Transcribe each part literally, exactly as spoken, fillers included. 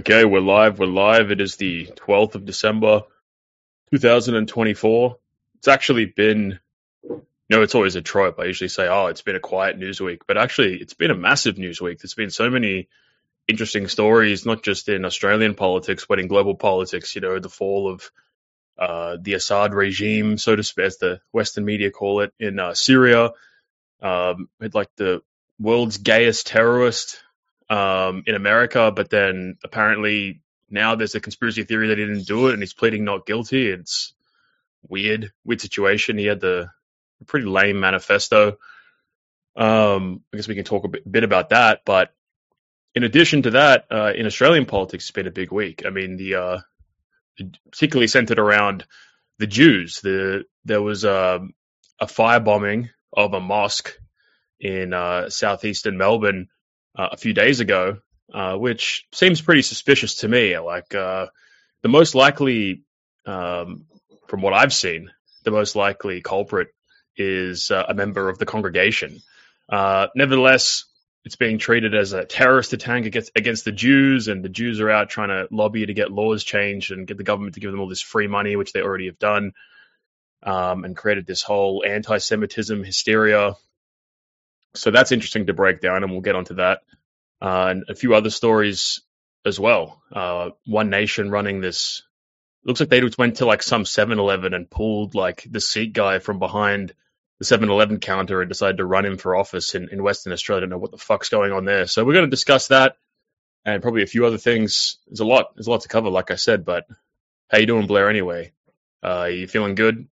Okay, we're live. We're live. It is the twelfth of December, two thousand twenty-four. It's actually been, you know, it's always a trope. I usually say, oh, it's been a quiet news week, but actually, it's been a massive news week. There's been so many interesting stories, not just in Australian politics, but in global politics. You know, the fall of uh, the Assad regime, so to speak, as the Western media call it, in uh, Syria. Um, had like the world's gayest terrorist um, in America, but then apparently now there's a conspiracy theory that he didn't do it and he's pleading not guilty. It's weird, weird situation. He had the pretty lame manifesto. Um, I guess we can talk a bit, bit about that. But in addition to that, uh, in Australian politics, it's been a big week. I mean, the uh, particularly centered around the Jews. The there was um, a firebombing of a mosque in uh, southeastern Melbourne uh, a few days ago, uh, which seems pretty suspicious to me. Like uh, the most likely, um, from what I've seen, the most likely culprit is uh, a member of the congregation. Uh, nevertheless, it's being treated as a terrorist attack against, against the Jews, and the Jews are out trying to lobby to get laws changed and get the government to give them all this free money, which they already have done, um, and created this whole anti-Semitism hysteria. So that's interesting to break down, and we'll get onto that. Uh, and a few other stories as well. Uh, One Nation running this, looks like they just went to like some seven eleven and pulled like the seat guy from behind the seven eleven counter and decided to run him for office in, in Western Australia. I don't know what the fuck's going on there. So we're going to discuss that and probably a few other things. There's a lot, there's a lot to cover, like I said, but how you doing, Blair, anyway? Uh, you feeling good?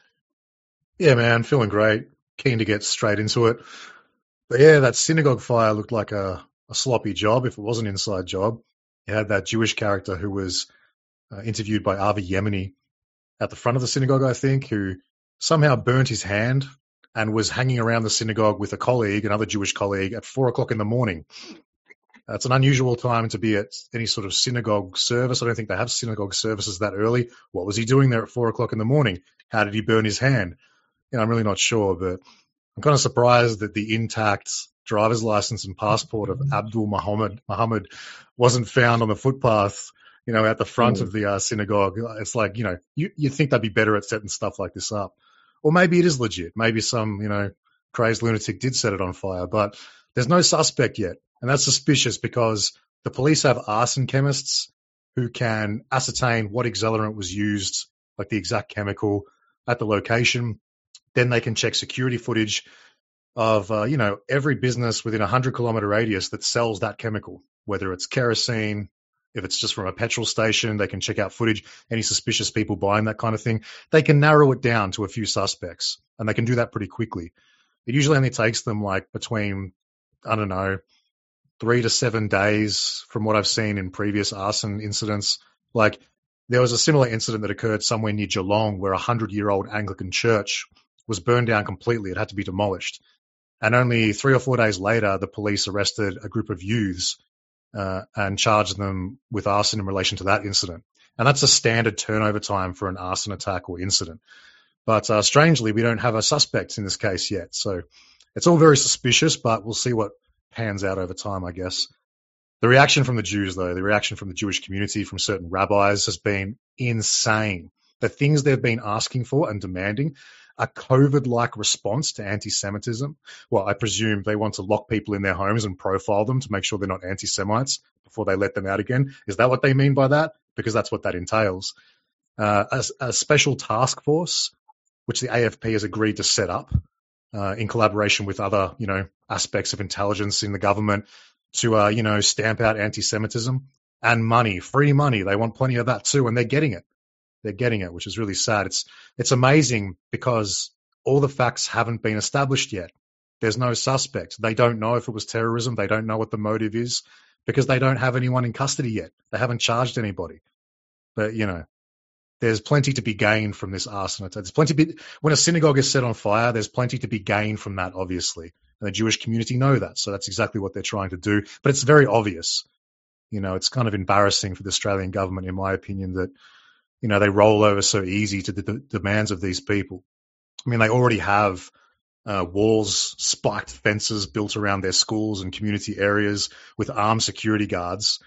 Yeah, man, feeling great. Keen to get straight into it. But yeah, that synagogue fire looked like a, a sloppy job if it was an inside job. You had that Jewish character who was uh, interviewed by Avi Yemeni at the front of the synagogue, I think, who somehow burnt his hand and was hanging around the synagogue with a colleague, another Jewish colleague, at four o'clock in the morning. That's an unusual time to be at any sort of synagogue service. I don't think they have synagogue services that early. What was he doing there at four o'clock in the morning? How did he burn his hand? You know, I'm really not sure, but I'm kind of surprised that the intact driver's license and passport of Abdul Muhammad Muhammad wasn't found on the footpath, you know, at the front mm. of the uh, synagogue. It's like, you know, you you think they'd be better at setting stuff like this up. Or maybe it is legit. Maybe some, you know, crazed lunatic did set it on fire, but there's no suspect yet. And that's suspicious because the police have arson chemists who can ascertain what accelerant was used, like the exact chemical at the location. Then they can check security footage of, uh, you know, every business within a hundred kilometer radius that sells that chemical, whether it's kerosene, if it's just from a petrol station, they can check out footage, any suspicious people buying that kind of thing. They can narrow it down to a few suspects, and they can do that pretty quickly. It usually only takes them like between, I don't know, three to seven days from what I've seen in previous arson incidents. Like there was a similar incident that occurred somewhere near Geelong where a hundred-year-old Anglican church was burned down completely. It had to be demolished. And only three or four days later, the police arrested a group of youths uh, and charged them with arson in relation to that incident. And that's a standard turnover time for an arson attack or incident. But uh, strangely, we don't have a suspect in this case yet. So it's all very suspicious, but we'll see what pans out over time, I guess. The reaction from the Jews, though, the reaction from the Jewish community, from certain rabbis, has been insane. The things they've been asking for and demanding, a COVID-like response to anti-Semitism. Well, I presume they want to lock people in their homes and profile them to make sure they're not anti-Semites before they let them out again. Is that what they mean by that? Because that's what that entails. Uh, a, a special task force, which the A F P has agreed to set up uh, in collaboration with other, you know, aspects of intelligence in the government to, uh, you know, stamp out anti-Semitism, and money, free money. They want plenty of that too, and they're getting it. They're getting it, which is really sad. It's it's amazing because all the facts haven't been established yet. There's no suspect. They don't know if it was terrorism. They don't know what the motive is because they don't have anyone in custody yet. They haven't charged anybody. But, you know, there's plenty to be gained from this arson attack. There's plenty to be, when a synagogue is set on fire, there's plenty to be gained from that, obviously. And the Jewish community know that. So that's exactly what they're trying to do. But it's very obvious. You know, it's kind of embarrassing for the Australian government, in my opinion, that, you know, they roll over so easy to the d- demands of these people. I mean, they already have uh, walls, spiked fences built around their schools and community areas with armed security guards.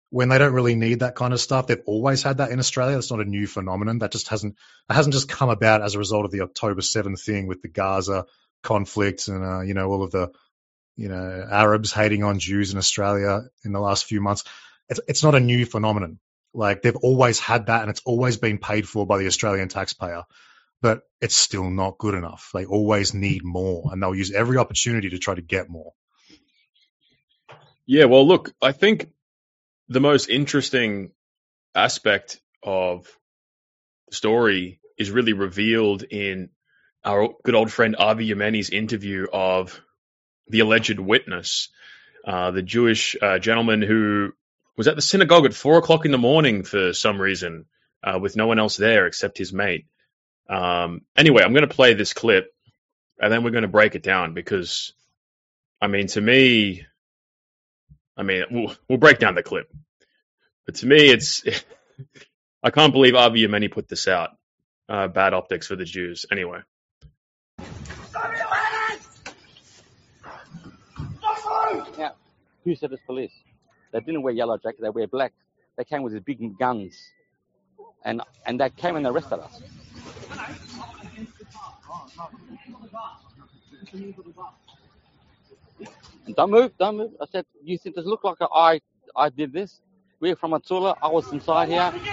when they don't really need that kind of stuff. They've always had that in Australia. That's not a new phenomenon. That just hasn't it hasn't just come about as a result of the October seventh thing with the Gaza conflict and uh, you know all of the you know Arabs hating on Jews in Australia in the last few months. It's it's not a new phenomenon. Like they've always had that, and it's always been paid for by the Australian taxpayer. But it's still not good enough. They always need more, and they'll use every opportunity to try to get more. Yeah, well, look, I think the most interesting aspect of the story is really revealed in our good old friend Avi Yemeni's interview of the alleged witness, uh, the Jewish uh, gentleman who was at the synagogue at four o'clock in the morning for some reason, uh, with no one else there except his mate. Um, anyway, I'm going to play this clip, and then we're going to break it down because, I mean, to me, I mean, we'll, we'll break down the clip. But to me, it's I can't believe Avi Yemeni put this out. Uh, bad optics for the Jews. Anyway. Now, who said it's police? They didn't wear yellow jackets, they wear black. They came with these big guns. And and they came and arrested us. And don't move, don't move. I said, you think this look like I I did this? We're from Atsula. I was inside here. I'm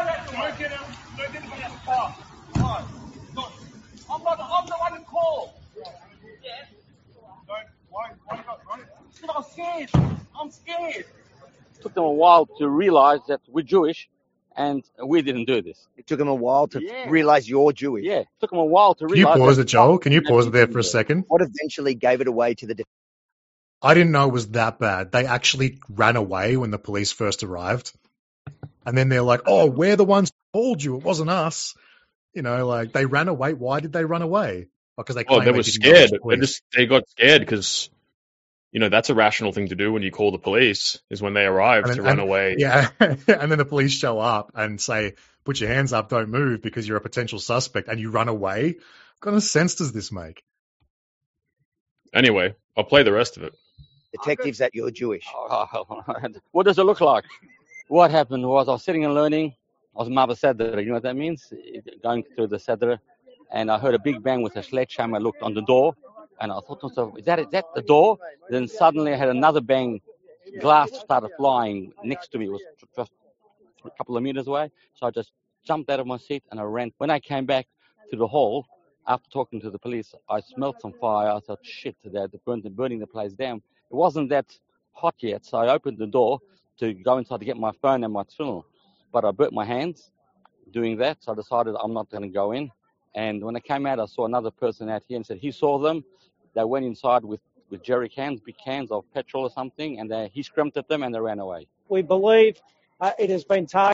not, I'm the one who called. Yeah. Why, why not, right? Because I'm scared. I'm scared. It took them a while to realize that we're Jewish and we didn't do this. It took them a while to Yeah. realize you're Jewish. Yeah, it took them a while to Can you realize. pause that, it, Joel? Can you pause it there for a second? What eventually gave it away to the defense? I didn't know it was that bad. They actually ran away when the police first arrived. And then they're like, oh, we're the ones who told you. It wasn't us. You know, like they ran away. Why did they run away? Because they Well, claimed they they were didn't know it scared. was They police. just they got scared because, you know, that's a rational thing to do when you call the police, is when they arrive And to then- run and- away. Yeah. And then the police show up and say, put your hands up, don't move because you're a potential suspect, and you run away. What kind of sense does this make? Anyway, I'll play the rest of it. Detectives that you're Jewish. What does it look like? What happened was I was sitting and learning. I was Maba Sedra. You know what that means? Going through the Sedra. And I heard a big bang with a sledgehammer. I looked on the door. And I thought to myself, is that, is that the door? Then suddenly I had another bang. Glass started flying next to me. It was just a couple of meters away. So I just jumped out of my seat and I ran. When I came back to the hall, after talking to the police, I smelled some fire. I thought, shit, they're burning, burning the place down. It wasn't that hot yet, so I opened the door to go inside to get my phone and my tefillin. But I burnt my hands doing that, so I decided I'm not going to go in. And when I came out, I saw another person out here and said he saw them. They went inside with, with jerry cans, big cans of petrol or something, and they, he screamed at them and they ran away. We believe uh, it has been targeted.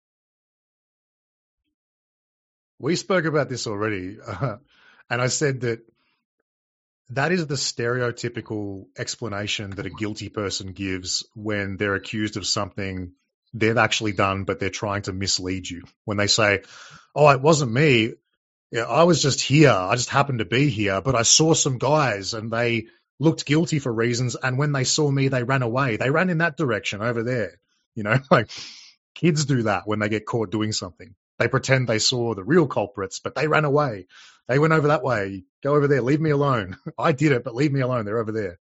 We spoke about this already, uh, and I said that that is the stereotypical explanation that a guilty person gives when they're accused of something they've actually done, but they're trying to mislead you. When they say, oh, it wasn't me. Yeah, I was just here. I just happened to be here, but I saw some guys and they looked guilty for reasons. And when they saw me, they ran away. They ran in that direction over there. You know, like kids do that when they get caught doing something. They pretend they saw the real culprits, but they ran away. They went over that way. Go over there. Leave me alone. I did it, but leave me alone. They're over there.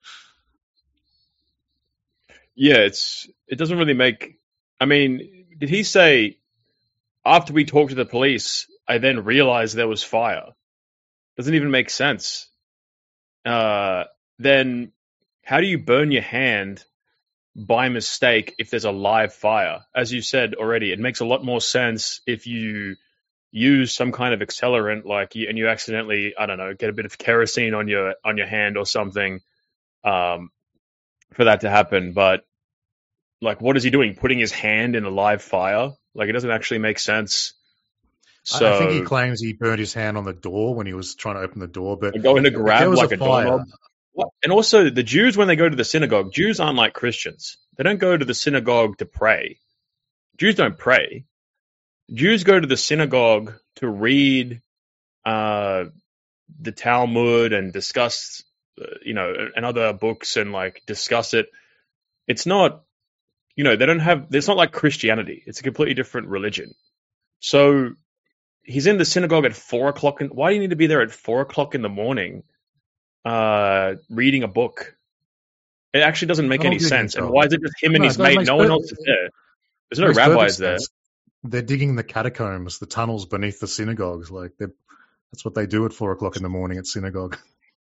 Yeah, it's it doesn't really make. I mean, did he say after we talked to the police, I then realized there was fire? Doesn't even make sense. Uh, then how do you burn your hand by mistake if there's a live fire? As you said already, it makes a lot more sense if you use some kind of accelerant, like you, and you accidentally, I don't know, get a bit of kerosene on your on your hand or something, um, for that to happen. But like, what is he doing? Putting his hand in a live fire? Like, it doesn't actually make sense. So I I think he claims he burned his hand on the door when he was trying to open the door, but going to if there grab was like a a fire, doorknob. And also, the Jews, when they go to the synagogue, Jews aren't like Christians. They don't go to the synagogue to pray. Jews don't pray. Jews go to the synagogue to read uh, the Talmud and discuss, uh, you know, and other books and like discuss it. It's not, you know, they don't have, it's not like Christianity. It's a completely different religion. So he's in the synagogue at four o'clock. In, why do you need to be there at four o'clock in the morning uh, reading a book? It actually doesn't make I don't any think sense. so. And why is it just him and No, his that mate? makes No one per- else is there. There's no makes perfect rabbis there. sense. They're digging the catacombs, the tunnels beneath the synagogues. Like they're, that's what they do at four o'clock in the morning at synagogue.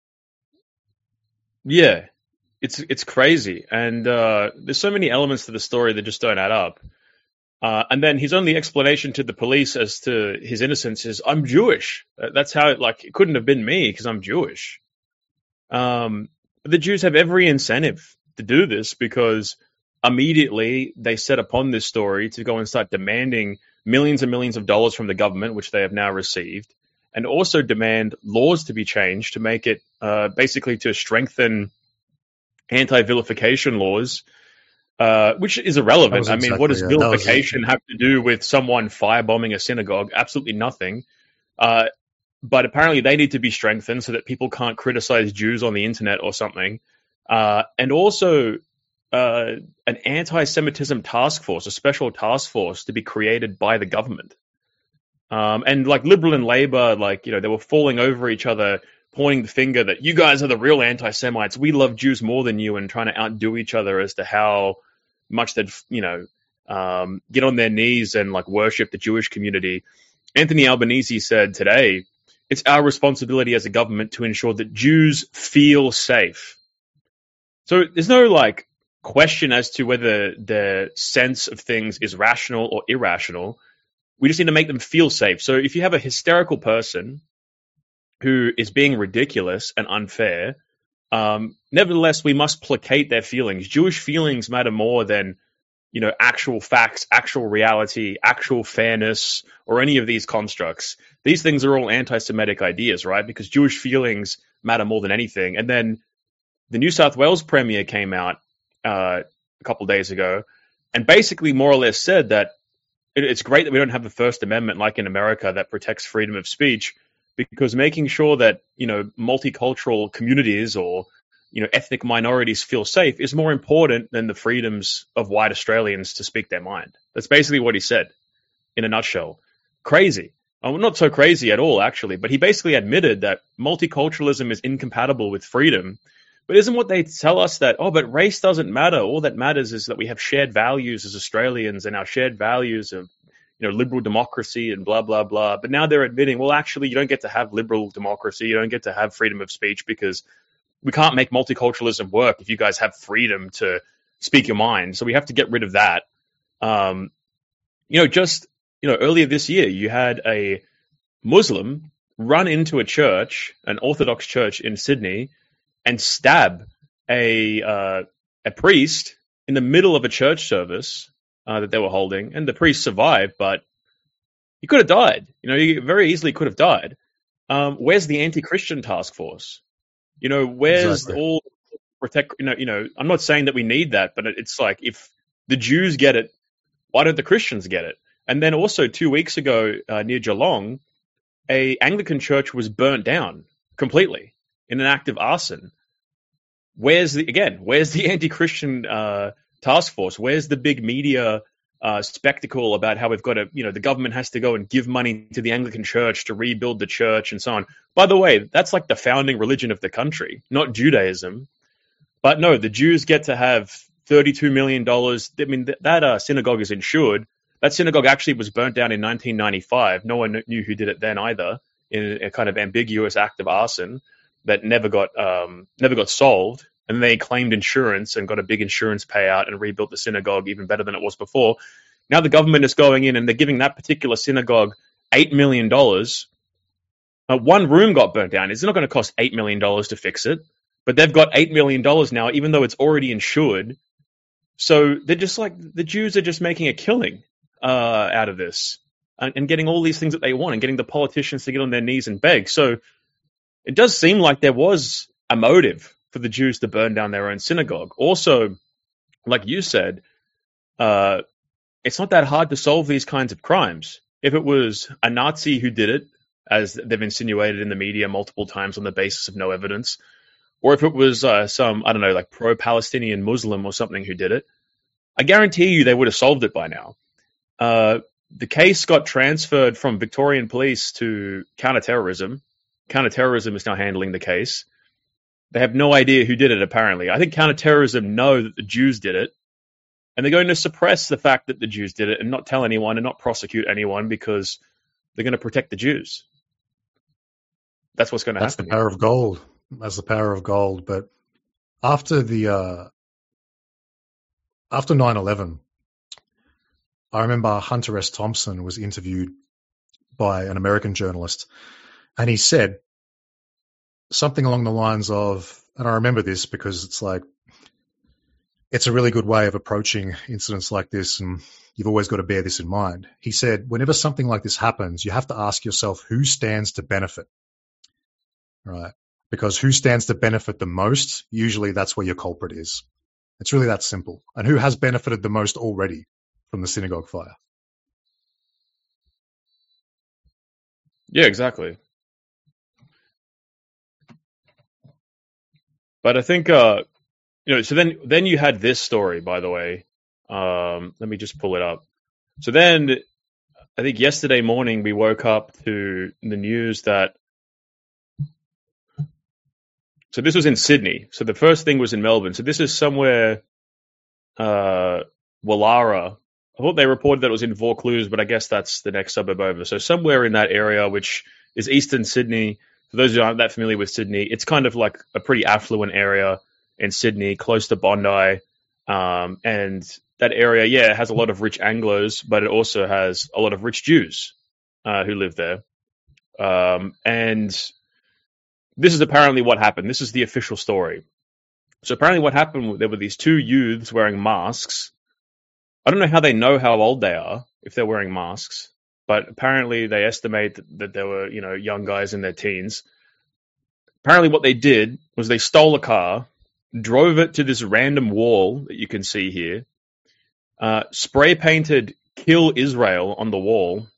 Yeah, it's it's crazy, and uh, there's so many elements to the story that just don't add up. Uh, and then his only explanation to the police as to his innocence is, "I'm Jewish." Uh, That's how it, like, it couldn't have been me because I'm Jewish. Um, but the Jews have every incentive to do this because immediately they set upon this story to go and start demanding millions and millions of dollars from the government, which they have now received, and also demand laws to be changed to make it uh, basically to strengthen anti-vilification laws, uh, which is irrelevant. was I mean, what exactly- does yeah, that was- vilification have to do with someone firebombing a synagogue? Absolutely nothing. Uh, but apparently they need to be strengthened so that people can't criticize Jews on the internet or something. Uh, and also uh, an anti-Semitism task force, a special task force to be created by the government. Um, and like Liberal and Labour, like, you know, they were falling over each other, pointing the finger that you guys are the real anti-Semites. We love Jews more than you, and trying to outdo each other as to how much they'd, you know, um, get on their knees and like worship the Jewish community. Anthony Albanese said today, it's our responsibility as a government to ensure that Jews feel safe. So there's no like question as to whether the sense of things is rational or irrational. We just need to make them feel safe. So if you have a hysterical person who is being ridiculous and unfair, um, nevertheless, we must placate their feelings. Jewish feelings matter more than, you know, actual facts, actual reality, actual fairness, or any of these constructs. These things are all anti-Semitic ideas, right? Because Jewish feelings matter more than anything. And then the New South Wales Premier came out uh, a couple of days ago and basically more or less said that it, it's great that we don't have the First Amendment like in America that protects freedom of speech, because making sure that, you know, multicultural communities or, you know, ethnic minorities feel safe is more important than the freedoms of white Australians to speak their mind. That's basically what he said in a nutshell. Crazy. Oh, not so crazy at all, actually, but he basically admitted that multiculturalism is incompatible with freedom. But isn't what they tell us that, oh, but race doesn't matter. All that matters is that we have shared values as Australians, and our shared values of, you know, liberal democracy and blah, blah, blah. But now they're admitting, well, actually, you don't get to have liberal democracy. You don't get to have freedom of speech because we can't make multiculturalism work if you guys have freedom to speak your mind. So we have to get rid of that. Um, you know, just, you know, earlier this year, you had a Muslim run into a church, an Orthodox church in Sydney, and stab a uh, a priest in the middle of a church service uh, that they were holding. And the priest survived, but he could have died. You know, he very easily could have died. Um, where's the anti-Christian task force? You know, where's Exactly. all protect? You know, you know, I'm not saying that we need that, but it's like if the Jews get it, why don't the Christians get it? And then also two weeks ago uh, near Geelong, a Anglican church was burnt down completely in an act of arson. Where's the again? Where's the anti-Christian uh, task force? Where's the big media uh, spectacle about how we've got to, you know, the government has to go and give money to the Anglican church to rebuild the church and so on? By the way, that's like the founding religion of the country, not Judaism. But no, the Jews get to have thirty-two million dollars. I mean, th- that uh, synagogue is insured. That synagogue actually was burnt down in nineteen ninety-five. No one knew who did it then either, in a kind of ambiguous act of arson that never got um, never got solved. And they claimed insurance and got a big insurance payout and rebuilt the synagogue even better than it was before. Now the government is going in and they're giving that particular synagogue eight million dollars. Uh, one room got burnt down. It's not going to cost eight million dollars to fix it, but they've got eight million dollars now, even though it's already insured. So they're just like, the Jews are just making a killing uh, out of this and, and getting all these things that they want and getting the politicians to get on their knees and beg. So it does seem like there was a motive for the Jews to burn down their own synagogue. Also, like you said, uh, it's not that hard to solve these kinds of crimes. If it was a Nazi who did it, as they've insinuated in the media multiple times on the basis of no evidence, or if it was uh, some, I don't know, like pro-Palestinian Muslim or something who did it, I guarantee you they would have solved it by now. Uh, the case got transferred from Victorian police to counterterrorism. Counterterrorism is now handling the case. They have no idea who did it, apparently. I think counterterrorism know that the Jews did it, and they're going to suppress the fact that the Jews did it and not tell anyone and not prosecute anyone because they're going to protect the Jews. That's what's going to That's happen. the power of gold. That's the power of gold. But after the uh, after nine eleven, I remember Hunter S. Thompson was interviewed by an American journalist, and he said something along the lines of, and I remember this because it's like, it's a really good way of approaching incidents like this, and you've always got to bear this in mind. He said, whenever something like this happens, you have to ask yourself who stands to benefit. Right? Because who stands to benefit the most, usually that's where your culprit is. It's really that simple. And who has benefited the most already from the synagogue fire? Yeah, exactly. But I think, uh, you know, so then, then you had this story, by the way. Um, let me just pull it up. So then, I think yesterday morning we woke up to the news that, so this was in Sydney. So the first thing was in Melbourne. So this is somewhere, uh, Wallara. I thought they reported that it was in Vaucluse, but I guess that's the next suburb over. So somewhere in that area, which is eastern Sydney. For those who aren't that familiar with Sydney, it's kind of like a pretty affluent area in Sydney, close to Bondi. Um, and that area, yeah, has a lot of rich Anglos, but it also has a lot of rich Jews uh, who live there. Um, and this is apparently what happened. This is the official story. So apparently what happened, there were these two youths wearing masks. I don't know how they know how old they are if they're wearing masks, but apparently they estimate that, that there were, you know, young guys in their teens. Apparently what they did was they stole a car, drove it to this random wall that you can see here, uh, spray painted "Kill Israel" on the wall.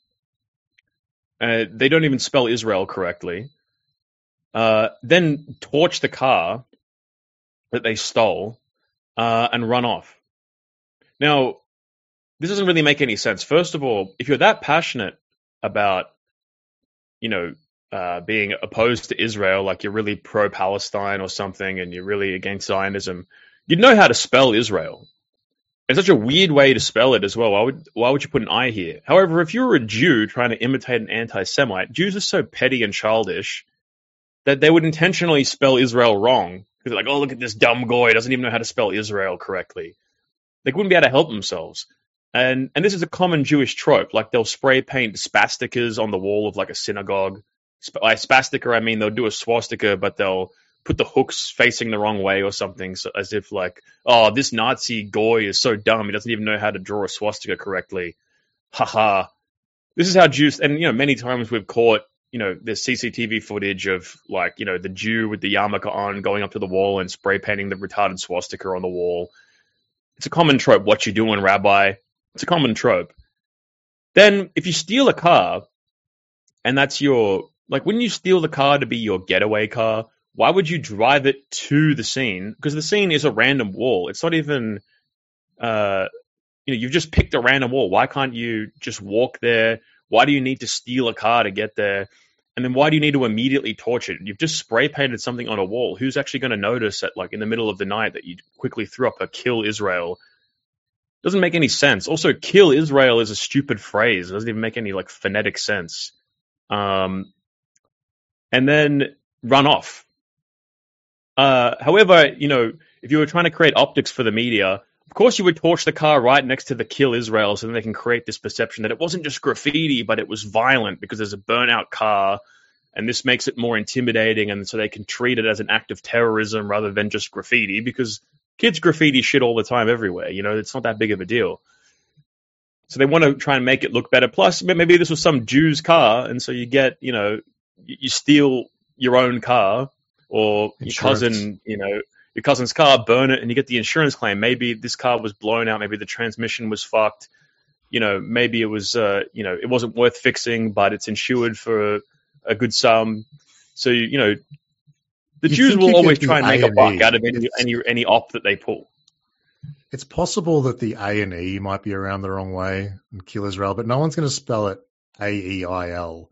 Uh, they don't even spell Israel correctly. Uh, then torch the car that they stole uh, and run off. Now, this doesn't really make any sense. First of all, if you're that passionate about, you know, uh, being opposed to Israel, like you're really pro-Palestine or something, and you're really against Zionism, you'd know how to spell Israel. It's such a weird way to spell it as well. Why would why would you put an I here? However, if you were a Jew trying to imitate an anti-Semite, Jews are so petty and childish that they would intentionally spell Israel wrong. Because they're like, oh, look at this dumb goy, doesn't even know how to spell Israel correctly. They wouldn't be able to help themselves. And and this is a common Jewish trope. Like they'll spray paint swastikas on the wall of like a synagogue. By swastika, I mean they'll do a swastika, but they'll put the hooks facing the wrong way or something, so as if like, oh, this Nazi goy is so dumb, he doesn't even know how to draw a swastika correctly. Haha. This is how Jews, and you know, many times we've caught, you know, there's C C T V footage of like, you know, the Jew with the yarmulke on going up to the wall and spray painting the retarded swastika on the wall. It's a common trope. What you doing, Rabbi? It's a common trope. Then if you steal a car and that's your, like, wouldn't you steal the car to be your getaway car? Why would you drive it to the scene? Because the scene is a random wall. It's not even, uh, you know, you've just picked a random wall. Why can't you just walk there? Why do you need to steal a car to get there? And then why do you need to immediately torch it? You've just spray painted something on a wall. Who's actually going to notice at like in the middle of the night that you quickly threw up a "Kill Israel"? Doesn't make any sense. Also, "Kill Israel" is a stupid phrase. It doesn't even make any like phonetic sense. Um, and then run off. Uh, however, you know, if you were trying to create optics for the media, of course you would torch the car right next to the "Kill Israel" so then they can create this perception that it wasn't just graffiti, but it was violent because there's a burnout car, and this makes it more intimidating, and so they can treat it as an act of terrorism rather than just graffiti, because kids graffiti shit all the time everywhere. You know, it's not that big of a deal. So they want to try and make it look better. Plus, maybe this was some Jew's car, and so you get, you know, you steal your own car, or your cousin, you know, your cousin's car, burn it, and you get the insurance claim. Maybe this car was blown out. Maybe the transmission was fucked. You know, maybe it was, uh, you know, it wasn't worth fixing, but it's insured for a, a good sum. So, you know, the You Jews think will you always get try and the make a A and buck E. out of any, It's- any any op that they pull. it's possible that the A and E might be around the wrong way in Kill Israel, but no one's going to spell it A E I L.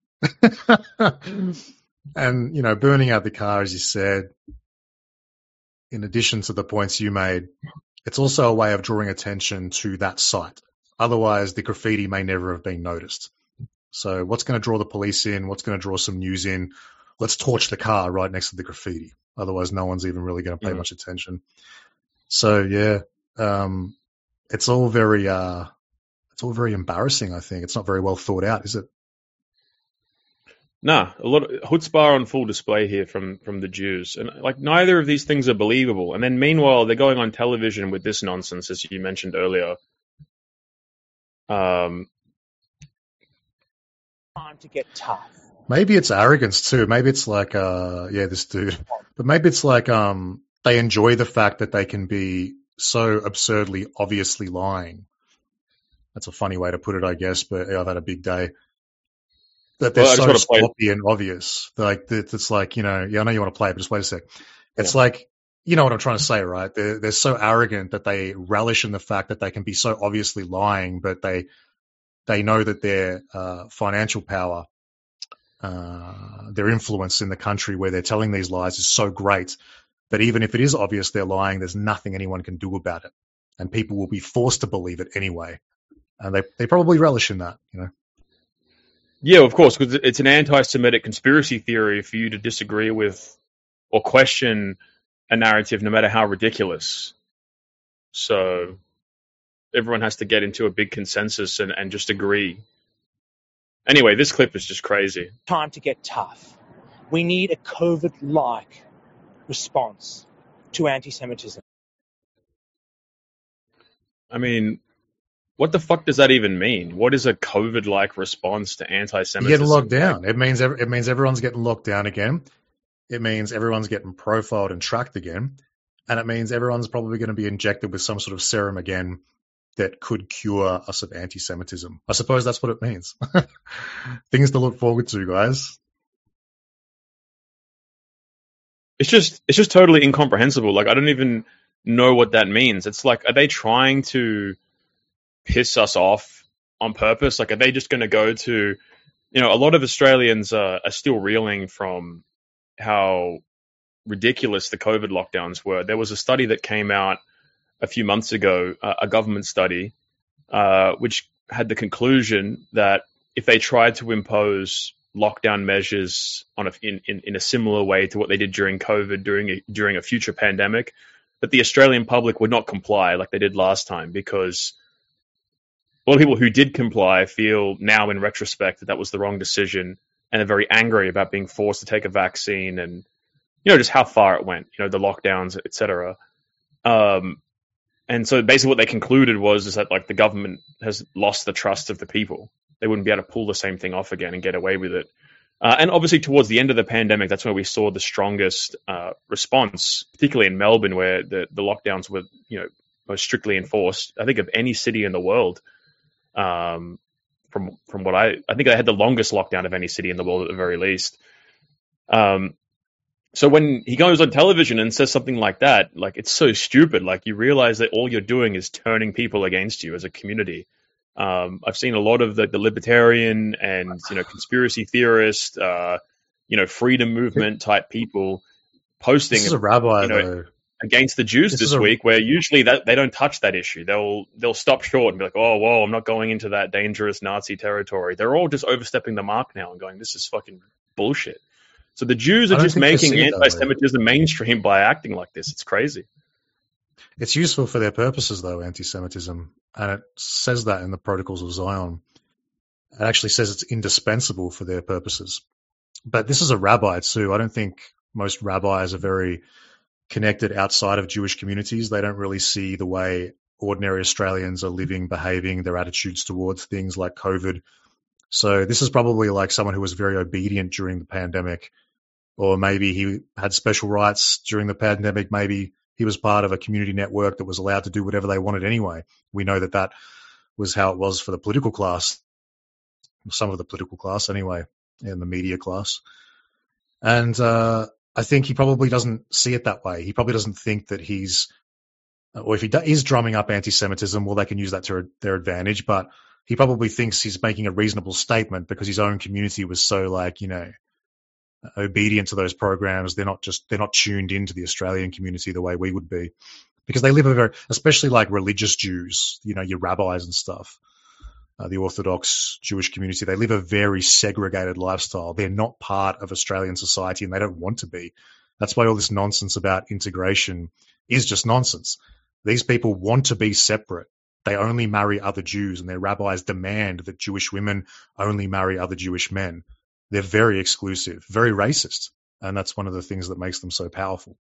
And, you know, burning out the car, as you said, in addition to the points you made, it's also a way of drawing attention to that site. Otherwise, the graffiti may never have been noticed. So what's going to draw the police in? What's going to draw some news in? Let's torch the car right next to the graffiti. Otherwise, no one's even really going to pay mm. much attention. So, yeah, um, it's all very uh, it's all very embarrassing, I think. It's not very well thought out, is it? Nah, a lot of chutzpah on full display here from, from the Jews. And like neither of these things are believable. And then meanwhile, they're going on television with this nonsense, as you mentioned earlier. Um, Time to get tough. Maybe it's arrogance too. Maybe it's like, uh, yeah, this dude. But maybe it's like um, they enjoy the fact that they can be so absurdly, obviously lying. That's a funny way to put it, I guess. But yeah, I've had a big day. That they're well, so sloppy and obvious. Like it's like, you know, yeah, I know you want to play it, but just wait a sec. It's yeah. like, you know what I'm trying to say, right? They're, they're so arrogant that they relish in the fact that they can be so obviously lying, but they they know that their uh, financial power, uh, their influence in the country where they're telling these lies is so great that even if it is obvious they're lying, there's nothing anyone can do about it, and people will be forced to believe it anyway. And they they probably relish in that, you know. Yeah, of course, because it's an anti-Semitic conspiracy theory for you to disagree with or question a narrative, no matter how ridiculous. So everyone has to get into a big consensus and, and just agree. Anyway, this clip is just crazy. Time to get tough. We need a COVID-like response to anti-Semitism. I mean, what the fuck does that even mean? What is a COVID-like response to anti-Semitism? You're getting locked down. It means every, it means everyone's getting locked down again. It means everyone's getting profiled and tracked again. And it means everyone's probably going to be injected with some sort of serum again that could cure us of anti-Semitism. I suppose that's what it means. Things to look forward to, guys. It's just it's just totally incomprehensible. Like, I don't even know what that means. It's like, are they trying to piss us off on purpose? Like, are they just going to go to, you know, a lot of Australians uh, are still reeling from how ridiculous the COVID lockdowns were. There was a study that came out a few months ago, uh, a government study, uh, which had the conclusion that if they tried to impose lockdown measures on a, in, in, in a similar way to what they did during COVID, during a, during a future pandemic, that the Australian public would not comply like they did last time, because a lot of people who did comply feel now in retrospect that that was the wrong decision, and are very angry about being forced to take a vaccine and, you know, just how far it went, you know, the lockdowns, et cetera. Um, and so basically what they concluded was is that, like, the government has lost the trust of the people. They wouldn't be able to pull the same thing off again and get away with it. Uh, and obviously towards the end of the pandemic, that's where we saw the strongest uh, response, particularly in Melbourne, where the, the lockdowns were, you know, most strictly enforced, I think, of any city in the world. Um, from from what I, I think they had the longest lockdown of any city in the world at the very least. Um, so when he goes on television and says something like that, like, it's so stupid. Like, you realize that all you're doing is turning people against you as a community. Um, I've seen a lot of the, the libertarian and, you know, conspiracy theorist, uh, you know, freedom movement type people posting, this is a rabbi, you know, though. against the Jews This this, is a- week, where usually that they don't touch that issue. They'll they'll stop short and be like, oh, whoa, I'm not going into that dangerous Nazi territory. They're all just overstepping the mark now and going, this is fucking bullshit. So the Jews I are don't just think they making see it that way. anti-Semitism mainstream by acting like this. It's crazy. It's useful for their purposes, though, anti-Semitism. And it says that in the Protocols of Zion. It actually says it's indispensable for their purposes. But this is a rabbi, too. I don't think most rabbis are very connected outside of Jewish communities. They don't really see the way ordinary Australians are living, behaving, their attitudes towards things like COVID. So this is probably like someone who was very obedient during the pandemic, or maybe he had special rights during the pandemic. Maybe he was part of a community network that was allowed to do whatever they wanted anyway. We know that that was how it was for the political class, some of the political class anyway, and the media class. And uh, I think he probably doesn't see it that way. He probably doesn't think that he's or if he do- is drumming up anti-Semitism, well, they can use that to their advantage. But he probably thinks he's making a reasonable statement because his own community was so, like, you know, obedient to those programs. They're not just they're not tuned into the Australian community the way we would be, because they live a very, especially like religious Jews, you know, your rabbis and stuff, uh, the Orthodox Jewish community. They live a very segregated lifestyle. They're not part of Australian society, and they don't want to be. That's why all this nonsense about integration is just nonsense. These people want to be separate. They only marry other Jews, and their rabbis demand that Jewish women only marry other Jewish men. They're very exclusive, very racist, and that's one of the things that makes them so powerful.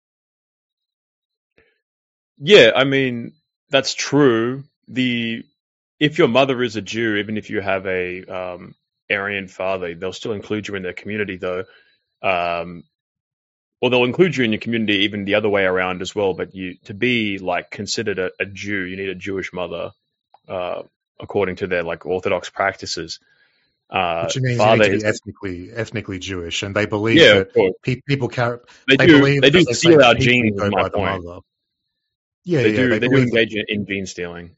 Yeah, I mean, that's true. The if your mother is a Jew, even if you have a um, Aryan father, they'll still include you in their community, though. Um, or they'll include you in your community even the other way around as well. But you to be like considered a, a Jew, you need a Jewish mother, uh, according to their like Orthodox practices. Uh, Which means you father need to be is, ethnically ethnically Jewish, and they believe yeah, that of course. pe- people carry. They, They do. believe They do as they say steal that our people genes. go Is my by the point. mother. Yeah, They yeah, do. they They do believe that. engage in, in gene stealing.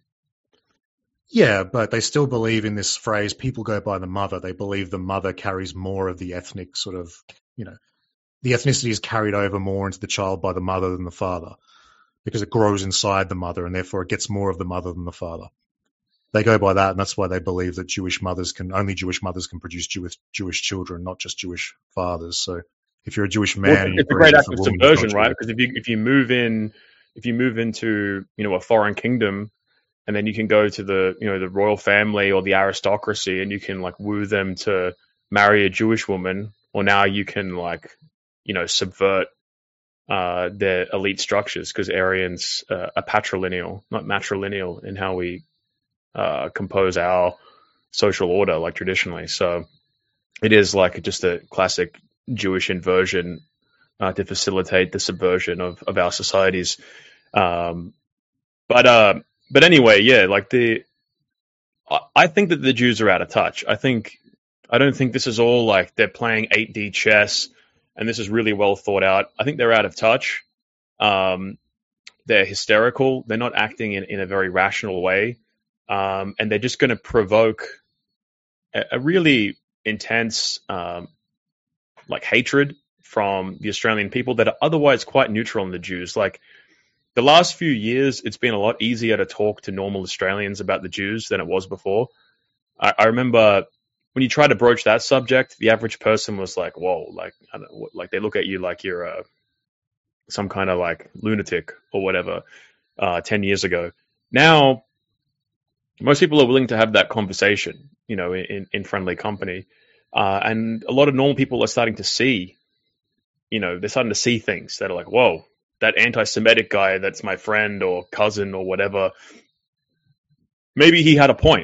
Yeah, but they still believe in this phrase, people go by the mother. They believe the mother carries more of the ethnic sort of, you know, the ethnicity is carried over more into the child by the mother than the father, because it grows inside the mother, and therefore it gets more of the mother than the father. They go by that, and that's why they believe that Jewish mothers can, only Jewish mothers can produce Jewish Jewish children, not just Jewish fathers. So if you're a Jewish man Well, and you it's a breed great with act a of woman who's not subversion, right? Jewish, Because if you if you move in, if you move into you know a foreign kingdom, and then you can go to the you know the royal family or the aristocracy, and you can like woo them to marry a Jewish woman, or now you can like you know subvert uh, their elite structures, because Aryans uh, are patrilineal, not matrilineal, in how we uh, compose our social order, like traditionally. So it is like just a classic Jewish inversion uh, to facilitate the subversion of, of our societies. Um, but uh, but anyway, yeah, like the I, I think that the Jews are out of touch. I think I don't think this is all like they're playing eight D chess and this is really well thought out. I think they're out of touch. Um, they're hysterical. They're not acting in, in a very rational way. Um, and they're just going to provoke a, a really intense um, like hatred from the Australian people that are otherwise quite neutral on the Jews. Like the last few years, it's been a lot easier to talk to normal Australians about the Jews than it was before. I, I remember when you try to broach that subject, the average person was like, "Whoa!" Like, I don't know, like they look at you like you're uh, some kind of like lunatic or whatever. Uh, Ten years ago, now most people are willing to have that conversation, you know, in, in friendly company. Uh, and a lot of normal people are starting to see, you know, they're starting to see things that are like, whoa, that anti-Semitic guy that's my friend or cousin or whatever, maybe he had a point.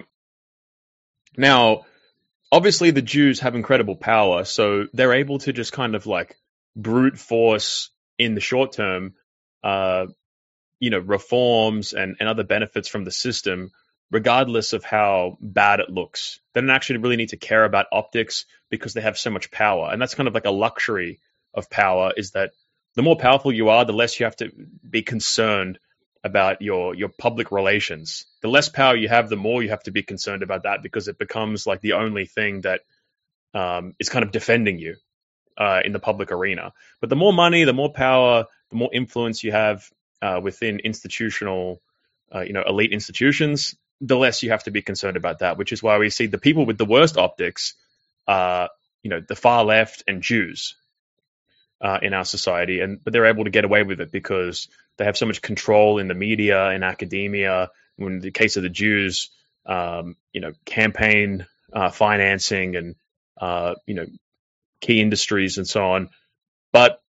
Now, obviously the Jews have incredible power, so they're able to just kind of like brute force in the short term, uh, you know, reforms and, and other benefits from the system, regardless of how bad it looks. They don't actually really need to care about optics because they have so much power. And that's kind of like a luxury of power, is that the more powerful you are, the less you have to be concerned about your, your public relations. The less power you have, the more you have to be concerned about that, because it becomes like the only thing that um, is kind of defending you uh, in the public arena. But the more money, the more power, the more influence you have uh, within institutional, uh, you know, elite institutions, the less you have to be concerned about that, which is why we see the people with the worst optics, uh, you know, the far left and Jews uh, in our society. And but they're able to get away with it because they have so much control in the media and academia. In the case of the Jews, um, you know, campaign uh, financing and, uh, you know, key industries and so on. But,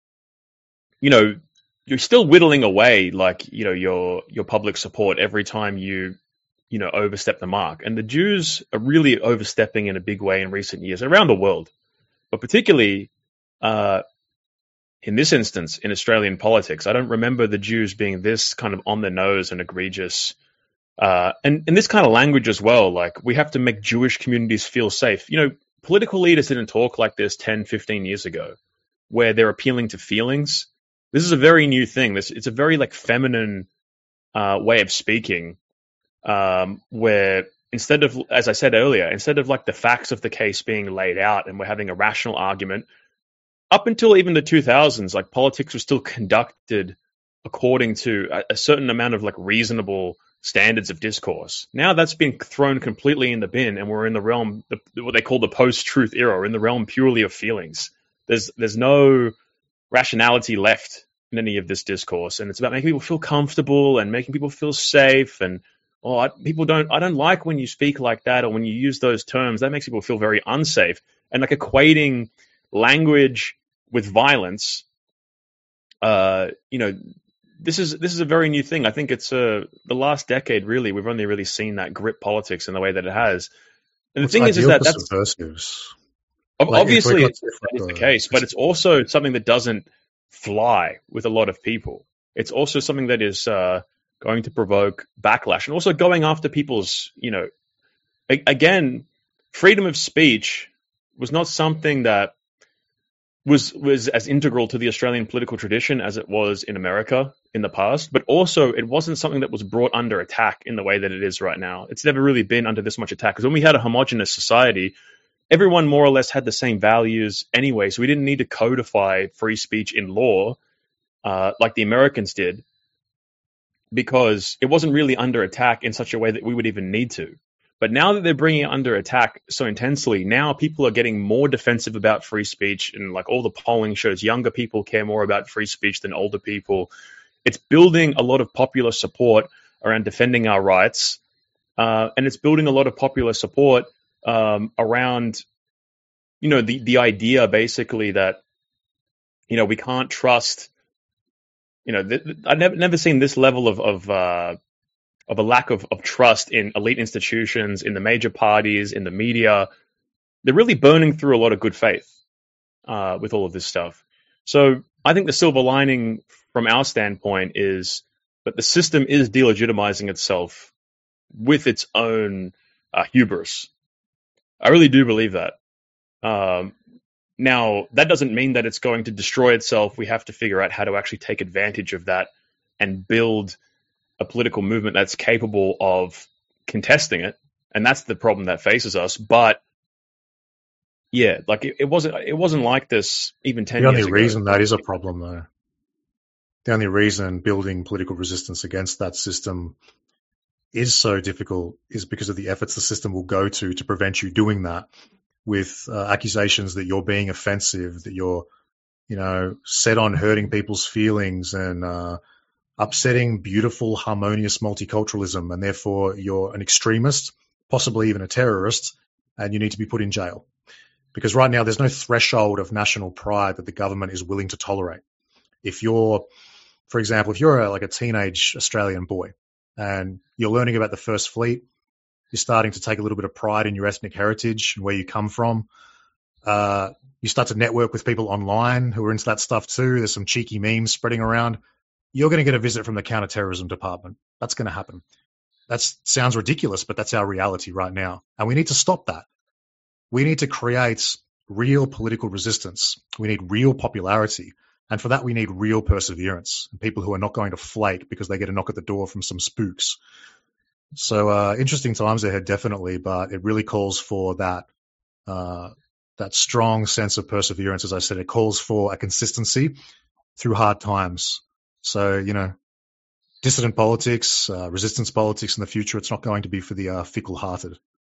you know, you're still whittling away, like, you know, your your public support every time you, you know, overstep the mark. And the Jews are really overstepping in a big way in recent years around the world, but particularly uh, in this instance in Australian politics. I don't remember the Jews being this kind of on the nose and egregious. Uh, and, and this kind of language as well, like we have to make Jewish communities feel safe. You know, political leaders didn't talk like this ten, fifteen years ago, where they're appealing to feelings. This is a very new thing. This It's a very like feminine uh, way of speaking, um, where instead of, as I said earlier, instead of like the facts of the case being laid out and we're having a rational argument, up until even the two thousands, like politics was still conducted according to a, a certain amount of like reasonable standards of discourse. Now that's been thrown completely in the bin, and we're in the realm, the, what they call the post-truth era, or in the realm purely of feelings. There's there's no rationality left in any of this discourse, and it's about making people feel comfortable and making people feel safe. And oh, I, people don't, I don't like when you speak like that or when you use those terms. That makes people feel very unsafe. And like equating language with violence, uh, you know, this is this is a very new thing. I think it's uh, the last decade, really, we've only really seen that grip politics in the way that it has. And the It's thing is, is ideal that for that's subversives. ob- Like, if we obviously got it's, to that is the the- case, but it's also something that doesn't fly with a lot of people. It's also something that is uh, going to provoke backlash, and also going after people's, you know, a- again, freedom of speech was not something that was was as integral to the Australian political tradition as it was in America in the past, but also it wasn't something that was brought under attack in the way that it is right now. It's never really been under this much attack, because when we had a homogenous society, everyone more or less had the same values anyway, so we didn't need to codify free speech in law uh, like the Americans did, because it wasn't really under attack in such a way that we would even need to. But now that they're bringing it under attack so intensely, now people are getting more defensive about free speech, and like all the polling shows, younger people care more about free speech than older people. It's building a lot of popular support around defending our rights, uh, and it's building a lot of popular support um, around, you know, the the idea basically that, you know, we can't trust. You know, th- th- I've never never seen this level of of uh, of a lack of, of trust in elite institutions, in the major parties, in the media. They're really burning through a lot of good faith uh, with all of this stuff. So I think the silver lining from our standpoint is that the system is delegitimizing itself with its own uh, hubris. I really do believe that. Um, now, that doesn't mean that it's going to destroy itself. We have to figure out how to actually take advantage of that and build a political movement that's capable of contesting it, and that's the problem that faces us. But yeah, like it, it wasn't it wasn't like this even ten The only years ago. reason that is a problem, though, the only reason building political resistance against that system is so difficult is because of the efforts the system will go to to prevent you doing that, with uh, accusations that you're being offensive, that you're, you know, set on hurting people's feelings and uh, upsetting beautiful, harmonious multiculturalism, and therefore you're an extremist, possibly even a terrorist, and you need to be put in jail. Because right now there's no threshold of national pride that the government is willing to tolerate. If you're, for example, if you're a, like a teenage Australian boy and you're learning about the First Fleet, you're starting to take a little bit of pride in your ethnic heritage and where you come from. Uh, you start to network with people online who are into that stuff too. There's some cheeky memes spreading around. You're going to get a visit from the counterterrorism department. That's going to happen. That sounds ridiculous, but that's our reality right now. And we need to stop that. We need to create real political resistance. We need real popularity. And for that, we need real perseverance and people who are not going to flake because they get a knock at the door from some spooks. So uh, interesting times ahead, definitely, but it really calls for that uh, that strong sense of perseverance. As I said, it calls for a consistency through hard times. So, you know, dissident politics, uh, resistance politics in the future, it's not going to be for the uh, fickle-hearted.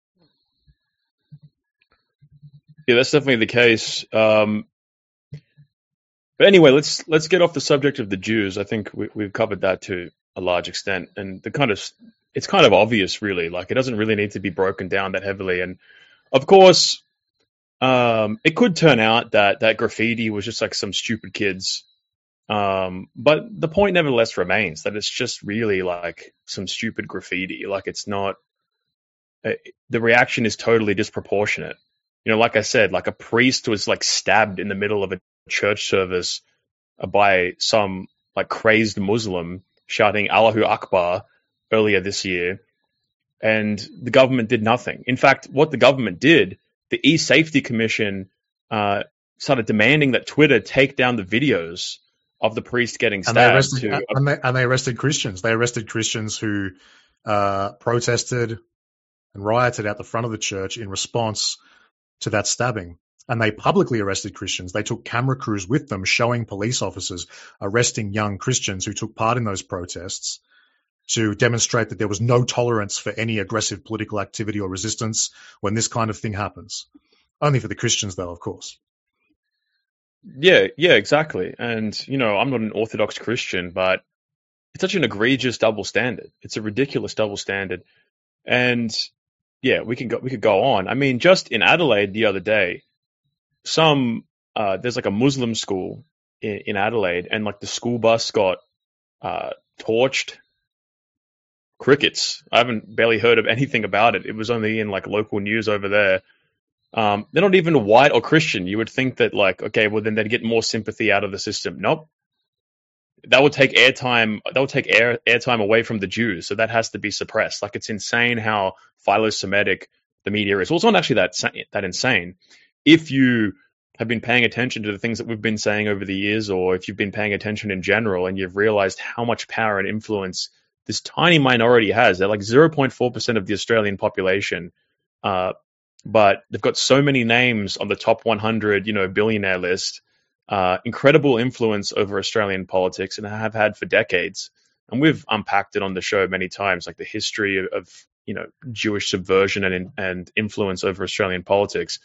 Yeah, that's definitely the case. Um, but anyway, let's let's get off the subject of the Jews. I think we, we've covered that to a large extent, and the kind of it's kind of obvious, really. Like, it doesn't really need to be broken down that heavily. And of course, um, it could turn out that that graffiti was just like some stupid kids. Um, but the point nevertheless remains that it's just really like some stupid graffiti. Like, it's not, uh, the reaction is totally disproportionate. You know, like I said, like a priest was like stabbed in the middle of a church service uh, by some like crazed Muslim shouting Allahu Akbar earlier this year, and the government did nothing. In fact, what the government did, the E-Safety Commission uh, started demanding that Twitter take down the videos of the priest getting And they stabbed arrested to and they, and they arrested Christians. They arrested Christians who uh, protested and rioted out the front of the church in response to that stabbing. And they publicly arrested Christians. They took camera crews with them, showing police officers arresting young Christians who took part in those protests to demonstrate that there was no tolerance for any aggressive political activity or resistance when this kind of thing happens. Only for the Christians, though, of course. Yeah, yeah, exactly. And, you know, I'm not an Orthodox Christian, but it's such an egregious double standard. It's a ridiculous double standard. And yeah, we can go, we could go on. I mean, just in Adelaide the other day, some, uh, there's like a Muslim school in, in Adelaide, and like the school bus got, uh, torched. Crickets. I haven't barely heard of anything about it. It was only in like local news over there. Um, they're not even white or Christian. You would think that like, okay, well then they'd get more sympathy out of the system. Nope. That would take airtime. That would take air airtime away from the Jews. So that has to be suppressed. Like, it's insane how philo-Semitic the media is. Well, it's not actually that that insane. If you have been paying attention to the things that we've been saying over the years, or if you've been paying attention in general, and you've realized how much power and influence this tiny minority has. They're like zero point four percent of the Australian population. Uh, but they've got so many names on the top one hundred, you know, billionaire list. Uh, incredible influence over Australian politics, and have had for decades. And we've unpacked it on the show many times, like the history of, of you know, Jewish subversion and and influence over Australian politics.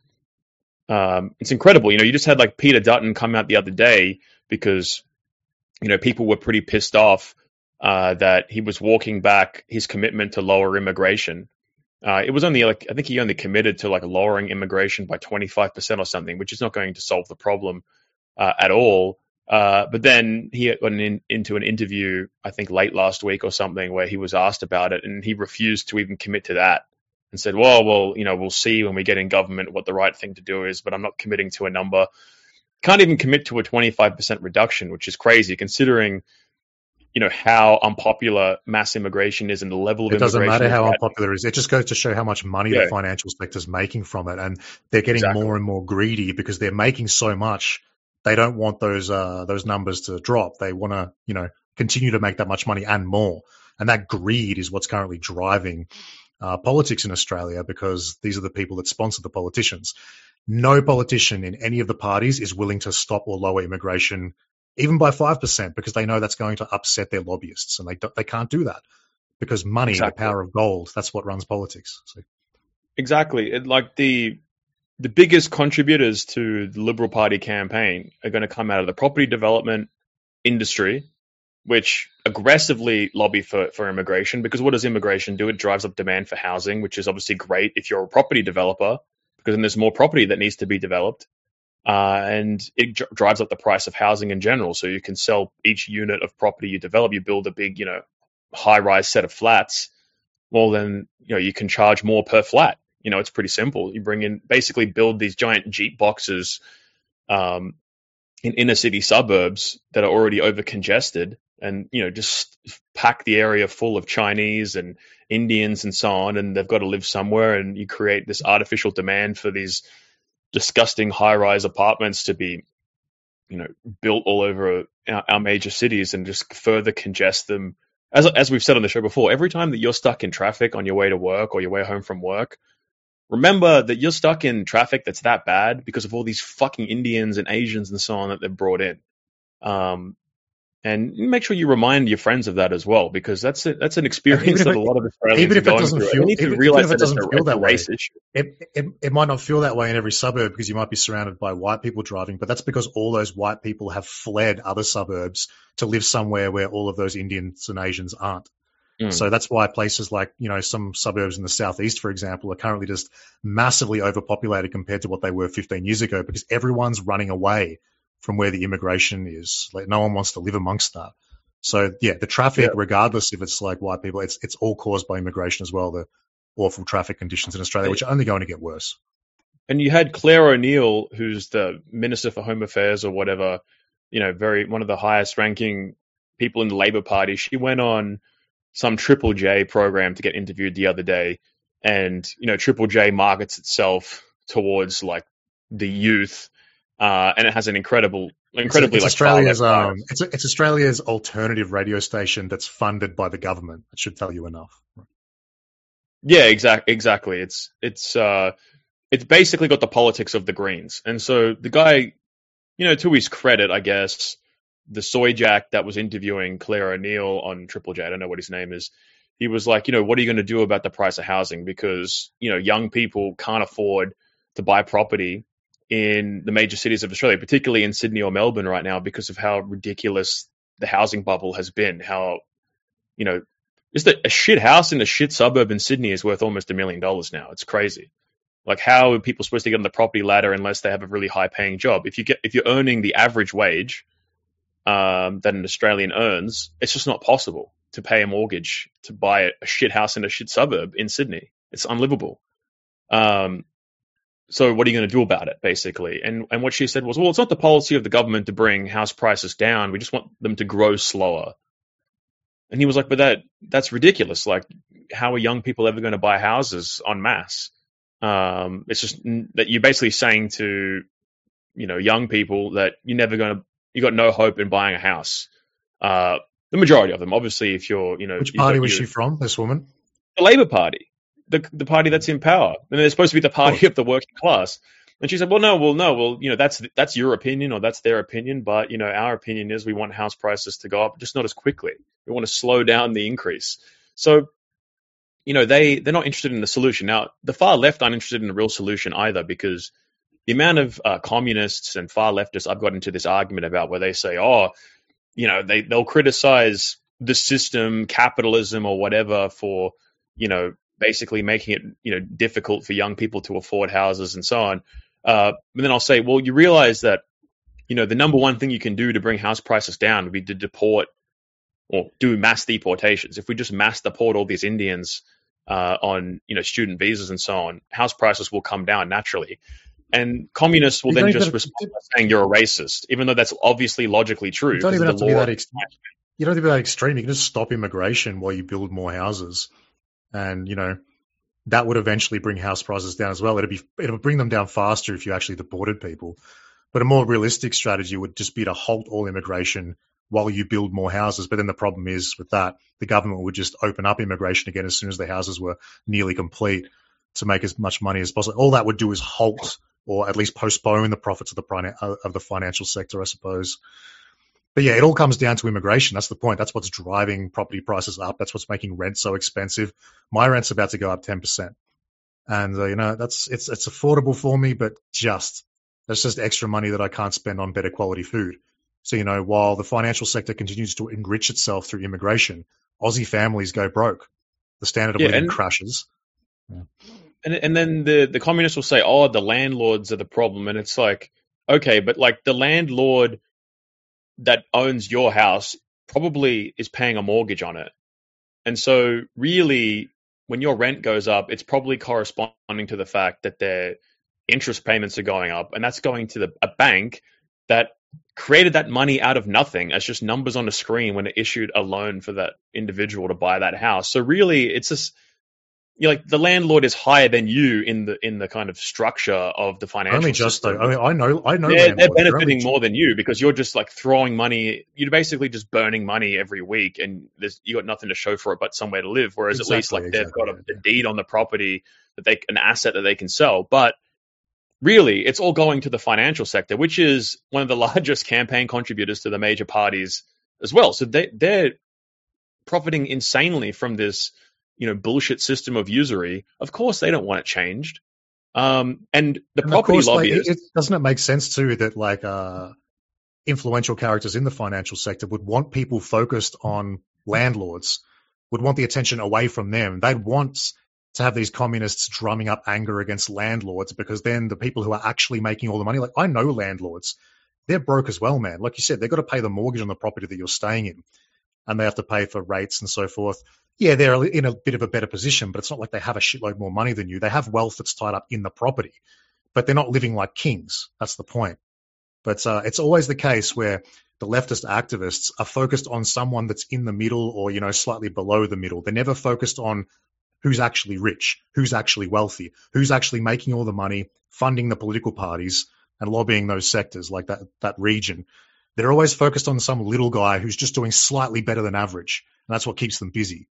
Um, it's incredible. You know, you just had like Peter Dutton come out the other day because, you know, people were pretty pissed off uh, that he was walking back his commitment to lower immigration. Uh, it was only like, I think he only committed to like lowering immigration by twenty-five percent or something, which is not going to solve the problem uh, at all. Uh, but then he went in, into an interview, I think late last week or something, where he was asked about it, and he refused to even commit to that and said, well, well, you know, we'll see when we get in government what the right thing to do is, but I'm not committing to a number. Can't even commit to a twenty-five percent reduction, which is crazy considering, you know, how unpopular mass immigration is and the level of it immigration. It doesn't matter how right. unpopular it is. It just goes to show how much money yeah. the financial sector's making from it. And they're getting exactly. more and more greedy because they're making so much. They don't want those uh, those numbers to drop. They want to, you know, continue to make that much money and more. And that greed is what's currently driving uh, politics in Australia, because these are the people that sponsor the politicians. No politician in any of the parties is willing to stop or lower immigration even by five percent, because they know that's going to upset their lobbyists, and they don't, they can't do that because money, exactly. the power of gold, that's what runs politics. So. Exactly. It, like the the biggest contributors to the Liberal Party campaign are going to come out of the property development industry, which aggressively lobby for, for immigration, because what does immigration do? It drives up demand for housing, which is obviously great if you're a property developer, because then there's more property that needs to be developed. Uh, and it j- drives up the price of housing in general. So you can sell each unit of property you develop. You build a big, you know, high-rise set of flats. Well, then, you know, you can charge more per flat. You know, it's pretty simple. You bring in, basically build these giant Jeep boxes um, in inner city suburbs that are already over congested, and, you know, just pack the area full of Chinese and Indians and so on. And they've got to live somewhere, and you create this artificial demand for these disgusting high-rise apartments to be, you know, built all over our, our major cities, and just further congest them. As as we've said on the show before, every time that you're stuck in traffic on your way to work or your way home from work, remember that you're stuck in traffic that's that bad because of all these fucking Indians and Asians and so on that they've brought in. Um, and make sure you remind your friends of that as well, because that's a, that's an experience that it, a lot of Australians even if are going it doesn't through. Feel, I need to even, realize even if it that doesn't it's a, feel it's that a way, race issue. It, it, it might not feel that way in every suburb because you might be surrounded by white people driving, but that's because all those white people have fled other suburbs to live somewhere where all of those Indians and Asians aren't. Mm. So that's why places like, you know, some suburbs in the southeast, for example, are currently just massively overpopulated compared to what they were fifteen years ago, because everyone's running away from where the immigration is. Like, no one wants to live amongst that. So yeah, the traffic, yeah. regardless if it's like white people, it's it's all caused by immigration as well. The awful traffic conditions in Australia, which are only going to get worse. And you had Claire O'Neill, who's the Minister for Home Affairs or whatever, you know, very one of the highest ranking people in the Labor Party. She went on some Triple J program to get interviewed the other day, and you know, Triple J markets itself towards like the youth, uh, and it has an incredible incredibly it's like Australia's far left um, it's it's Australia's alternative radio station that's funded by the government. That should tell you enough. Yeah, exactly. Exactly. It's it's uh, it's basically got the politics of the Greens, and so the guy, you know, to his credit, I guess, the soy jack that was interviewing Claire O'Neill on Triple J, I don't know what his name is. He was like, you know, what are you going to do about the price of housing? Because, you know, young people can't afford to buy property in the major cities of Australia, particularly in Sydney or Melbourne right now, because of how ridiculous the housing bubble has been. How, you know, just a, a shit house in a shit suburb in Sydney is worth almost a million dollars now. It's crazy. Like, how are people supposed to get on the property ladder unless they have a really high paying job? If you get, if you're earning the average wage um, that an Australian earns, it's just not possible to pay a mortgage to buy a, a shit house in a shit suburb in Sydney. It's unlivable. Um, so what are you going to do about it, basically? And and what she said was, well, it's not the policy of the government to bring house prices down. We just want them to grow slower. And he was like, but that that's ridiculous. Like, how are young people ever going to buy houses en masse? Um, it's just that you're basically saying to, you know, young people that you're never going to, you got no hope in buying a house. Uh, the majority of them, obviously, if you're, you know, Which you've got party was your- she from? This woman? the Labour Party, the the party that's in power, and they're supposed to be the party of the working class. And she said, "Well, no, well, no, well, you know, that's that's your opinion or that's their opinion, but you know, our opinion is we want house prices to go up, just not as quickly. We want to slow down the increase." So, you know, they they're not interested in the solution. Now, the far left aren't interested in the real solution either, because the amount of uh, communists and far leftists I've got into this argument about, where they say, "Oh, you know, they they'll criticize the system, capitalism, or whatever for, you know, basically making it, you know, difficult for young people to afford houses and so on." Uh, but then I'll say, well, you realize that, you know, the number one thing you can do to bring house prices down would be to deport or do mass deportations. If we just mass deport all these Indians uh, on, you know, student visas and so on, house prices will come down naturally. And communists will You then don't just even- respond by saying you're a racist, even though that's obviously logically true. You don't because even of have the to be law. that extreme. You don't have to be that extreme. You can just stop immigration while you build more houses, and you know that would eventually bring house prices down as well. It'd be it'll bring them down faster if you actually deported people. But a more realistic strategy would just be to halt all immigration while you build more houses. But then the problem is with that, the government would just open up immigration again as soon as the houses were nearly complete to make as much money as possible. All that would do is halt or at least postpone the profits of the prina- of the financial sector, I suppose. But yeah, it all comes down to immigration. That's the point. That's what's driving property prices up. That's what's making rent so expensive. My rent's about to go up ten percent. And, uh, you know, that's it's it's affordable for me, but just that's just extra money that I can't spend on better quality food. So, you know, while the financial sector continues to enrich itself through immigration, Aussie families go broke. The standard of Yeah, living and- crashes. And and then the, the communists will say, oh, the landlords are the problem. And it's like, okay, but like the landlord that owns your house probably is paying a mortgage on it. And so really, when your rent goes up, it's probably corresponding to the fact that their interest payments are going up. And that's going to the, a bank that created that money out of nothing as just numbers on a screen when it issued a loan for that individual to buy that house. So really, it's just, you know, like the landlord is higher than you in the in the kind of structure of the financial Only just system. though. I mean, I know, I know. They're, they're landlords. They're benefiting only- more than you because you're just like throwing money. You're basically just burning money every week, and there's you got nothing to show for it but somewhere to live. Whereas at least Exactly, like they've exactly, got a, yeah. a deed on the property that they an asset that they can sell. But really, it's all going to the financial sector, which is one of the largest campaign contributors to the major parties as well. So they they're profiting insanely from this, you know, bullshit system of usury. Of course, they don't want it changed. Um, and the And of property course, like, lobbyists. it, it, doesn't it make sense too that like uh, influential characters in the financial sector would want people focused on landlords, would want the attention away from them. They'd want to have these communists drumming up anger against landlords because then the people who are actually making all the money, like I know landlords, they're broke as well, man. Like you said, they've got to pay the mortgage on the property that you're staying in, and they have to pay for rates and so forth. Yeah, they're in a bit of a better position, but it's not like they have a shitload more money than you. They have wealth that's tied up in the property, but they're not living like kings. That's the point. But uh, it's always the case where the leftist activists are focused on someone that's in the middle or, you know, slightly below the middle. They're never focused on who's actually rich, who's actually wealthy, who's actually making all the money, funding the political parties, and lobbying those sectors, like that, that region, they're always focused on some little guy who's just doing slightly better than average. And that's what keeps them busy.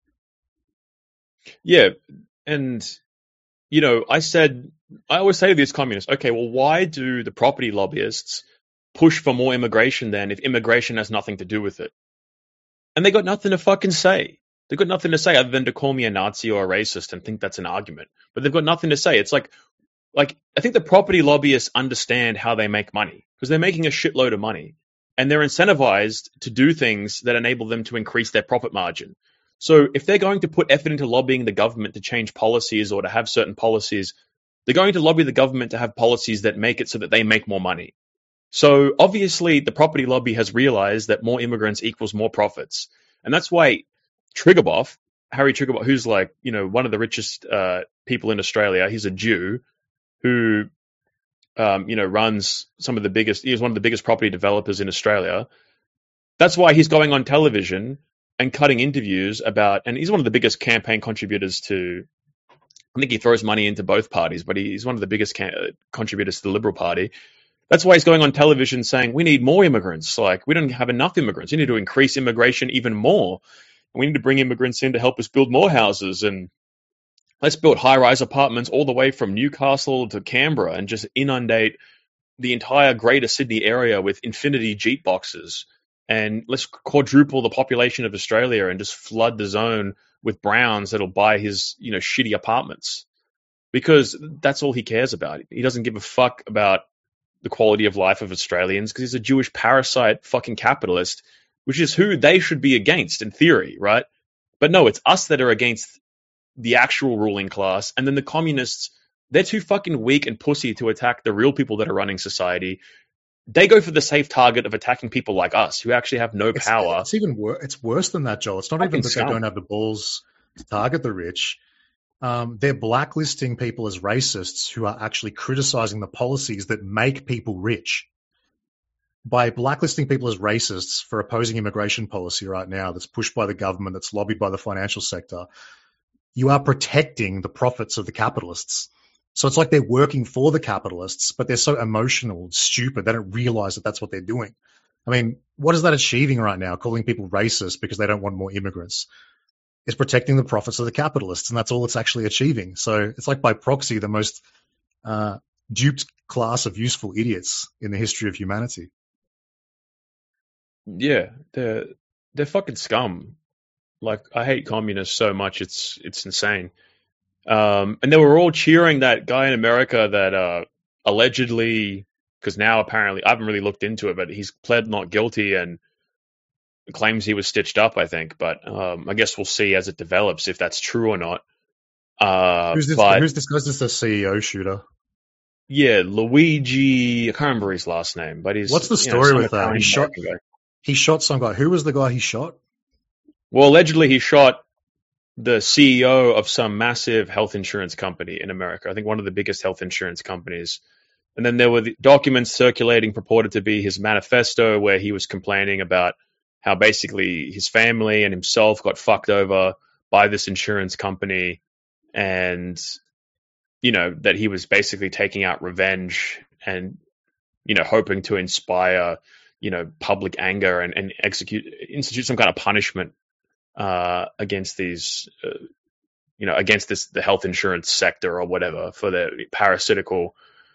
Yeah. And, you know, I said, I always say to these communists, okay, well, why do the property lobbyists push for more immigration then if immigration has nothing to do with it? And they got nothing to fucking say. They've got nothing to say other than to call me a Nazi or a racist and think that's an argument. But they've got nothing to say. It's like, like I think the property lobbyists understand how they make money because they're making a shitload of money. And they're incentivized to do things that enable them to increase their profit margin. So if they're going to put effort into lobbying the government to change policies or to have certain policies, they're going to lobby the government to have policies that make it so that they make more money. So obviously the property lobby has realized that more immigrants equals more profits. And that's why Triguboff, Harry Triguboff, who's like, you know, one of the richest uh, people in Australia, he's a Jew who, um, you know, runs some of the biggest, he's one of the biggest property developers in Australia. That's why he's going on television and cutting interviews about, and he's one of the biggest campaign contributors to, I think he throws money into both parties, but he's one of the biggest ca- contributors to the Liberal Party. That's why he's going on television saying, we need more immigrants. Like, we don't have enough immigrants. We need to increase immigration even more. We need to bring immigrants in to help us build more houses. And let's build high-rise apartments all the way from Newcastle to Canberra and just inundate the entire greater Sydney area with infinity Jeep boxes. And let's quadruple the population of Australia and just flood the zone with Browns that'll buy his, you know, shitty apartments. Because that's all he cares about. He doesn't give a fuck about the quality of life of Australians because he's a Jewish parasite fucking capitalist, which is who they should be against in theory, right? But no, it's us that are against the actual ruling class. And then the communists, they're too fucking weak and pussy to attack the real people that are running society. They go for the safe target of attacking people like us who actually have no It's, power. it's even worse. It's worse than that, Joel. It's not Fucking even that they scum. don't have the balls to target the rich. Um, they're blacklisting people as racists who are actually criticizing the policies that make people rich. By blacklisting people as racists for opposing immigration policy right now that's pushed by the government, that's lobbied by the financial sector, you are protecting the profits of the capitalists. So it's like they're working for the capitalists, but they're so emotional and stupid, they don't realize that that's what they're doing. I mean, what is that achieving right now, calling people racist because they don't want more immigrants? It's protecting the profits of the capitalists, and that's all it's actually achieving. So it's like by proxy the most uh, duped class of useful idiots in the history of humanity. Yeah, they're they're fucking scum. Like, I hate communists so much, it's it's insane. Um, and they were all cheering that guy in America that uh, allegedly, because now apparently, I haven't really looked into it, but he's pled not guilty and claims he was stitched up, I think. But um, I guess we'll see as it develops if that's true or not. Uh, Who's this? but Who's this? Who's this? The C E O shooter? yeah, Luigi, I can't remember his last name, but he's What's the you know, story some with that? Italian He shot. American guy. He shot some guy. Who was the guy he shot? Well, allegedly he shot the C E O of some massive health insurance company in America. I think one of the biggest health insurance companies. And then there were the documents circulating purported to be his manifesto where he was complaining about how basically his family and himself got fucked over by this insurance company and, you know, that he was basically taking out revenge and, you know, hoping to inspire, you know, public anger and, and execute, institute some kind of punishment uh, against these, uh, you know, against this, the health insurance sector or whatever for the parasitical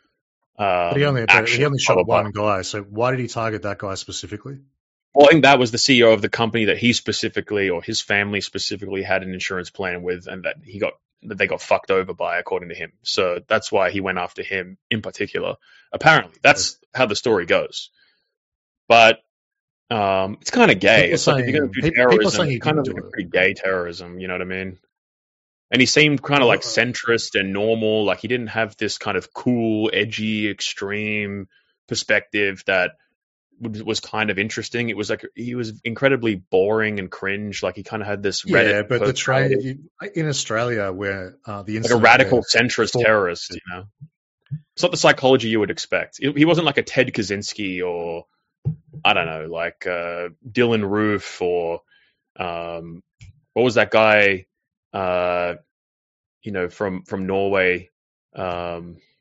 um, But he only action. he only shot blah, blah, one guy. So why did he target that guy specifically? Well, I think that was the C E O of the company that he specifically or his family specifically had an insurance plan with, and that he got that they got fucked over by, according to him. So that's why he went after him in particular. Apparently, that's how the story goes. But um, it's kind of gay. People It's like if you're going to do saying- people terrorism, saying he it's kind of didn't like do a it. pretty gay terrorism. You know what I mean? And he seemed kind of like centrist and normal. Like he didn't have this kind of cool, edgy, extreme perspective that was kind of interesting. It was like he was incredibly boring and cringe. Like he kind of had this Reddit Yeah, but the personality, trade in Australia where uh, the like a incident radical where- centrist for- terrorist. You know, it's not the psychology you would expect. He wasn't like a Ted Kaczynski or I don't know, like uh, Dylan Roof or um, what was that guy? Uh, you know, from from Norway. Um,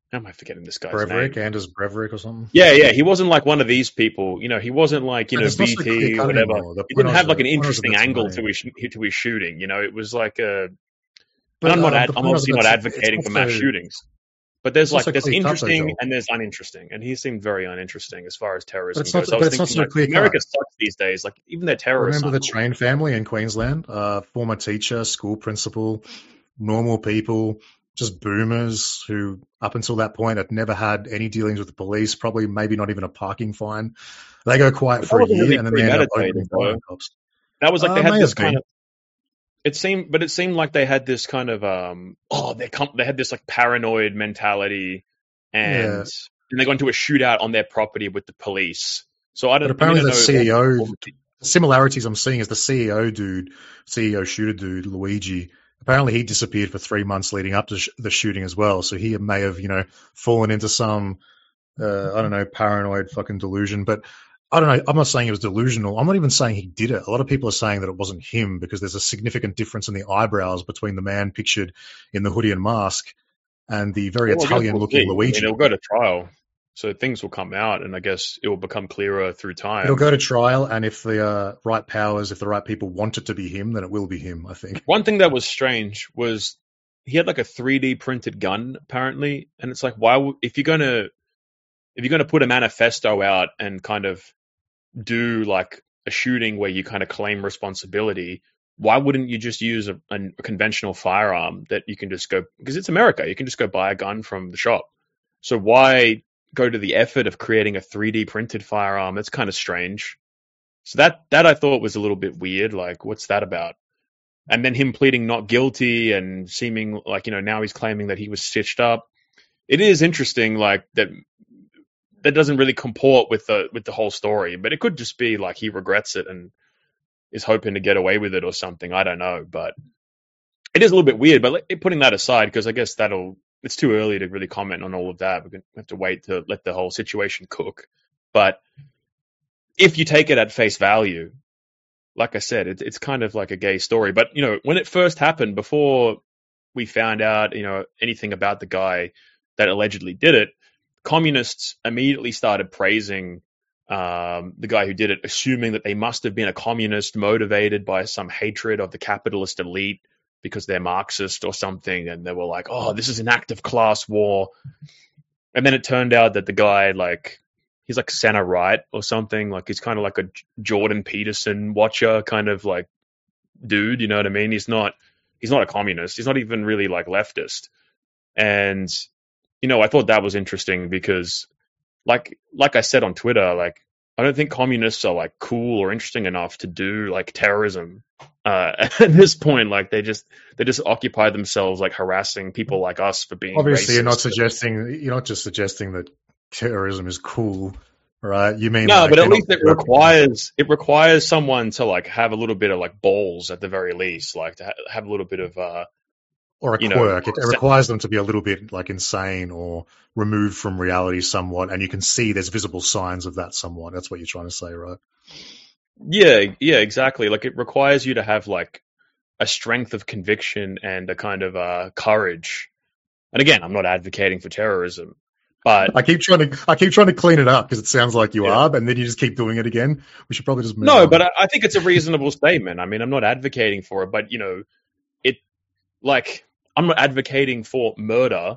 how am I forgetting this guy's Breivik, name? Anders Breivik or something. Yeah, yeah, he wasn't like one of these people. You know, he wasn't like, you And know, it's not so B T clear or cut whatever. anymore. The He point didn't was, have like the an point was interesting about angle money. to his to his shooting. You know, it was like a. And But I'm not. um, Ad, the I'm point was obviously not about advocating it's for mass also shootings, but there's it's like also there's clear cut though, interesting Joel. and there's uninteresting, and he seemed very uninteresting as far as But terrorism it's not. goes. I But was it's not thinking so like clear cut. America sucks these days. Like even their terrorists Remember aren't the cool. Train family in Queensland? Uh, former teacher, school principal, normal people, just boomers who, up until that point, had never had any dealings with the police. Probably, maybe not even a parking fine. They go quiet But that for a wasn't year, really and then they end up premeditated, opening fire though. on cops. That was like they Uh, had may this have kind been. of. It seemed, but it seemed like they had this kind of um. Oh, they com- they had this like paranoid mentality, and Yeah, and they got into a shootout on their property with the police. So I but don't. I mean, apparently I the know C E all, O, all the, the similarities I'm seeing is the C E O dude, C E O shooter dude, Luigi. Apparently he disappeared for three months leading up to sh- the shooting as well. So he may have, you know, fallen into some, uh, I don't know, paranoid fucking delusion. But I don't know. I'm not saying it was delusional. I'm not even saying he did it. A lot of people are saying that it wasn't him because there's a significant difference in the eyebrows between the man pictured in the hoodie and mask and the very well, I guess we'll Italian-looking see. I mean, Luigi. it'll go to trial, so things will come out, and I guess it will become clearer through It'll time. go to trial, and if the uh, right powers, if the right people want it to be him, then it will be him, I think. One thing that was strange was he had like a three D printed gun apparently, and it's like, why would if you're gonna if you're gonna put a manifesto out and kind of do like a shooting where you kind of claim responsibility, why wouldn't you just use a, a, a conventional firearm that you can just go, because it's America, you can just go buy a gun from the shop. So why go to the effort of creating a three D printed firearm? That's kind of strange. So that that I thought was a little bit weird. Like, what's that about? And then him pleading not guilty and seeming like, you know, now he's claiming that he was stitched up. It is interesting, like that that doesn't really comport with the with the whole story, but it could just be like he regrets it and is hoping to get away with it or something. I don't know, but it is a little bit weird. But let- putting that aside, because I guess that'll it's too early to really comment on all of that. We're gonna have to wait to let the whole situation cook. But if you take it at face value, like I said, it, it's kind of like a gay story. But you know, when it first happened, before we found out, you know, anything about the guy that allegedly did it, communists immediately started praising um, the guy who did it, assuming that they must have been a communist motivated by some hatred of the capitalist elite because they're Marxist or something. And they were like, oh, this is an act of class war. And then it turned out that the guy, like, he's like center right or something. Like, he's kind of like a Jordan Peterson watcher kind of like dude. You know what I mean? He's not, he's not a communist. He's not even really like leftist. And, you know, I thought that was interesting because like, like I said on Twitter, like, I don't think communists are like cool or interesting enough to do like terrorism. Uh, at this point, like they just, they just occupy themselves like harassing people like us for being Obviously, racist. you're not suggesting, you're not just suggesting that terrorism is cool, right? You mean No, like but at they're not least it working- requires it requires someone to like have a little bit of like balls at the very least, like to ha- have a little bit of uh or a you know, quirk. It, it se- requires them to be a little bit like insane or removed from reality somewhat, and you can see there's visible signs of that somewhat. That's what you're trying to say, right? yeah, yeah, exactly. Like it requires you to have like a strength of conviction and a kind of uh courage. And again, I'm not advocating for terrorism, but I keep trying to, I keep trying to clean it up because it sounds like you Yeah. are, but then you just keep doing it again. We should probably just move no, on. but I, I think it's a reasonable statement. I mean, I'm not advocating for it, but you know, it like I'm not advocating for murder,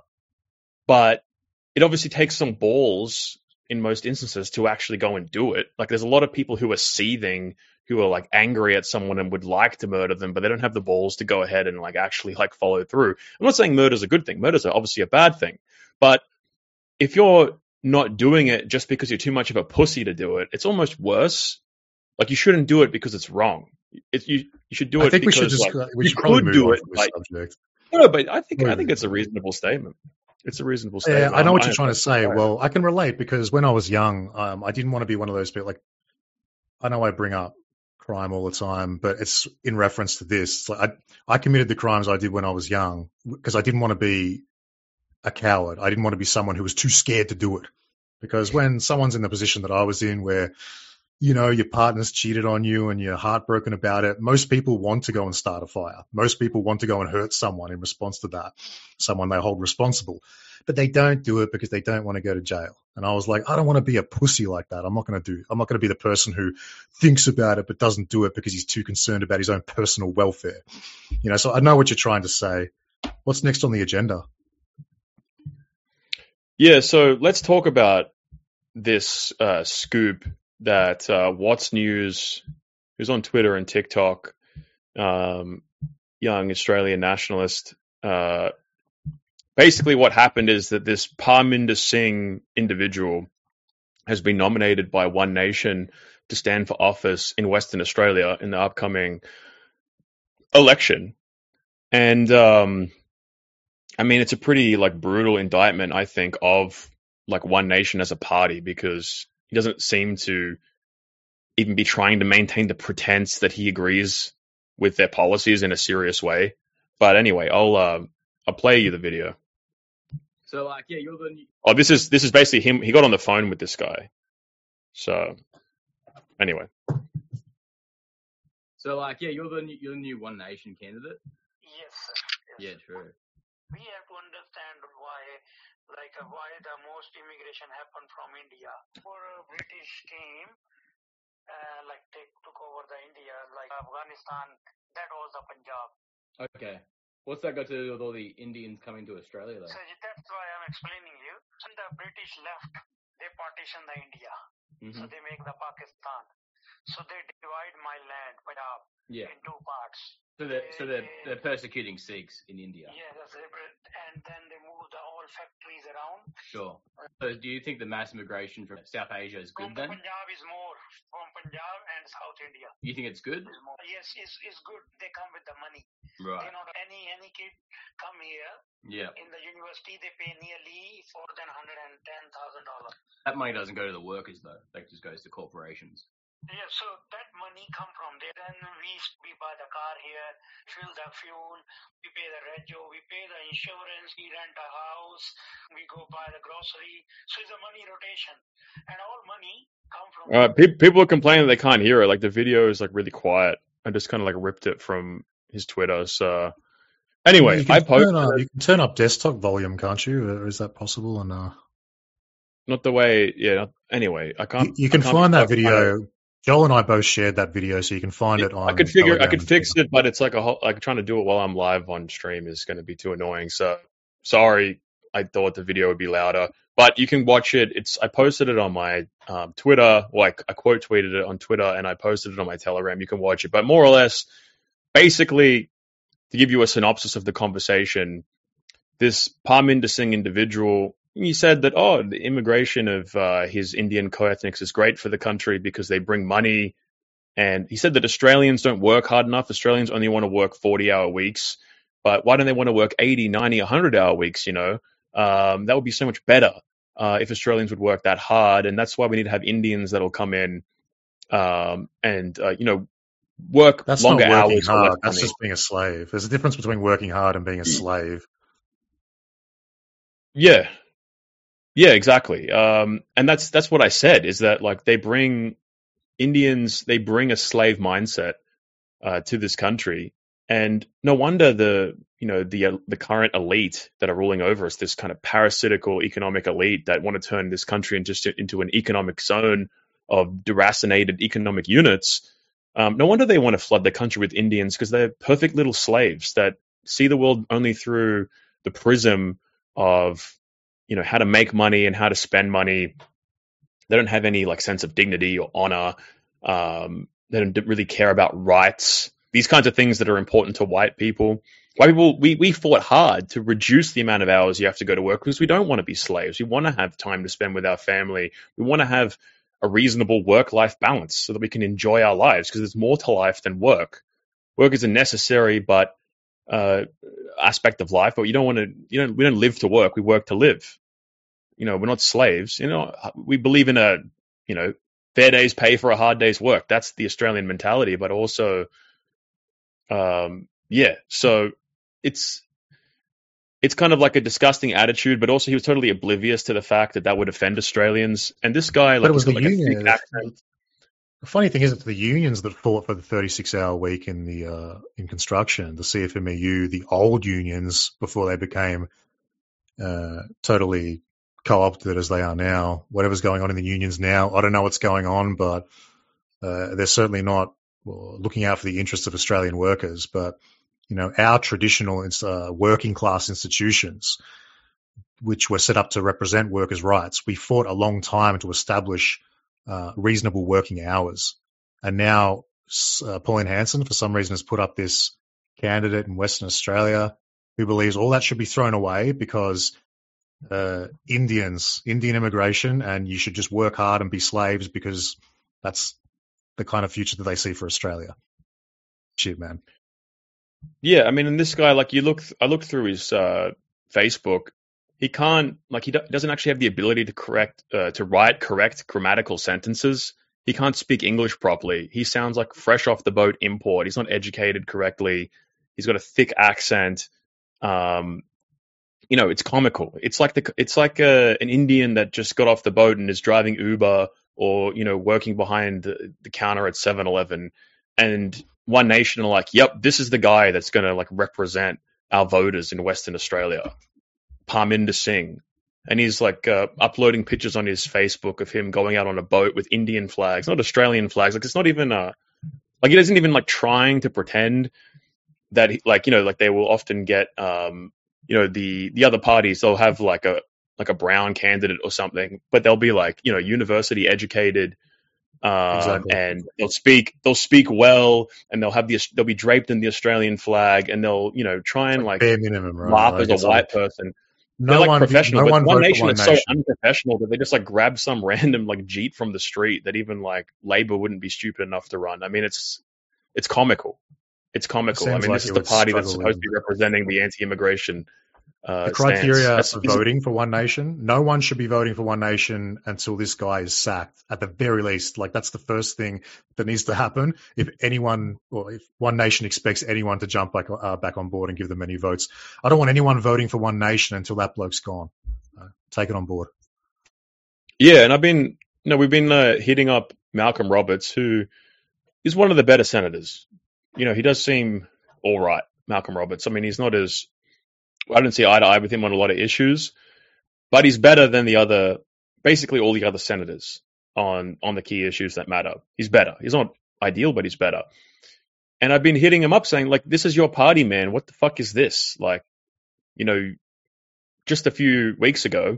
but it obviously takes some balls in most instances to actually go and do it. Like there's a lot of people who are seething, who are like angry at someone and would like to murder them, but they don't have the balls to go ahead and like actually like follow through. I'm not saying murder's a good thing. Murder's obviously a bad thing, but if you're not doing it just because you're too much of a pussy to do it, it's almost worse. Like you shouldn't do it because it's wrong. It, you you should do I it think we because should just, like, we you should probably could move do on it. from this Like, subject. no, but I think I Move think it. it's a reasonable statement. It's a reasonable Yeah, statement. I know I'm- what I- you're trying to say. Right. Well, I can relate because when I was young, um, I didn't want to be one of those people. Like, I know I bring up crime all the time, but it's in reference to this. It's like I, I committed the crimes I did when I was young because I didn't want to be a coward. I didn't want to be someone who was too scared to do it. Because when someone's in the position that I was in, where you know, your partner's cheated on you and you're heartbroken about it, most people want to go and start a fire. Most people want to go and hurt someone in response to that, someone they hold responsible. But they don't do it because they don't want to go to jail. And I was like, I don't want to be a pussy like that. I'm not going to do, I'm not going to be the person who thinks about it but doesn't do it because he's too concerned about his own personal welfare. You know, so I know what you're trying to say. What's next on the agenda? Yeah, so let's talk about this uh, scoop that uh, What's News, who's on Twitter and TikTok, um, young Australian nationalist. Uh, basically, what happened is that this Parminder Singh individual has been nominated by One Nation to stand for office in Western Australia in the upcoming election. And um, I mean, it's a pretty like brutal indictment, I think, of like One Nation as a party, because he doesn't seem to even be trying to maintain the pretense that he agrees with their policies in a serious way. But anyway, I'll uh, I'll play you the video. So like, yeah, you're the. Oh, this is this is basically him. He got on the phone with this guy. So anyway. So like, yeah, you're the you're the new One Nation candidate. Yes, sir. Yes. Yeah, true. We have to understand why, like, uh, why the most immigration happened from India. For a British came, uh, like, they took over the India, like Afghanistan, that was the Punjab. Okay. What's that got to do with all the Indians coming to Australia, though? So that's why I'm explaining you. When the British left, they partitioned the India. Mm-hmm. So they make the Pakistan. So they divide my land, Punjab, yeah. in two parts. So they're, so they're, they're persecuting Sikhs in India. Yeah, that's it. And then they move the all factories around. Sure. So do you think the mass immigration from South Asia is good from then? Punjab is more from Punjab and South India. You think it's good? It's more. Yes, it's, it's good. They come with the money. Right. You know, any any kid come here. Yeah. In the university, they pay nearly more than one hundred ten thousand dollars. That money doesn't go to the workers though. That just goes to corporations. Yeah, so that money come from there. Then we we buy the car here, fill the fuel, we pay the rego, we pay the insurance, we rent a house, we go buy the grocery. So it's a money rotation, and all money come from. Uh, pe- people are complaining that they can't hear it. Like the video is like really quiet. I just kind of like ripped it from his Twitter. So anyway, I posted. Up, you can turn up desktop volume, can't you? Or is that possible? And uh... not the way. Yeah. Not, anyway, I can't. You, you can I can't find that video. Joel and I both shared that video, so you can find yeah, it on. I could figure, Telegram I could fix it, but it's like a whole, like trying to do it while I'm live on stream is going to be too annoying. So sorry, I thought the video would be louder, but you can watch it. It's I posted it on my um, Twitter, like I quote tweeted it on Twitter, and I posted it on my Telegram. You can watch it, but more or less, basically, to give you a synopsis of the conversation, this Parminder Singh individual. He said that, oh, the immigration of uh, his Indian co-ethnics is great for the country because they bring money. And he said that Australians don't work hard enough. Australians only want to work forty-hour weeks. But why don't they want to work eighty, ninety, one hundred-hour weeks, you know? Um, that would be so much better uh, if Australians would work that hard. And that's why we need to have Indians that'll come in um, and, uh, you know, work that's longer not working hours. Hard. That's just being a slave. There's a difference between working hard and being a slave. Yeah. Yeah, exactly. Um, and that's that's what I said, is that like they bring Indians, they bring a slave mindset uh, to this country, and no wonder the you know the uh, the current elite that are ruling over us, this kind of parasitical economic elite that want to turn this country into just into an economic zone of deracinated economic units. Um, no wonder they want to flood the country with Indians, because they're perfect little slaves that see the world only through the prism of you know, how to make money and how to spend money. They don't have any like sense of dignity or honor. Um, they don't really care about rights. These kinds of things that are important to white people. White people, we, we fought hard to reduce the amount of hours you have to go to work because we don't want to be slaves. We want to have time to spend with our family. We want to have a reasonable work-life balance so that we can enjoy our lives, because there's more to life than work. Work is a necessary but uh, aspect of life, but you don't want to, you know, we don't live to work. We work to live. You know, we're not slaves. You know, we believe in a, you know, fair day's pay for a hard day's work. That's the Australian mentality, but also, um, yeah. So it's, it's kind of like a disgusting attitude, but also he was totally oblivious to the fact that that would offend Australians. And this guy, like, but it was the like union. A accent. The funny thing is, it's the unions that fought for the thirty-six hour week in the uh, in construction, the C F M E U, the old unions before they became uh, totally co-opted as they are now. Whatever's going on in the unions now, I don't know what's going on, but uh, they're certainly not well, looking out for the interests of Australian workers. But you know, our traditional uh, working class institutions, which were set up to represent workers' rights, we fought a long time to establish uh, reasonable working hours. And now uh, Pauline Hanson, for some reason, has put up this candidate in Western Australia who believes all that should be thrown away because uh, Indians, Indian immigration, and you should just work hard and be slaves because that's the kind of future that they see for Australia. Shit, man. Yeah, I mean, and this guy, like, you look, I looked through his uh, Facebook. He can't, like, he do- doesn't actually have the ability to correct, uh, to write correct grammatical sentences. He can't speak English properly. He sounds like fresh off the boat import. He's not educated correctly. He's got a thick accent. Um, you know, it's comical. It's like the, it's like a, an Indian that just got off the boat and is driving Uber or, you know, working behind the, the counter at seven eleven, and One Nation are like, yep, this is the guy that's going to like represent our voters in Western Australia. Parminder Singh. And he's like uh, uploading pictures on his Facebook of him going out on a boat with Indian flags, not Australian flags. Like, it's not even uh like he doesn't even like trying to pretend that he, like, you know, like they will often get um you know, the the other parties, they'll have like a like a brown candidate or something, but they'll be like, you know, university educated, um Exactly. and they'll speak they'll speak well, and they'll have the they'll be draped in the Australian flag, and they'll, you know, try and like Bare minimum, right? laugh Like, as it's a white like, person. no They're like one, professional, no but one One vote for Nation One is so Nation. unprofessional that they just like grab some random like Jeep from the street that even like Labor wouldn't be stupid enough to run. I mean, it's it's comical. It's It comical. I seems mean, like this is it the would party that's struggle supposed to in be representing the anti-immigration uh, the stance. criteria That's, for this is- voting for One Nation. No one should be voting for One Nation until this guy is sacked, at the very least. Like, that's the first thing that needs to happen if anyone, or if One Nation expects anyone to jump back uh, back on board and give them any votes. I don't want anyone voting for One Nation until that bloke's gone. Uh, take it on board. yeah, and I've been, you know, we've been uh, hitting up Malcolm Roberts, who is one of the better senators. You know, he does seem all right, Malcolm Roberts. I mean, he's not as, I don't see eye to eye with him on a lot of issues, but he's better than the other, basically all the other senators on on the key issues that matter. He's better. He's not ideal, but he's better. And I've been hitting him up saying, like, this is your party, man. What the fuck is this? Like, you know, just a few weeks ago,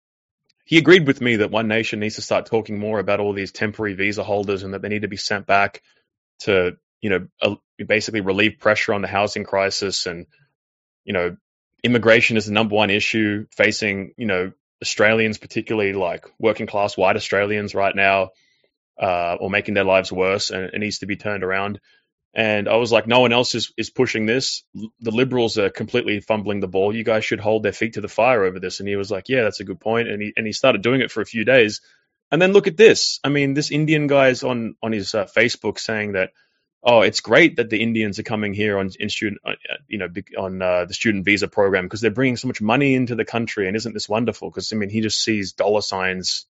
he agreed with me that One Nation needs to start talking more about all these temporary visa holders and that they need to be sent back to, you know, uh, basically relieve pressure on the housing crisis. And, you know, immigration is the number one issue facing, you know, Australians, particularly like working class white Australians right now, uh, or making their lives worse, and it needs to be turned around. And I was like, no one else is, is pushing this. The Liberals are completely fumbling the ball. You guys should hold their feet to the fire over this. And he was like, yeah, that's a good point. And he and he started doing it for a few days. And then look at this. I mean, this Indian guy's on on his uh, Facebook saying that, oh, it's great that the Indians are coming here on in student, uh, you know, on uh, the student visa program because they're bringing so much money into the country. And isn't this wonderful? Because I mean, he just sees dollar signs.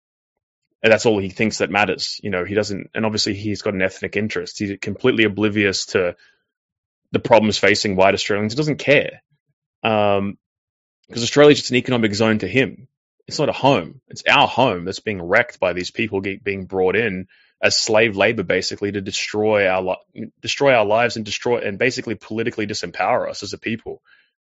And that's all he thinks that matters. You know, he doesn't, and obviously he's got an ethnic interest. He's completely oblivious to the problems facing white Australians. He doesn't care. Um, because Australia's just an economic zone to him. It's not a home. It's our home that's being wrecked by these people get, being brought in as slave labor, basically, to destroy our, li- destroy our lives and destroy, and basically politically disempower us as a people.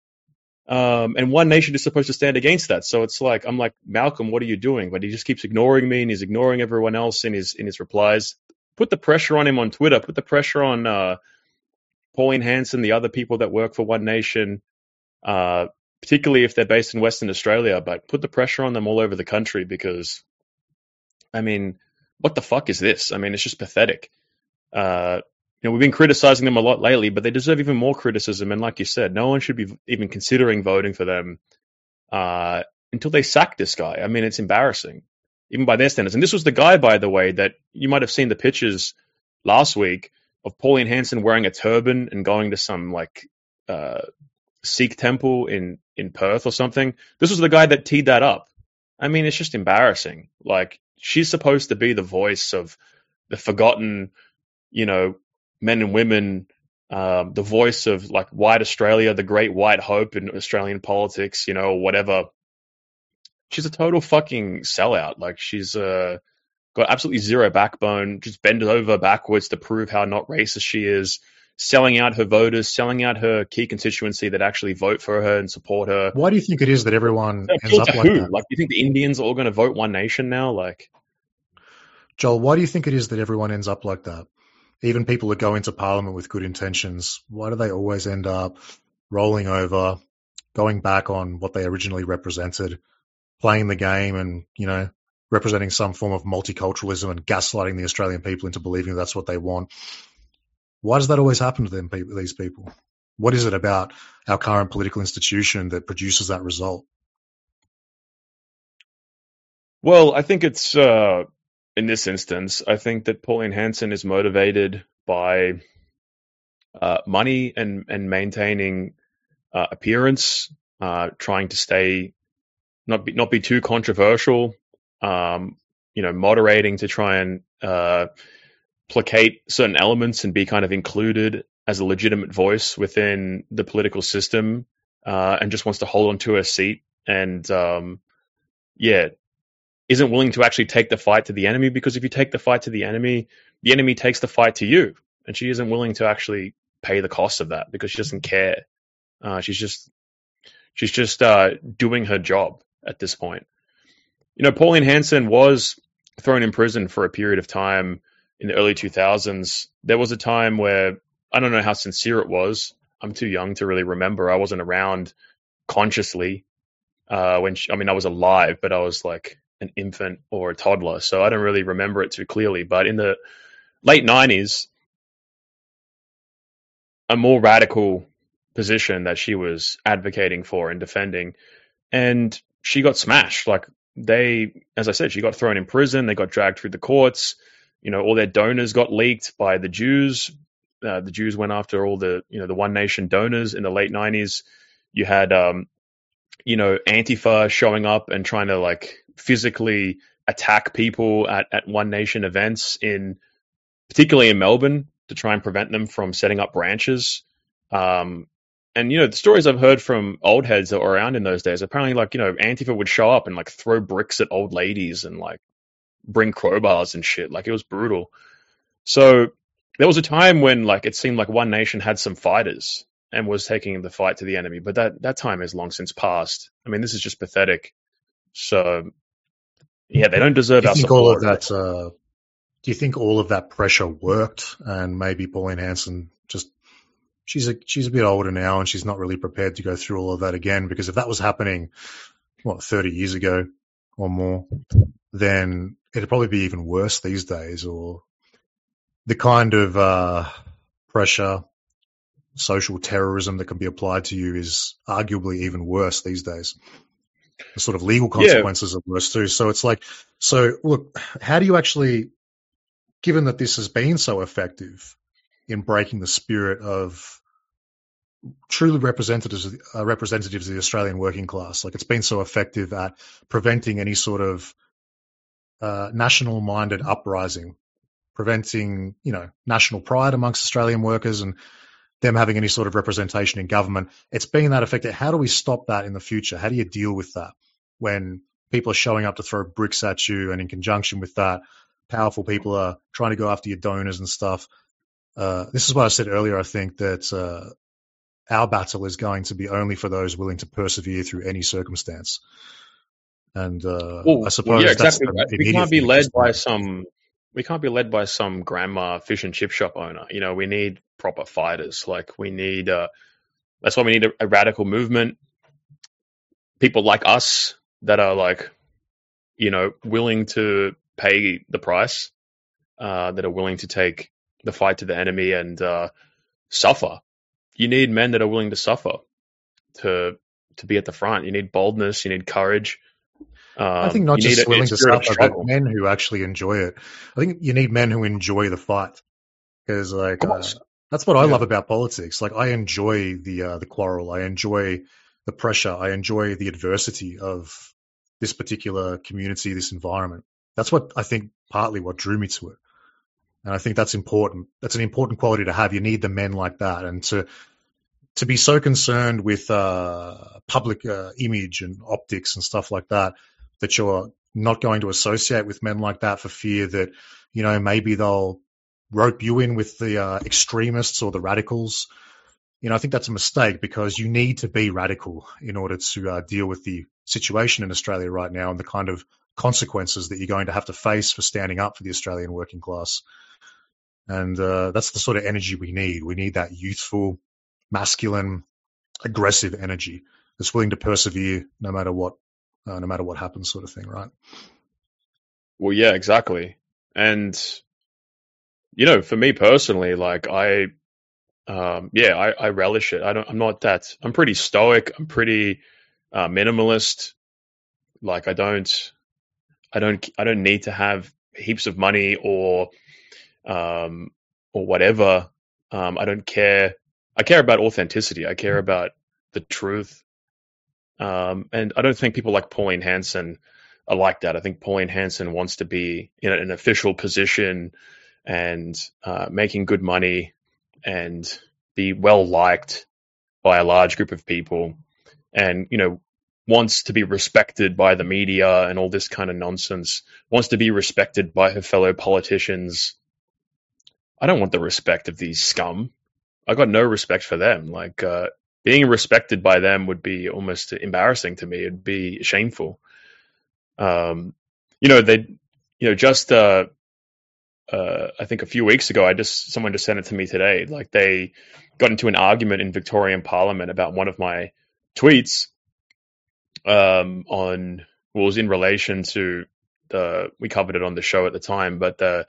Um, and One Nation is supposed to stand against that. So it's like, I'm like, Malcolm, what are you doing? But he just keeps ignoring me, and he's ignoring everyone else in his in his replies. Put the pressure on him on Twitter. Put the pressure on uh, Pauline Hanson, the other people that work for One Nation, uh, particularly if they're based in Western Australia. But put the pressure on them all over the country because, I mean, what the fuck is this? I mean, it's just pathetic. Uh, You know, we've been criticizing them a lot lately, but they deserve even more criticism. And like you said, no one should be even considering voting for them uh, until they sack this guy. I mean, it's embarrassing, even by their standards. And this was the guy, by the way, that you might have seen the pictures last week of Pauline Hanson wearing a turban and going to some like uh, Sikh temple in, in Perth or something. This was the guy that teed that up. I mean, it's just embarrassing. Like, she's supposed to be the voice of the forgotten, you know, men and women, um, the voice of like white Australia, the great white hope in Australian politics, you know, or whatever. She's a total fucking sellout. Like she's uh, got absolutely zero backbone, just bending over backwards to prove how not racist she is, selling out her voters, selling out her key constituency that actually vote for her and support her. Why do you think it is that everyone So ends up to like who? that? Like, do you think the Indians are all going to vote One Nation now? Like, Joel, why do you think it is that everyone ends up like that? Even people that go into Parliament with good intentions, why do they always end up rolling over, going back on what they originally represented, playing the game and, you know, representing some form of multiculturalism and gaslighting the Australian people into believing that's what they want? Why does that always happen to them, people, these people? What is it about our current political institution that produces that result? well, I think it's, uh, in this instance, I think that Pauline Hanson is motivated by uh, money and, and maintaining uh, appearance, uh, trying to stay, not be, not be too controversial, um, you know, moderating to try and uh, placate certain elements and be kind of included as a legitimate voice within the political system, uh, and just wants to hold on to her seat and, um, yeah, isn't willing to actually take the fight to the enemy, because if you take the fight to the enemy, the enemy takes the fight to you, and she isn't willing to actually pay the cost of that because she doesn't care. Uh, she's just she's just uh, doing her job at this point. You know, Pauline Hanson was thrown in prison for a period of time in the early two thousands. There was a time where I don't know how sincere it was. I'm too young to really remember. I wasn't around consciously uh, when she, I mean, I was alive, but I was like an infant or a toddler, so I don't really remember it too clearly. But in the late nineties, a more radical position that she was advocating for and defending, and she got smashed. Like they, as I said, she got thrown in prison. They got dragged through the courts. You know, all their donors got leaked by the Jews. Uh, the Jews went after all the, you know, the One Nation donors in the late nineties. You had, um, you know, Antifa showing up and trying to like physically attack people at, at One Nation events in, particularly in Melbourne, to try and prevent them from setting up branches. Um, and, you know, the stories I've heard from old heads that were around in those days, apparently like, you know, Antifa would show up and like throw bricks at old ladies and like bring crowbars and shit. Like it was brutal. So there was a time when like it seemed like One Nation had some fighters and was taking the fight to the enemy, but that, that time has long since passed. I mean, this is just pathetic. So yeah, they don't deserve Do you our think support. all of that? Uh, do you think all of that pressure worked, and maybe Pauline Hanson just she's a she's a bit older now, and she's not really prepared to go through all of that again? Because if that was happening, what, thirty years ago or more, then it'd probably be even worse these days. Or the kind of uh, pressure, social terrorism that can be applied to you is arguably even worse these days. The sort of legal consequences yeah. are worse too. So it's like, so look, how do you actually, given that this has been so effective in breaking the spirit of truly representatives, uh, representatives of the Australian working class, like it's been so effective at preventing any sort of uh, national-minded uprising, preventing, you know, national pride amongst Australian workers and them having any sort of representation in government. It's been that effective. How do we stop that in the future? How do you deal with that when people are showing up to throw bricks at you, and in conjunction with that, powerful people are trying to go after your donors and stuff? Uh, this is what I said earlier. I think that uh, our battle is going to be only for those willing to persevere through any circumstance. And uh, well, I suppose well, yeah, that's exactly. the We can't be thing led just by now. some. We can't be led by some grandma fish and chip shop owner. You know, we need proper fighters. Like we need. Uh, that's why we need a, a radical movement. People like us that are like, you know, willing to pay the price. Uh, that are willing to take the fight to the enemy and uh, suffer. You need men that are willing to suffer to to be at the front. You need boldness. You need courage. Um, I think not you need just a, willing a to spirit of suffer, but struggle. men who actually enjoy it. I think you need men who enjoy the fight, because like Of uh, course. that's what I Yeah. love about politics. Like I enjoy the uh, the quarrel. I enjoy the pressure. I enjoy the adversity of this particular community, this environment. That's what I think partly what drew me to it. And I think that's important. That's an important quality to have. You need the men like that, and to to be so concerned with uh, public uh, image and optics and stuff like that, that you're not going to associate with men like that for fear that, you know, maybe they'll rope you in with the uh, extremists or the radicals. You know, I think that's a mistake, because you need to be radical in order to uh, deal with the situation in Australia right now and the kind of consequences that you're going to have to face for standing up for the Australian working class. And uh, that's the sort of energy we need. We need that youthful, masculine, aggressive energy that's willing to persevere no matter what, uh, no matter what happens, sort of thing, right? Well, yeah, exactly. And, you know, for me personally, like I, um, yeah, I, I relish it. I don't, I'm not that, I'm pretty stoic. I'm pretty uh, minimalist. Like I don't, I don't, I don't need to have heaps of money or, um, or whatever. Um, I don't care. I care about authenticity. I care about the truth. Um, and I don't think people like Pauline Hanson are like that. I think Pauline Hanson wants to be in an official position and uh, making good money and be well liked by a large group of people, and, you know, wants to be respected by the media and all this kind of nonsense, wants to be respected by her fellow politicians. I don't want the respect of these scum. I got no respect for them. Like, uh, being respected by them would be almost embarrassing to me. It'd be shameful. Um, you know, they, you know, just, uh, uh, I think a few weeks ago, I just, someone just sent it to me today. Like, they got into an argument in Victorian Parliament about one of my tweets, um, on, well, it was in relation to the, we covered it on the show at the time, but the,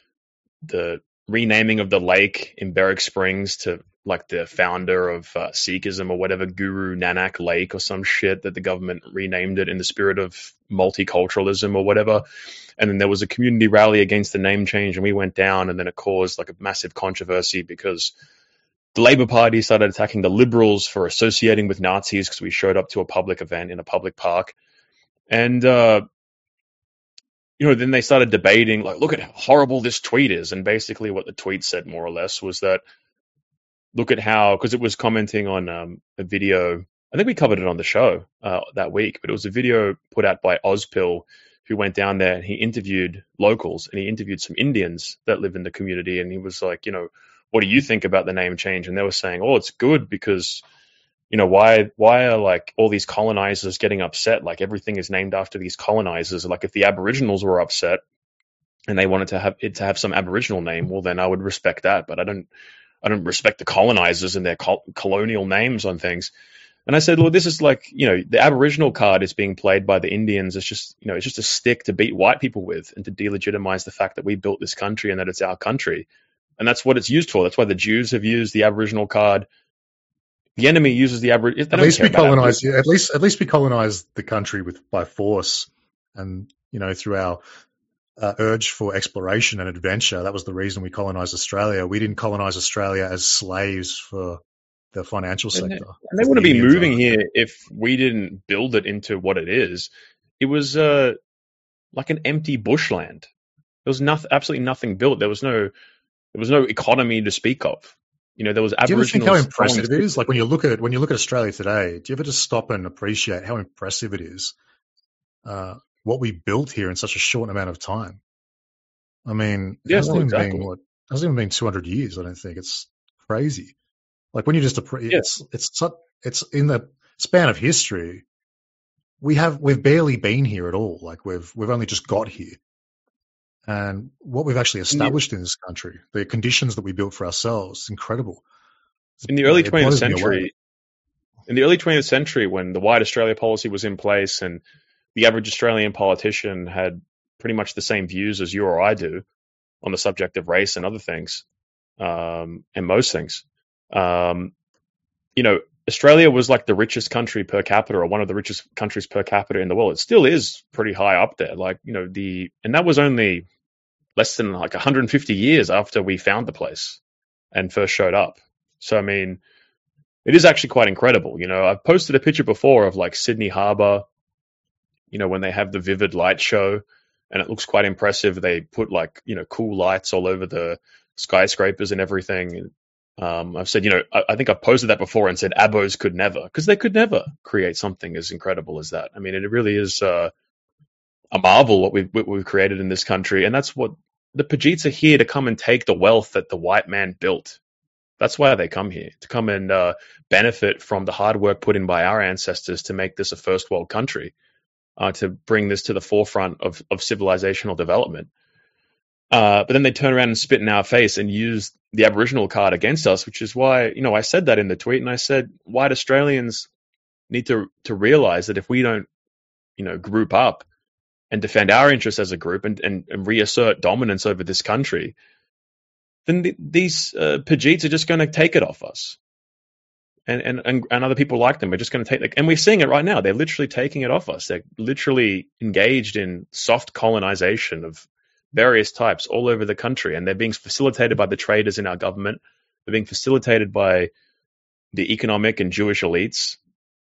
the, renaming of the lake in Berwick Springs to like the founder of uh, Sikhism or whatever, Guru Nanak Lake or some shit, that the government renamed it in the spirit of multiculturalism or whatever. And then there was a community rally against the name change, and we went down, and then it caused like a massive controversy because the Labour Party started attacking the Liberals for associating with Nazis because we showed up to a public event in a public park. And, uh, you know, then they started debating, like, look at how horrible this tweet is. And basically what the tweet said, more or less, was that, look at how, because it was commenting on um, a video, I think we covered it on the show uh, that week, but it was a video put out by Ozpil, who went down there and he interviewed locals, and he interviewed some Indians that live in the community. And he was like, you know, what do you think about the name change? And they were saying, oh, it's good because, you know, why why are like all these colonizers getting upset? Like everything is named after these colonizers. Like if the Aboriginals were upset and they wanted to have it to have some Aboriginal name, well, then I would respect that. But I don't I don't respect the colonizers and their col- colonial names on things. And I said, well, this is like, you know, the Aboriginal card is being played by the Indians. It's just, you know, it's just a stick to beat white people with and to delegitimize the fact that we built this country and that it's our country. And that's what it's used for. That's why the Jews have used the Aboriginal card. The enemy uses the Aboriginal. At least we colonized. Yeah, at least, at least we colonized the country with by force, and you know, through our uh, urge for exploration and adventure. That was the reason we colonized Australia. We didn't colonize Australia as slaves for the financial sector. And they, and they wouldn't be moving are. here if we didn't build it into what it is. It was uh, like an empty bushland. There was nothing, absolutely nothing built. There was no, there was no economy to speak of. You know, there was Aboriginal. Do you ever think how impressive it is? Like when you look at when you look at Australia today, do you ever just stop and appreciate how impressive it is? Uh, what we built here in such a short amount of time. I mean, it yes, hasn't, exactly. even been, what, it hasn't even been two hundred years. I don't think. It's crazy. Like when you just appre- yeah. it's it's it's in the span of history. We have we've barely been here at all. Like we've we've only just got here. And what we've actually established in this country, the conditions that we built for ourselves, is incredible. In the early twentieth century, in the early twentieth century, when the White Australia policy was in place and the average Australian politician had pretty much the same views as you or I do on the subject of race and other things, um, and most things, um, you know, Australia was like the richest country per capita, or one of the richest countries per capita in the world. It still is pretty high up there. Like, you know, the, and that was only less than like one hundred fifty years after we found the place and first showed up. So, I mean, it is actually quite incredible. You know, I've posted a picture before of like Sydney Harbour, you know, when they have the vivid light show. and it looks quite impressive. They put like, you know, cool lights all over the skyscrapers and everything. Um, I've said, you know, I, I think I've posted that before and said abos could never, because they could never create something as incredible as that. I mean, it really is uh, a marvel what we've, what we've created in this country. And that's what the Pajeets are here to come and take the wealth that the white man built. That's why they come here, to come and uh, benefit from the hard work put in by our ancestors to make this a first world country, uh, to bring this to the forefront of, of civilizational development. Uh, but then they turn around and spit in our face and use the Aboriginal card against us, which is why, you know, I said that in the tweet, and I said white Australians need to to realize that if we don't, you know, group up and defend our interests as a group and, and, and reassert dominance over this country, then the, these uh, Pajeets are just going to take it off us. And, and, and, and other people like them are just going to take it. And we're seeing it right now. They're literally taking it off us. They're literally engaged in soft colonization of various types all over the country, and they're being facilitated by the traders in our government. They're being facilitated by the economic and Jewish elites.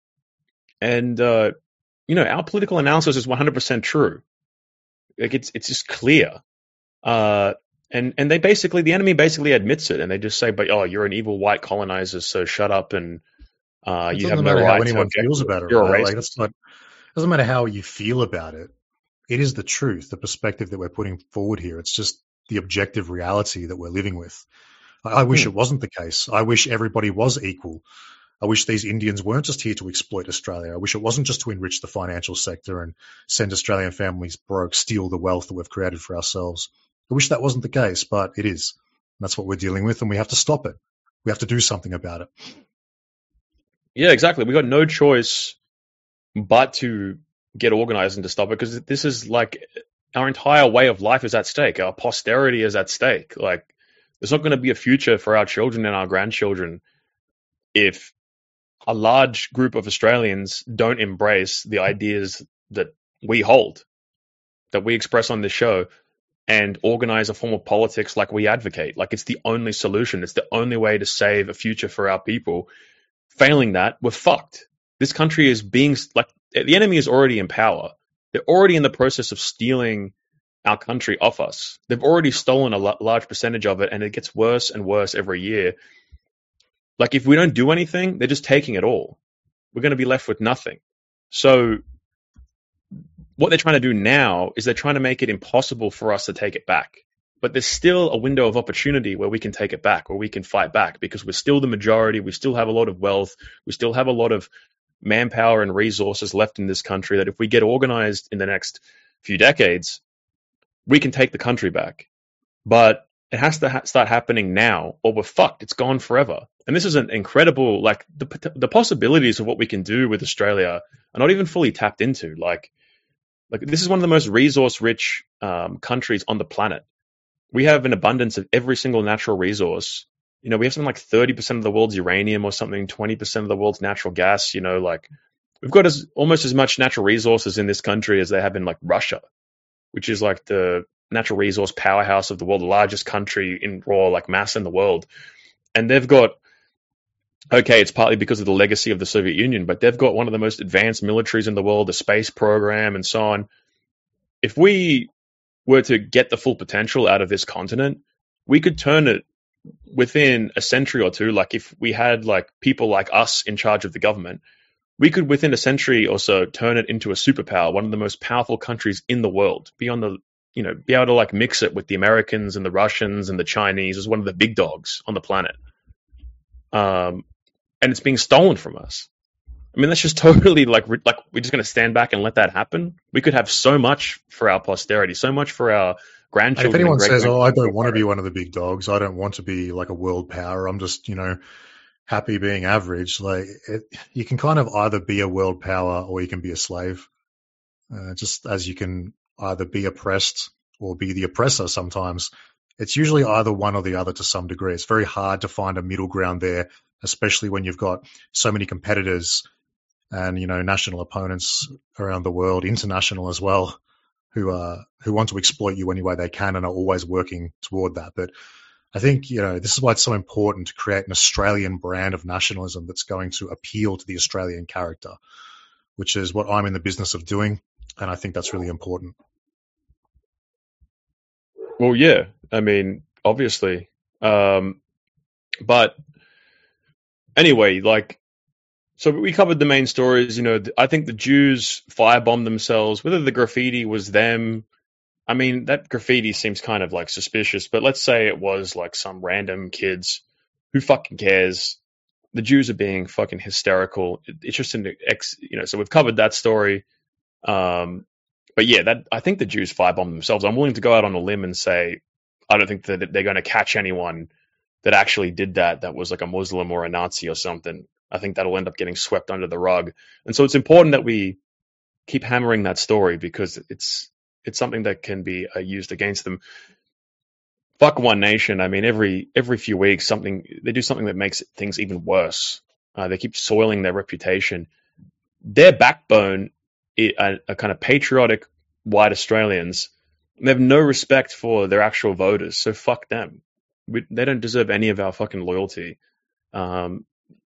And, uh, you know, our political analysis is one hundred percent true. Like, it's it's just clear. Uh, and, and they basically, the enemy basically admits it, and they just say, but, oh, you're an evil white colonizer, so shut up, and uh, It you doesn't have no matter how right to anyone object. feels about it, You're a right? racist. Like, that's not, it doesn't matter how you feel about it. It is the truth, the perspective that we're putting forward here. It's just the objective reality that we're living with. I, I wish Hmm. it wasn't the case. I wish everybody was equal. I wish these Indians weren't just here to exploit Australia. I wish it wasn't just to enrich the financial sector and send Australian families broke, steal the wealth that we've created for ourselves. I wish that wasn't the case, but it is. And that's what we're dealing with, and we have to stop it. We have to do something about it. Yeah, exactly. We got no choice but to get organized and to stop it, because this is like our entire way of life is at stake. Our posterity is at stake. Like, there's not going to be a future for our children and our grandchildren if a large group of Australians don't embrace the ideas that we hold, that we express on this show, and organize a form of politics like we advocate. Like, it's the only solution. It's the only way to save a future for our people. Failing that, we're fucked. This country is being, like, the enemy is already in power. They're already in the process of stealing our country off us. They've already stolen a l- large percentage of it, and it gets worse and worse every year. Like, if we don't do anything, they're just taking it all. We're going to be left with nothing. So what they're trying to do now is they're trying to make it impossible for us to take it back. But there's still a window of opportunity where we can take it back, where we can fight back, because we're still the majority. We still have a lot of wealth. We still have a lot of manpower and resources left in this country that if we get organized in the next few decades, we can take the country back. But it has to ha- start happening now, or we're fucked. It's gone forever. And this is an incredible, like, the the possibilities of what we can do with Australia are not even fully tapped into. Like, like this is one of the most resource-rich um, countries on the planet. We have an abundance of every single natural resource. You know, we have something like thirty percent of the world's uranium or something, twenty percent of the world's natural gas. You know, like, we've got as almost as much natural resources in this country as they have in, like, Russia, which is like the natural resource powerhouse of the world, the largest country in raw, like, mass in the world. And they've got, okay, it's partly because of the legacy of the Soviet Union, but they've got one of the most advanced militaries in the world, the space program and so on. If we were to get the full potential out of this continent, we could turn it within a century or two. Like, if we had, like, people like us in charge of the government, we could within a century or so turn it into a superpower, one of the most powerful countries in the world, be on the, you know, be able to, like, mix it with the Americans and the Russians and the Chinese as one of the big dogs on the planet. Um, and it's being stolen from us. I mean, that's just totally like, like we're just going to stand back and let that happen. We could have so much for our posterity, so much for our grandchildren. If anyone and says, "Oh, I don't great-grandchildren. want to be one of the big dogs. I don't want to be like a world power. I'm just, you know, happy being average." Like, it, you can kind of either be a world power or you can be a slave. Uh, just as you can either be oppressed or be the oppressor sometimes. It's usually either one or the other to some degree. It's very hard to find a middle ground there, especially when you've got so many competitors and, you know, national opponents around the world, international as well, who uh, who want to exploit you any way they can and are always working toward that. But I think, you know, this is why it's so important to create an Australian brand of nationalism that's going to appeal to the Australian character, which is what I'm in the business of doing. And I think that's really important. Well, yeah. I mean, obviously. Um, but anyway, like, so we covered the main stories. You know, I think the Jews firebombed themselves. Whether the graffiti was them, I mean, that graffiti seems kind of like suspicious. But let's say it was like some random kids. Who fucking cares? The Jews are being fucking hysterical. It's just an ex, you know. So we've covered that story. Um, but yeah, that I think the Jews firebombed themselves. I'm willing to go out on a limb and say I don't think that they're going to catch anyone that actually did that. That was like a Muslim or a Nazi or something. I think that'll end up getting swept under the rug. And so it's important that we keep hammering that story because it's it's something that can be uh, used against them. Fuck One Nation. I mean, every every few weeks, something they do something that makes things even worse. Uh, they keep soiling their reputation. Their backbone are, are kind of patriotic white Australians. They have no respect for their actual voters, so fuck them. We, they don't deserve any of our fucking loyalty. Um,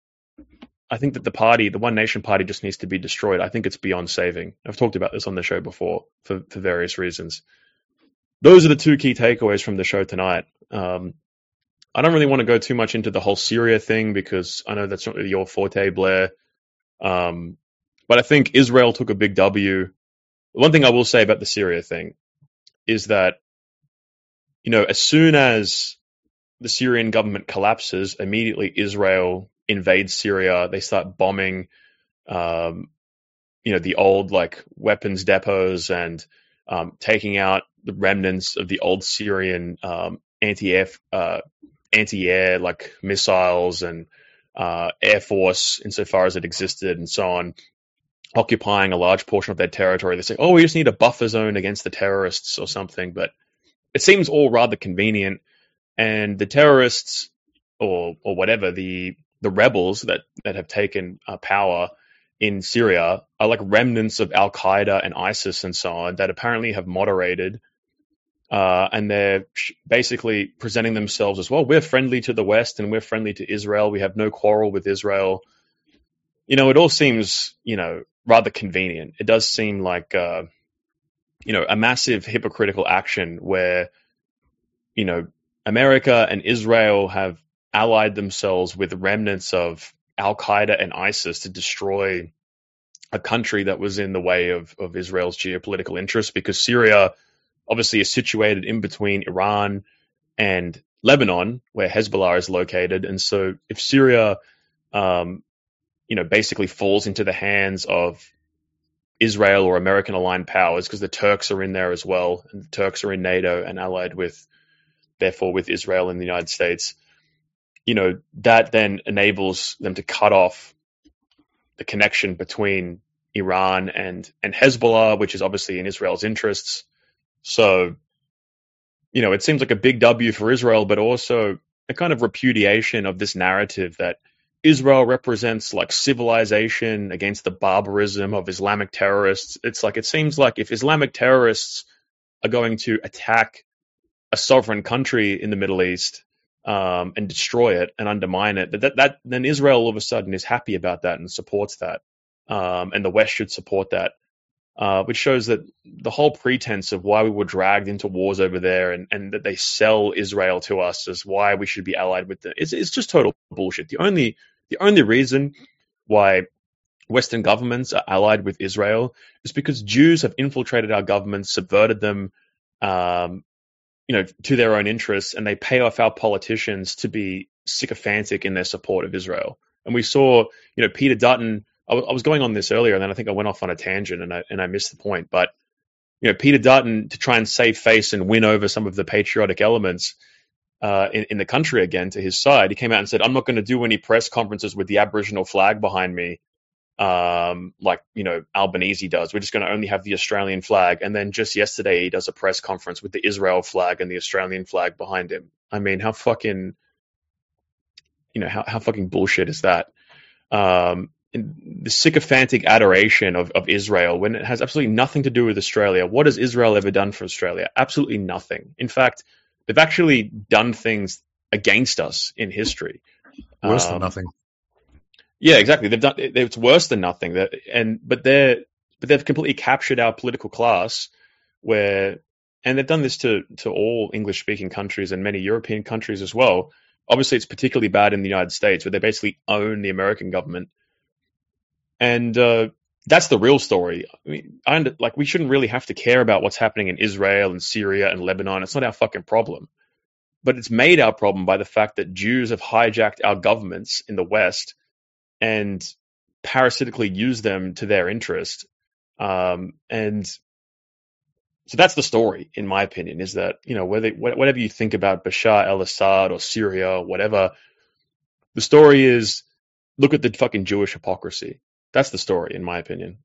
I think that the party, the One Nation party, just needs to be destroyed. I think it's beyond saving. I've talked about this on the show before for, for various reasons. Those are the two key takeaways from the show tonight. Um, I don't really want to go too much into the whole Syria thing because I know that's not really your forte, Blair. Um, but I think Israel took a big W. One thing I will say about the Syria thing is that, you know, as soon as the Syrian government collapses, immediately Israel invades Syria. They start bombing, um, you know, the old like weapons depots and um, taking out the remnants of the old Syrian um, anti-air, uh, anti-air like missiles and uh, air force insofar as it existed and so on, occupying a large portion of their territory. They say, oh, we just need a buffer zone against the terrorists or something. But it seems all rather convenient. And the terrorists or or whatever, the the rebels that, that have taken uh, power in Syria are like remnants of Al-Qaeda and ISIS and so on that apparently have moderated. Uh, and they're basically presenting themselves as, well, we're friendly to the West and we're friendly to Israel. We have no quarrel with Israel. You know, it all seems, you know, rather convenient. It does seem like, uh, you know, a massive hypocritical action where, you know, America and Israel have allied themselves with remnants of Al-Qaeda and ISIS to destroy a country that was in the way of, of Israel's geopolitical interests, because Syria obviously is situated in between Iran and Lebanon, where Hezbollah is located. And so if Syria, um, you know, basically falls into the hands of Israel or American aligned powers, because the Turks are in there as well, and the Turks are in NATO and allied with, therefore, with Israel and the United States, you know, that then enables them to cut off the connection between Iran and, and Hezbollah, which is obviously in Israel's interests. So, you know, it seems like a big W for Israel, but also a kind of repudiation of this narrative that Israel represents like civilization against the barbarism of Islamic terrorists. It's like, it seems like if Islamic terrorists are going to attack a sovereign country in the Middle East, um, and destroy it and undermine it, that, that, that then Israel all of a sudden is happy about that and supports that. Um, and the West should support that, uh, which shows that the whole pretense of why we were dragged into wars over there and, and that they sell Israel to us as why we should be allied with them, it's, it's just total bullshit. The only, the only reason why Western governments are allied with Israel is because Jews have infiltrated our governments, subverted them, um, you know, to their own interests, and they pay off our politicians to be sycophantic in their support of Israel. And we saw, you know, Peter Dutton, I, w- I was going on this earlier, and then I think I went off on a tangent and I, and I missed the point. But, you know, Peter Dutton, to try and save face and win over some of the patriotic elements uh, in, in the country again to his side, he came out and said, I'm not going to do any press conferences with the Aboriginal flag behind me, um, like, you know, Albanese does. We're just going to only have the Australian flag. And then just yesterday, he does a press conference with the Israel flag and the Australian flag behind him. I mean, how fucking, you know, how, how fucking bullshit is that? Um, the sycophantic adoration of, of Israel when it has absolutely nothing to do with Australia. What has Israel ever done for Australia? Absolutely nothing. In fact, they've actually done things against us in history. Worse um, than nothing. Yeah, exactly. They've done. It's worse than nothing. That and but they're but they've completely captured our political class, where and they've done this to to all English speaking countries and many European countries as well. Obviously, it's particularly bad in the United States, where they basically own the American government, and uh, that's the real story. I mean, I under, like we shouldn't really have to care about what's happening in Israel and Syria and Lebanon. It's not our fucking problem. But it's made our problem by the fact that Jews have hijacked our governments in the West and parasitically used them to their interest. Um, and so that's the story, in my opinion, is that, you know, whether whatever you think about Bashar al-Assad or Syria or whatever, the story is look at the fucking Jewish hypocrisy. That's the story, in my opinion.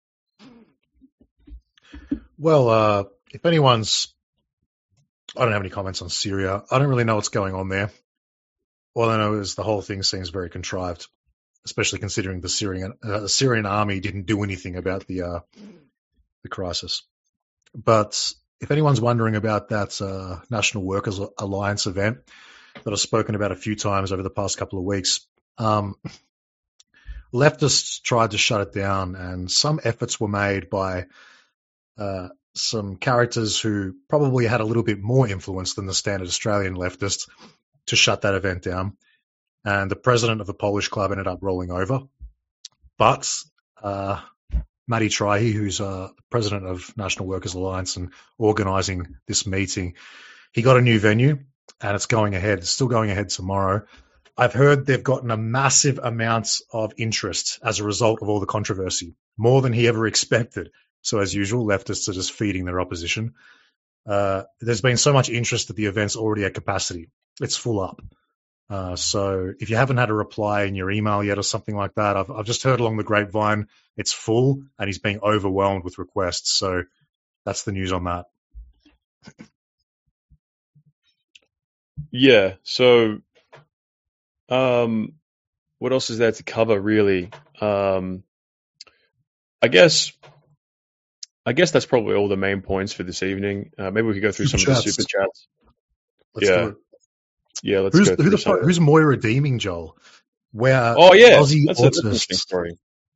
Well, uh, if anyone's I don't have any comments on Syria. I don't really know what's going on there. All I know is the whole thing seems very contrived, especially considering the Syrian uh, the Syrian army didn't do anything about the uh, the crisis. But if anyone's wondering about that uh, National Workers Alliance event that I've spoken about a few times over the past couple of weeks, um, leftists tried to shut it down, and some efforts were made by uh, some characters who probably had a little bit more influence than the standard Australian leftist to shut that event down. And the president of the Polish club ended up rolling over. But uh, Matty Traihy, who's uh, president of National Workers Alliance and organising this meeting, he got a new venue and it's going ahead. It's still going ahead tomorrow. I've heard they've gotten a massive amount of interest as a result of all the controversy, more than he ever expected. So as usual, leftists are just feeding their opposition. Uh, there's been so much interest that the event's already at capacity. It's full up. Uh, so if you haven't had a reply in your email yet or something like that, I've, I've just heard along the grapevine it's full and he's being overwhelmed with requests. So that's the news on that. Yeah. So, um, what else is there to cover, really? Um, I guess... I guess that's probably all the main points for this evening. Uh, maybe we could go through Super some chats. of the super chats. Let's yeah, do it. yeah. Let's Who's, go who through the, some. who's Moira Deeming, Joel? Where Oh yeah, Aussie that's, a, that's an interesting autist. story.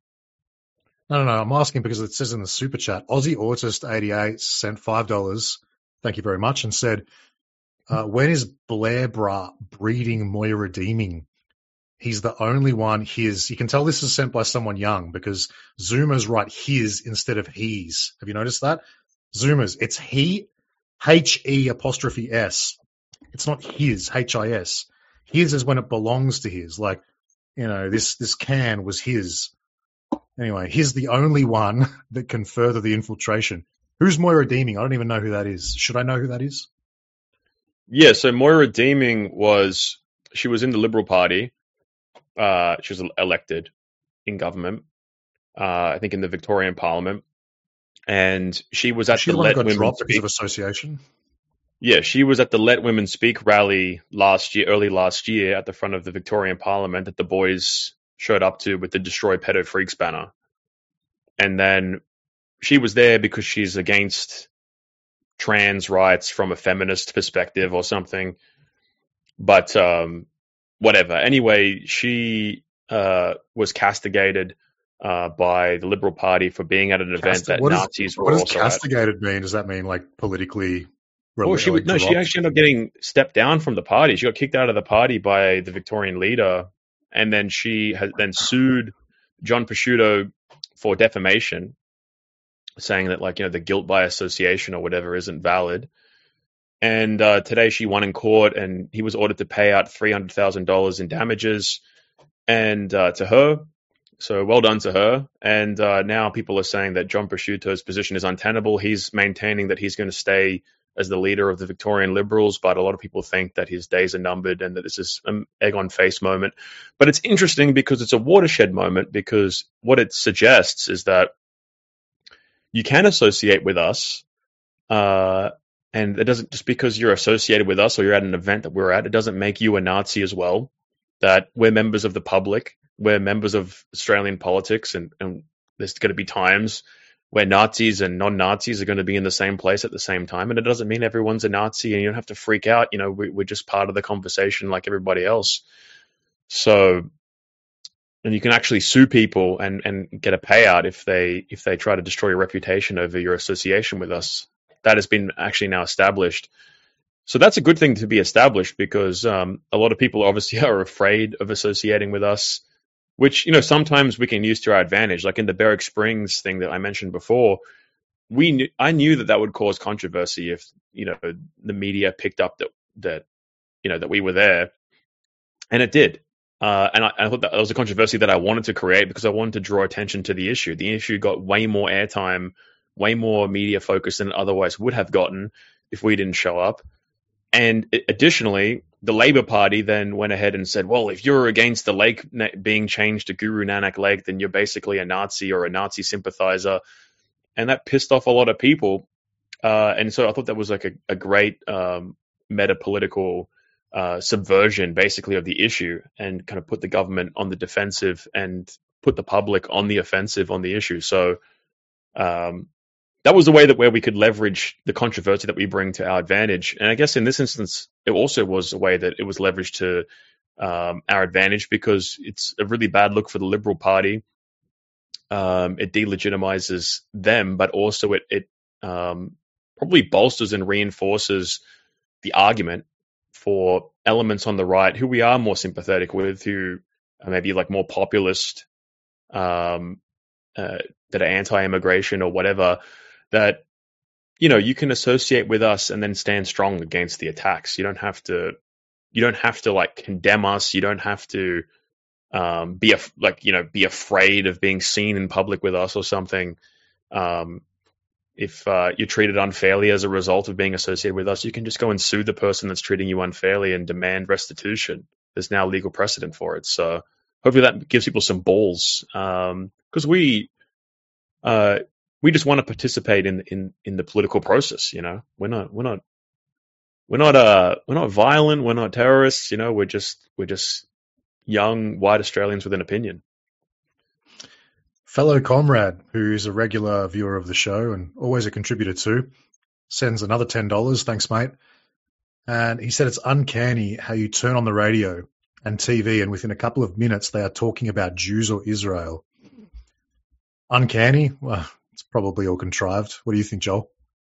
No, no, no. I'm asking because it says in the super chat, Aussie Autist eighty-eight sent five dollars. Thank you very much, and said, uh, "When is Blair Bra breeding Moira Deeming? He's the only one. His. You can tell this is sent by someone young because Zoomers write his instead of he's. Have you noticed that? Zoomers, it's he, H E apostrophe S. It's not his, H I S. His is when it belongs to his. Like, you know, this this can was his. Anyway, he's the only one that can further the infiltration. Who's Moira Deeming? I don't even know who that is. Should I know who that is? Yeah. So Moira Deeming was she was in the Liberal Party. Uh, she was elected in government. Uh, I think in the Victorian Parliament, and she was at She the the one Let that got Women dropped because Speak. of association. Yeah, she was at the Let Women Speak rally last year, early last year, at the front of the Victorian Parliament that the boys showed up to with the Destroy Pedo Freaks banner. And then she was there because she's against trans rights from a feminist perspective or something. But um, whatever. Anyway, she uh, was castigated uh, by the Liberal Party for being at an event Cast- that what is- Nazis were What does also at. castigated mean? Does that mean like politically? Well, she like, would no. She dropped? actually ended up getting stepped down from the party. She got kicked out of the party by the Victorian leader, and then she has then sued John Prosciutto for defamation, saying that like you know the guilt by association or whatever isn't valid. And uh, today she won in court, and he was ordered to pay out three hundred thousand dollars in damages, and uh, to her. So well done to her. And uh, now people are saying that John Prosciutto's position is untenable. He's maintaining that he's going to stay as the leader of the Victorian Liberals, but a lot of people think that his days are numbered and that this is an egg on face moment. But it's interesting because it's a watershed moment, because what it suggests is that you can associate with us, uh, and it doesn't just because you're associated with us or you're at an event that we're at, it doesn't make you a Nazi as well. That we're members of the public, we're members of Australian politics, and, and there's going to be times where Nazis and non-Nazis are going to be in the same place at the same time. And it doesn't mean everyone's a Nazi and you don't have to freak out. You know, we, we're just part of the conversation like everybody else. So, and you can actually sue people and, and get a payout if they, if they try to destroy your reputation over your association with us. that has been actually now established. So that's a good thing to be established, because um, a lot of people obviously are afraid of associating with us, which, you know, sometimes we can use to our advantage. Like in the Berwick Springs thing that I mentioned before, we knew, I knew that that would cause controversy if, you know, the media picked up that, that you know, that we were there, and it did. Uh, and I, I thought that was a controversy that I wanted to create because I wanted to draw attention to the issue. The issue got way more airtime, way more media focus than it otherwise would have gotten if we didn't show up. And additionally, the Labour Party then went ahead and said, well, if you're against the lake being changed to Guru Nanak Lake, then you're basically a Nazi or a Nazi sympathizer. And that pissed off a lot of people. Uh, and so I thought that was like a, a great um, meta-political uh, subversion, basically, of the issue, and kind of put the government on the defensive and put the public on the offensive on the issue. So um, that was the way that where we could leverage the controversy that we bring to our advantage. And I guess in this instance, it also was a way that it was leveraged to um, our advantage, because it's a really bad look for the Liberal Party. Um, it delegitimizes them, but also it, it um, probably bolsters and reinforces the argument for elements on the right who we are more sympathetic with, who are maybe like more populist, um, uh, that are anti-immigration or whatever, that, you know, you can associate with us and then stand strong against the attacks. You don't have to, you don't have to like condemn us. You don't have to um, be af- like, you know, be afraid of being seen in public with us or something. Um, if uh, you're treated unfairly as a result of being associated with us, you can just go and sue the person that's treating you unfairly and demand restitution. There's now legal precedent for it. So hopefully that gives people some balls, because um, we uh, we just want to participate in in in the political process. You know, we're not we're not we're not uh we're not violent. We're not terrorists. You know, we're just we're just young white Australians with an opinion. Fellow comrade, who's a regular viewer of the show and always a contributor too, sends another ten dollars. Thanks, mate. And he said it's uncanny how you turn on the radio and T V and within a couple of minutes they are talking about Jews or Israel. Uncanny? Well, it's probably all contrived. What do you think, Joel?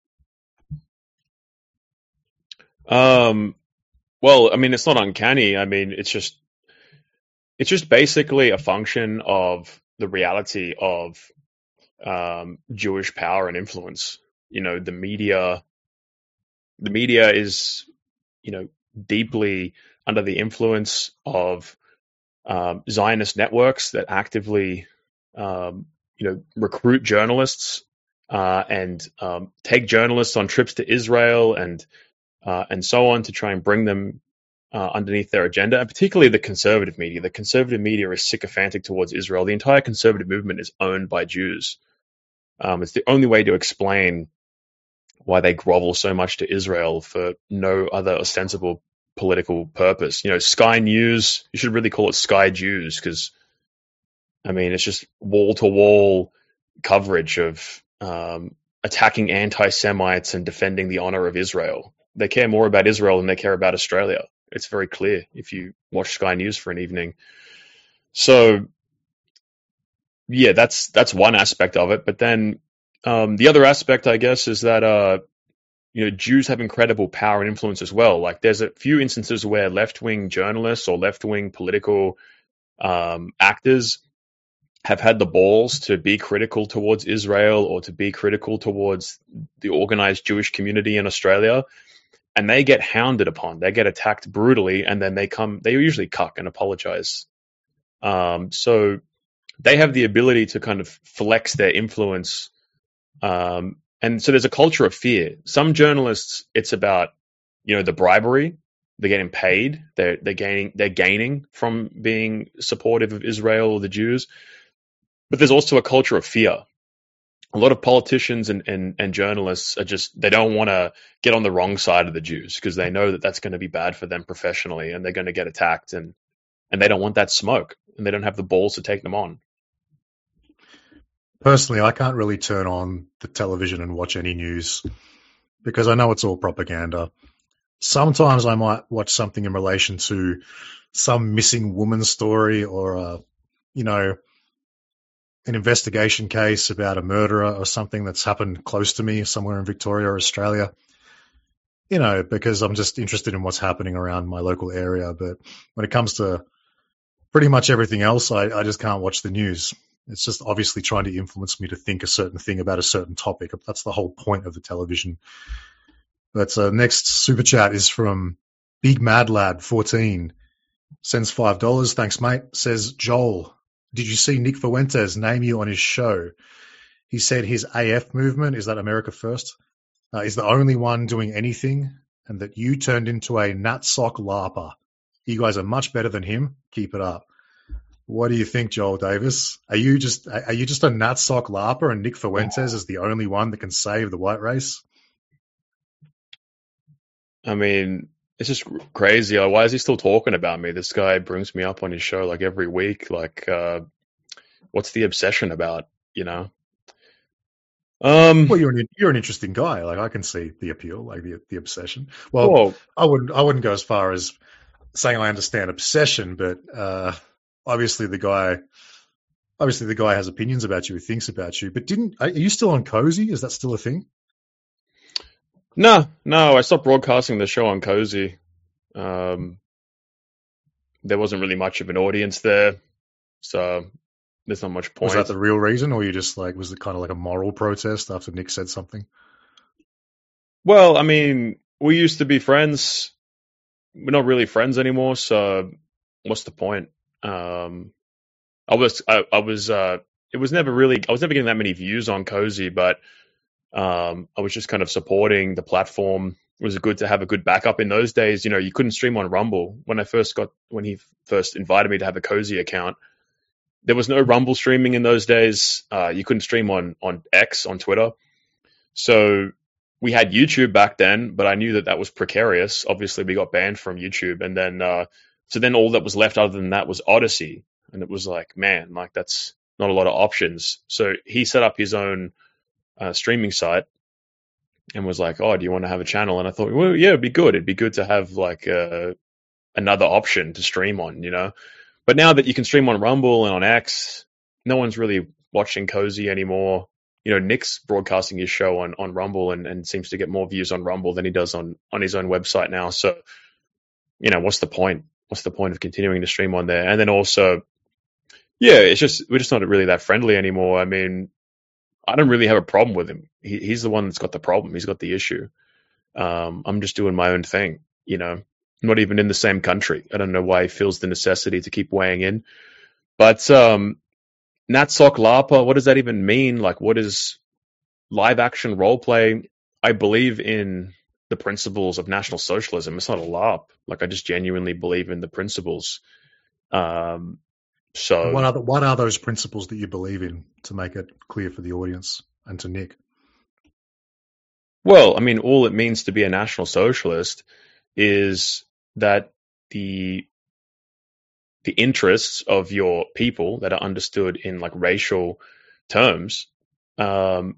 Um, well, I mean, it's not uncanny. I mean, it's just it's just basically a function of the reality of um, Jewish power and influence. You know, the media, the media is, you know, deeply under the influence of um, Zionist networks that actively, um, you know, recruit journalists uh, and um, take journalists on trips to Israel and uh, and so on to try and bring them Uh, underneath their agenda, and particularly the conservative media. The conservative media is sycophantic towards Israel. The entire conservative movement is owned by Jews. Um, it's the only way to explain why they grovel so much to Israel for no other ostensible political purpose. You know, Sky News, you should really call it Sky Jews, because, I mean, it's just wall-to-wall coverage of um, attacking anti-Semites and defending the honor of Israel. They care more about Israel than they care about Australia. It's very clear if you watch Sky News for an evening. So, yeah, that's that's one aspect of it. But then um, the other aspect, I guess, is that uh, you know, Jews have incredible power and influence as well. Like, there's a few instances where left-wing journalists or left-wing political um, actors have had the balls to be critical towards Israel or to be critical towards the organized Jewish community in Australia. And they get hounded upon, they get attacked brutally, and then they come, they usually cuck and apologize. Um, so they have the ability to kind of flex their influence. Um, and so there's a culture of fear. Some journalists, it's about, you know, the bribery. They're getting paid. They're, they're gaining, they're gaining from being supportive of Israel or the Jews. But there's also a culture of fear. A lot of politicians and, and, and journalists are just, they don't want to get on the wrong side of the Jews because they know that that's going to be bad for them professionally and they're going to get attacked, and, and they don't want that smoke, and they don't have the balls to take them on. Personally, I can't really turn on the television and watch any news because I know it's all propaganda. Sometimes I might watch something in relation to some missing woman story or, a, you know, an investigation case about a murderer or something that's happened close to me somewhere in Victoria or Australia, you know, because I'm just interested in what's happening around my local area. But when it comes to pretty much everything else, I, I just can't watch the news. It's just obviously trying to influence me to think a certain thing about a certain topic. That's the whole point of the television. But uh, next super chat is from Big Mad Lad fourteen. Sends five dollars. Thanks, mate. Says, Joel, did you see Nick Fuentes name you on his show? He said his A F movement, is that America First, uh, is the only one doing anything, and that you turned into a Natsock LARPer. You guys are much better than him. Keep it up. What do you think, Joel Davis? Are you just are you just a Natsock LARPer, and Nick Fuentes is the only one that can save the white race? I mean, it's just crazy. Like, why is he still talking about me? This guy brings me up on his show like every week. Like, uh, what's the obsession about? You know. Um, well, you're an you're an interesting guy. Like, I can see the appeal, like the the obsession. Well, well, I wouldn't I wouldn't go as far as saying I understand obsession, but uh, obviously the guy, obviously the guy has opinions about you, he thinks about you. But didn't are you still on Cozy? Is that still a thing? No, no, I stopped broadcasting the show on Cozy. Um, there wasn't really much of an audience there, so there's not much point. Was that the real reason, or you just like was it kind of like a moral protest after Nick said something? Well, I mean, we used to be friends. We're not really friends anymore, so what's the point? Um, I was, I, I was, uh, it was never really, I was never getting that many views on Cozy, but um, I was just kind of supporting the platform. It was good to have a good backup in those days. You know, you couldn't stream on Rumble. When I first got, when he first invited me to have a Cozy account, there was no Rumble streaming in those days. Uh, you couldn't stream on, on X, on Twitter. So we had YouTube back then, but I knew that that was precarious. Obviously, we got banned from YouTube. And then, uh, so then all that was left other than that was Odyssey. And it was like, man, like that's not a lot of options. So he set up his own uh, streaming site and was like, oh, do you want to have a channel? And I thought, well, yeah, it'd be good. It'd be good to have like uh, another option to stream on, you know? But now that you can stream on Rumble and on X, no one's really watching Cozy anymore. You know, Nick's broadcasting his show on, on Rumble and, and seems to get more views on Rumble than he does on, on his own website now. So, you know, what's the point? What's the point of continuing to stream on there? And then also, yeah, it's just, we're just not really that friendly anymore. I mean, I don't really have a problem with him. He, he's the one that's got the problem. He's got the issue. Um, I'm just doing my own thing, you know, not even in the same country. I don't know why he feels the necessity to keep weighing in. But um, Natsock LARPer, what does that even mean? Like, what is live action role play? I believe in the principles of National Socialism. It's not a LARP. Like, I just genuinely believe in the principles. Um, so what are the, what are those principles that you believe in, to make it clear for the audience and to Nick? Well, I mean, all it means to be a National Socialist is that the the interests of your people that are understood in like racial terms, um,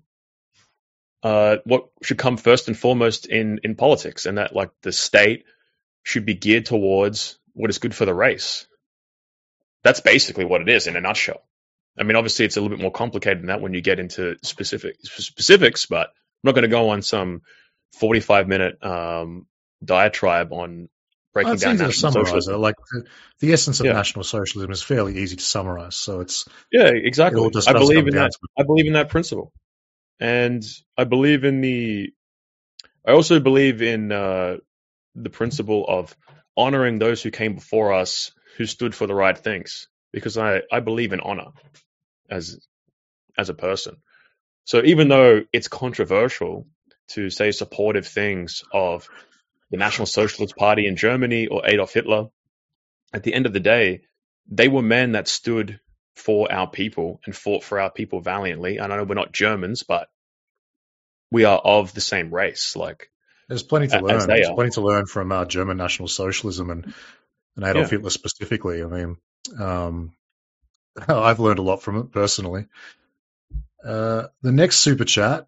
uh, what should come first and foremost in in politics, and that like the state should be geared towards what is good for the race. That's basically what it is in a nutshell. I mean, obviously, it's a little bit more complicated than that when you get into specific specifics, but I'm not going to go on some forty-five minute um, diatribe on breaking well, down National Socialism. Like the, the essence of yeah. National Socialism is fairly easy to summarize. So it's yeah, exactly. It I believe in that. I believe in that principle, and I believe in the. I also believe in uh, the principle of honoring those who came before us, who stood for the right things, because I, I believe in honor as as a person. So even though it's controversial to say supportive things of the National Socialist Party in Germany or Adolf Hitler, at the end of the day, they were men that stood for our people and fought for our people valiantly. And I know we're not Germans, but we are of the same race. Like there's plenty to learn. There's are. plenty to learn from uh, German National Socialism and, and Adolf yeah. Hitler specifically. I mean, um, I've learned a lot from it personally. Uh, the next super chat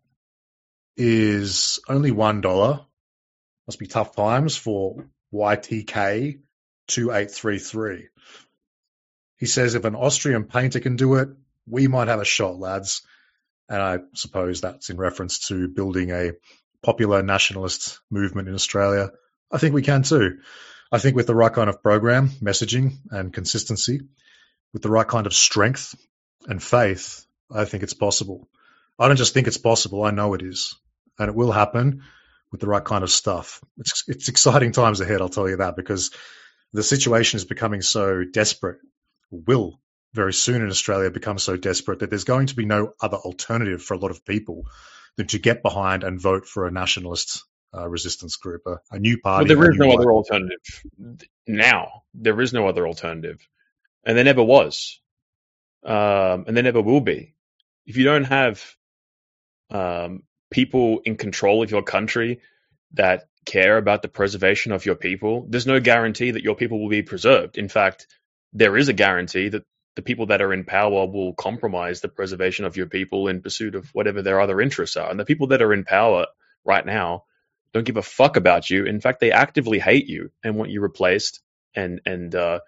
is only one dollar. Must be tough times for Y T K two eight three three. He says, if an Austrian painter can do it, we might have a shot, lads. And I suppose that's in reference to building a popular nationalist movement in Australia. I think we can too. I think with the right kind of program, messaging, and consistency, with the right kind of strength and faith, I think it's possible. I don't just think it's possible, I know it is. And it will happen with the right kind of stuff. It's, it's exciting times ahead, I'll tell you that, because the situation is becoming so desperate, will very soon in Australia become so desperate that there's going to be no other alternative for a lot of people than to get behind and vote for a nationalist uh, resistance group, a, a new party. Well, there is no life. other alternative. Now, there is no other alternative. And there never was. Um, and there never will be. If you don't have um, people in control of your country that care about the preservation of your people, there's no guarantee that your people will be preserved. In fact, there is a guarantee that the people that are in power will compromise the preservation of your people in pursuit of whatever their other interests are. And the people that are in power right now don't give a fuck about you. In fact, they actively hate you and want you replaced. And, and uh,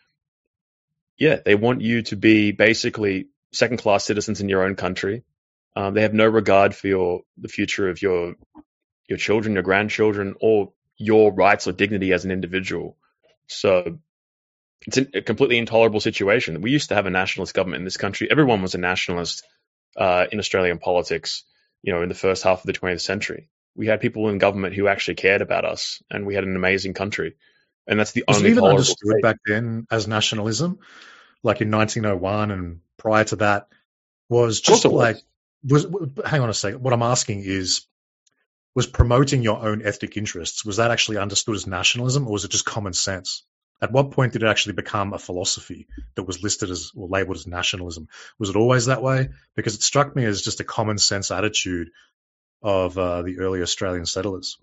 yeah, they want you to be basically second-class citizens in your own country. Um, they have no regard for your the future of your your children, your grandchildren, or your rights or dignity as an individual. So it's a completely intolerable situation. We used to have a nationalist government in this country. Everyone was a nationalist uh, in Australian politics, you know, in the first half of the twentieth century. We had people in government who actually cared about us, and we had an amazing country. And that's the Was only it even tolerable understood state. back then as nationalism? Like in nineteen oh one and prior to that, was Of course just it was. like, was, hang on a second. What I'm asking is, was promoting your own ethnic interests, was that actually understood as nationalism, or was it just common sense? At what point did it actually become a philosophy that was listed as or labeled as nationalism? Was it always that way? Because it struck me as just a common sense attitude of uh, the early Australian settlers.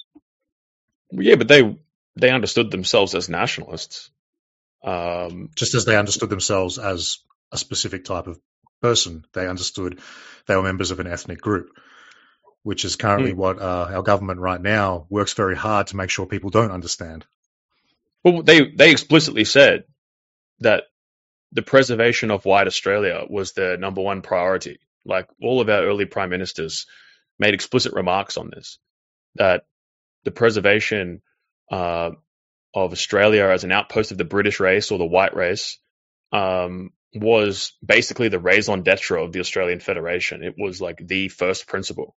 Yeah, but they they understood themselves as nationalists. Um, Just as they understood themselves as a specific type of person, they understood they were members of an ethnic group, which is currently Hmm. what uh, our government right now works very hard to make sure people don't understand. well, they they explicitly said that the preservation of white Australia was their number one priority. Like all of our early prime ministers made explicit remarks on this, that the preservation uh, of Australia as an outpost of the British race or the white race um, was basically the raison d'etre of the Australian Federation. It was like the first principle.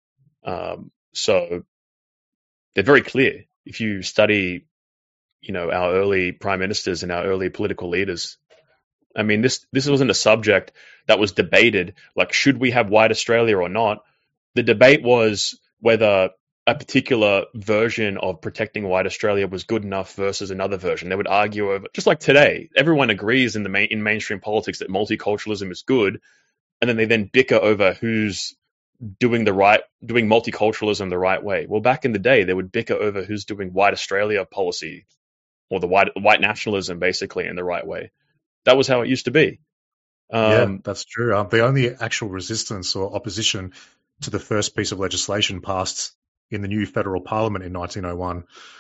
Um, so they're very clear. If you study, you know, our early prime ministers and our early political leaders, I mean, this this wasn't a subject that was debated, like, should we have white Australia or not? The debate was whether a particular version of protecting white Australia was good enough versus another version. They would argue over, just like today, everyone agrees in the main, in mainstream politics that multiculturalism is good, and then they then bicker over who's doing the right, doing multiculturalism the right way. Well, back in the day, they would bicker over who's doing white Australia policy or the white white nationalism basically in the right way. That was how it used to be. Um, Yeah, that's true. Um, the only actual resistance or opposition to the first piece of legislation passed in the new federal parliament in nineteen oh one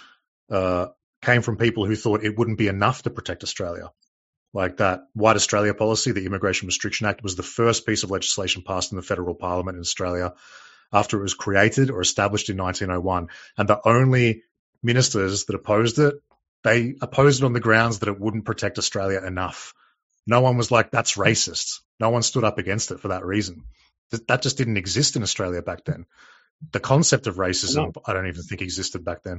uh, came from people who thought it wouldn't be enough to protect Australia. Like that White Australia policy, the Immigration Restriction Act, was the first piece of legislation passed in the federal parliament in Australia after it was created or established in nineteen oh one. And the only ministers that opposed it, they opposed it on the grounds that it wouldn't protect Australia enough. No one was like, that's racist. No one stood up against it for that reason. Th- that just didn't exist in Australia back then. The concept of racism, No. I don't even think existed back then.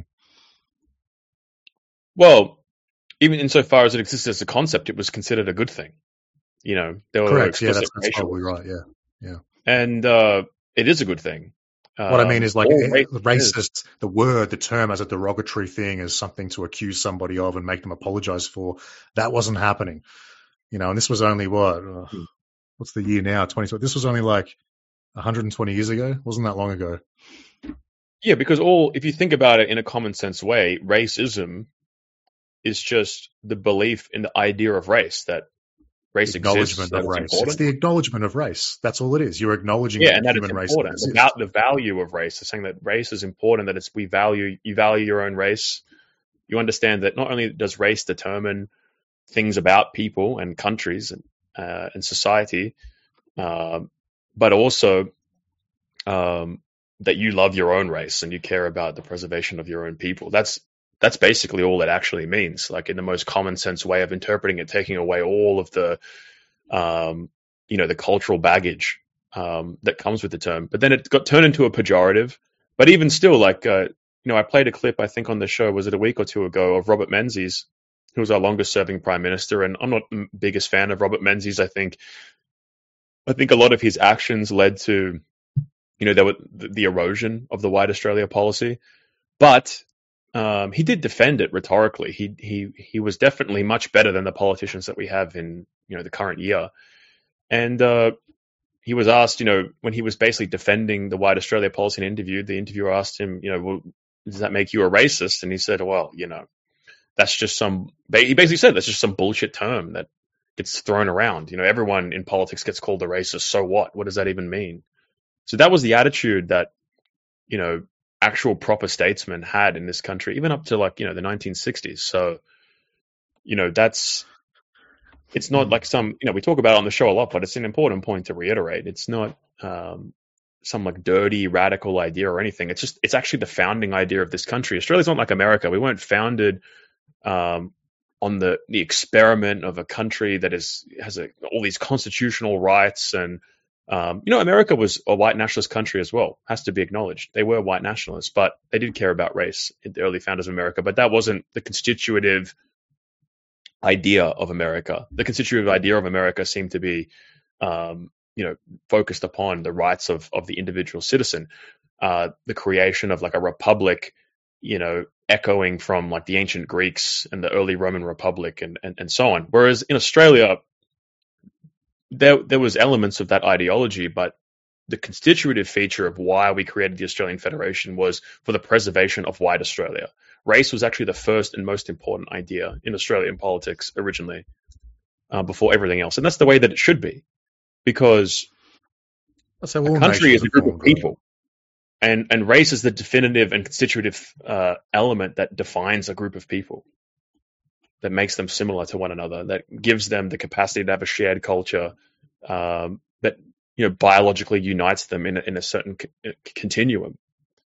well, even insofar as it existed as a concept, it was considered a good thing. You know, there were Correct. Yeah, explicit that's, that's racial, probably right. Yeah. and uh, it is a good thing. What I mean Um, is like all eh, race is. racist, the word, the term as a derogatory thing, as something to accuse somebody of and make them apologize for. That wasn't happening. You know, and this was only what, uh, Hmm. what's the year now? twenty twenty. This was only like one hundred twenty years ago. Wasn't that long ago? Yeah, because all, if you think about it in a common sense way, racism is just the belief in the idea of race, that race exists, Acknowledgement that of it's race. It's important. the acknowledgement of race. That's all it is. You're acknowledging Yeah, that and the that it's human race important. The, exists. val- the value of race is saying that race is important, that it's we value, you value your own race. You understand that not only does race determine things about people and countries and, uh, and society, um, but also um, that you love your own race and you care about the preservation of your own people. That's that's basically all it actually means. Like in the most common sense way of interpreting it, taking away all of the um, you know the cultural baggage um, that comes with the term. But then it got turned into a pejorative. But even still, like uh, you know, I played a clip I think on the show, was it a week or two ago, of Robert Menzies, who was our longest serving prime minister. And I'm not the biggest fan of Robert Menzies. I think I think a lot of his actions led to, you know, there were the, the erosion of the White Australia policy, but um, he did defend it rhetorically. He he he was definitely much better than the politicians that we have in, you know, the current year. And uh, he was asked, you know, when he was basically defending the White Australia policy in an interview, the interviewer asked him, you know, well, does that make you a racist? And he said, well, you know, that's just some. He basically said that's just some bullshit term that gets thrown around. You know, everyone in politics gets called a racist. So what? What does that even mean? So that was the attitude that, you know, actual proper statesmen had in this country, even up to like, you know, the nineteen sixties. So, you know, that's, it's not like some, you know, we talk about it on the show a lot, but it's an important point to reiterate. It's not um, some like dirty radical idea or anything. It's just, it's actually the founding idea of this country. Australia's not like America. We weren't founded um, on the, the experiment of a country that is, has a, all these constitutional rights. And, um, you know, America was a white nationalist country as well, has to be acknowledged. They were white nationalists, but they did care about race in the early founders of America. But that wasn't the constitutive idea of America. The constitutive idea of America seemed to be, um, you know, focused upon the rights of, of the individual citizen, uh, the creation of like a republic, you know, echoing from like the ancient Greeks and the early Roman Republic and, and, and so on. Whereas in Australia, there there was elements of that ideology, but the constitutive feature of why we created the Australian Federation was for the preservation of white Australia. Race was actually the first and most important idea in Australian politics originally, uh, before everything else. And that's the way that it should be, because That's how a all country nations is a are group of formed, right? people. And, and race is the definitive and constitutive uh, element that defines a group of people, that makes them similar to one another, that gives them the capacity to have a shared culture, um, that, you know, biologically unites them in a, in a certain c- continuum.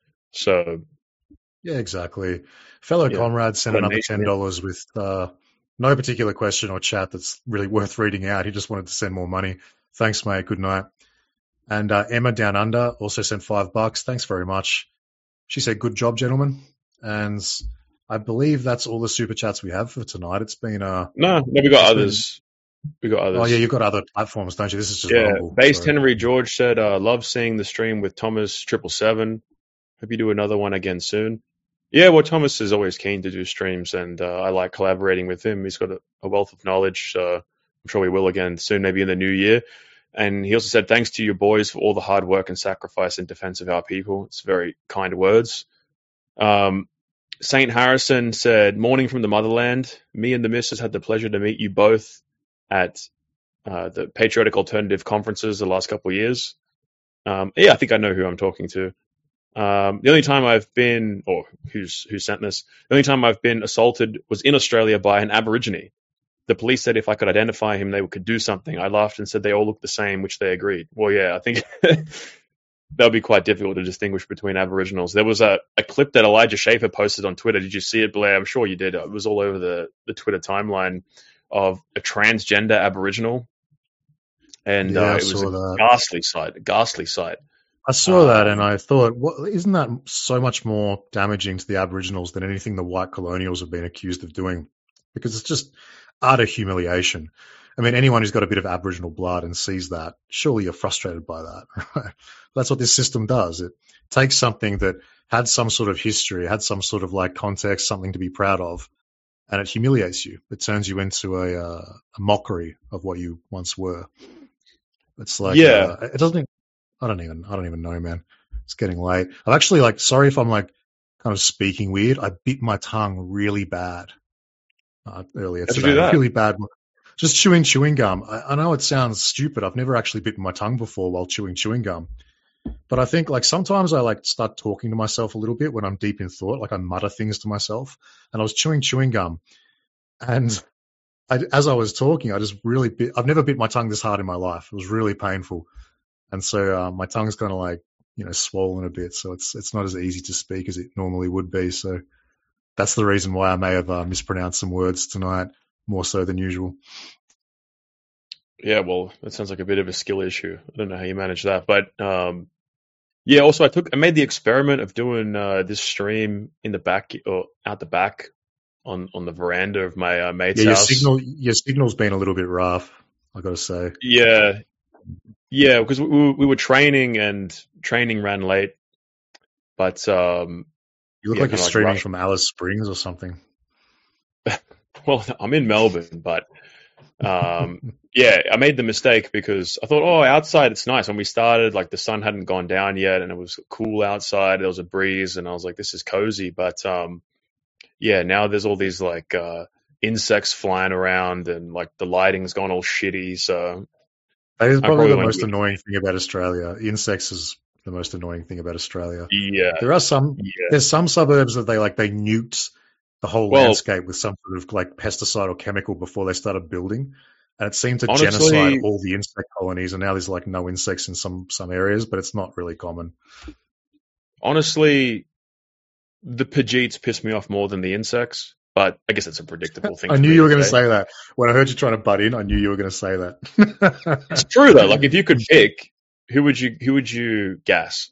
So, Yeah, exactly. Fellow yeah, comrade sent what a another nation. ten dollars with uh, no particular question or chat that's really worth reading out. He just wanted to send more money. Thanks, mate. Good night. And uh, Emma Down Under also sent five bucks. Thanks very much. She said, "Good job, gentlemen." And I believe that's all the super chats we have for tonight. It's been uh, No, no, we got it's been. others. We got Oh yeah, others. you've got other platforms, don't you? This is just Yeah, Rumble. Based So Henry George said, uh, love seeing the stream with Thomas triple seven. Hope you do another one again soon. Yeah, well, Thomas is always keen to do streams, and uh, I like collaborating with him. He's got a, a wealth of knowledge, so I'm sure we will again soon, maybe in the new year. And he also said, thanks to you boys for all the hard work and sacrifice in defense of our people. It's very kind words. Um, Saint Harrison said, morning from the motherland. Me and the missus had the pleasure to meet you both at uh, the Patriotic Alternative conferences the last couple of years. Um, yeah, I think I know who I'm talking to. Um, the only time I've been, or who's who sent this, the only time I've been assaulted was in Australia by an Aborigine. The police said if I could identify him, they could do something. I laughed and said they all look the same, which they agreed. Well, yeah, I think that would be quite difficult to distinguish between Aboriginals. There was a, a clip that Elijah Schaefer posted on Twitter. Did you see it, Blair? I'm sure you did. It was all over the, the Twitter timeline of a transgender Aboriginal. And yeah, uh, I it was saw a that. ghastly sight, a ghastly sight. I saw that, and Um, I thought, what, isn't that so much more damaging to the Aboriginals than anything the white colonials have been accused of doing? Because it's just utter humiliation. I mean, anyone who's got a bit of Aboriginal blood and sees that, surely you're frustrated by that. Right? That's what this system does. It takes something that had some sort of history, had some sort of like context, something to be proud of, and it humiliates you. It turns you into a, uh, a mockery of what you once were. It's like yeah, uh, it doesn't. I don't even. I don't even know, man. It's getting late. I'm actually like sorry if I'm like kind of speaking weird. I bit my tongue really bad uh, earlier how'd you do today. that? Really bad. Just chewing chewing gum. I, I know it sounds stupid. I've never actually bitten my tongue before while chewing chewing gum. But I think like sometimes I like start talking to myself a little bit when I'm deep in thought. Like I mutter things to myself. And I was chewing chewing gum, and I, as I was talking, I just really bit, I've never bit my tongue this hard in my life. It was really painful. And so uh, my tongue's kind of like, you know, swollen a bit. So it's it's not as easy to speak as it normally would be. So that's the reason why I may have uh, mispronounced some words tonight, more so than usual. Yeah, well, that sounds like a bit of a skill issue. I don't know how you manage that, but um, yeah. Also, I took I made the experiment of doing uh, this stream in the back or out the back on, on the veranda of my uh, mate's Yeah, your house. signal your signal's been a little bit rough, I got to say. Yeah, yeah, because we, we were training and training ran late, but um, You look yeah, like you're kinda like streaming rushed. from Alice Springs or something. Well, I'm in Melbourne, but um, yeah, I made the mistake because I thought, oh, outside it's nice. When we started, like the sun hadn't gone down yet, and it was cool outside. There was a breeze, and I was like, this is cozy. But um, yeah, now there's all these like uh, insects flying around, and like the lighting's gone all shitty. So That is I probably probably the won't most do it. annoying thing about Australia. Insects is the most annoying thing about Australia. Yeah, There are some yeah. there's some suburbs that they like they nuked the whole Well, landscape with some sort of like pesticide or chemical before they started building. And it seemed to genocide honestly, all the insect colonies, and now there's like no insects in some some areas, but it's not really common. honestly, the Pajeets piss me off more than the insects. But I guess it's a predictable thing I for knew me you were to going to say. say that. When I heard you trying to butt in, I knew you were going to say that. It's true though. Like if you could pick, who would you who would you gas?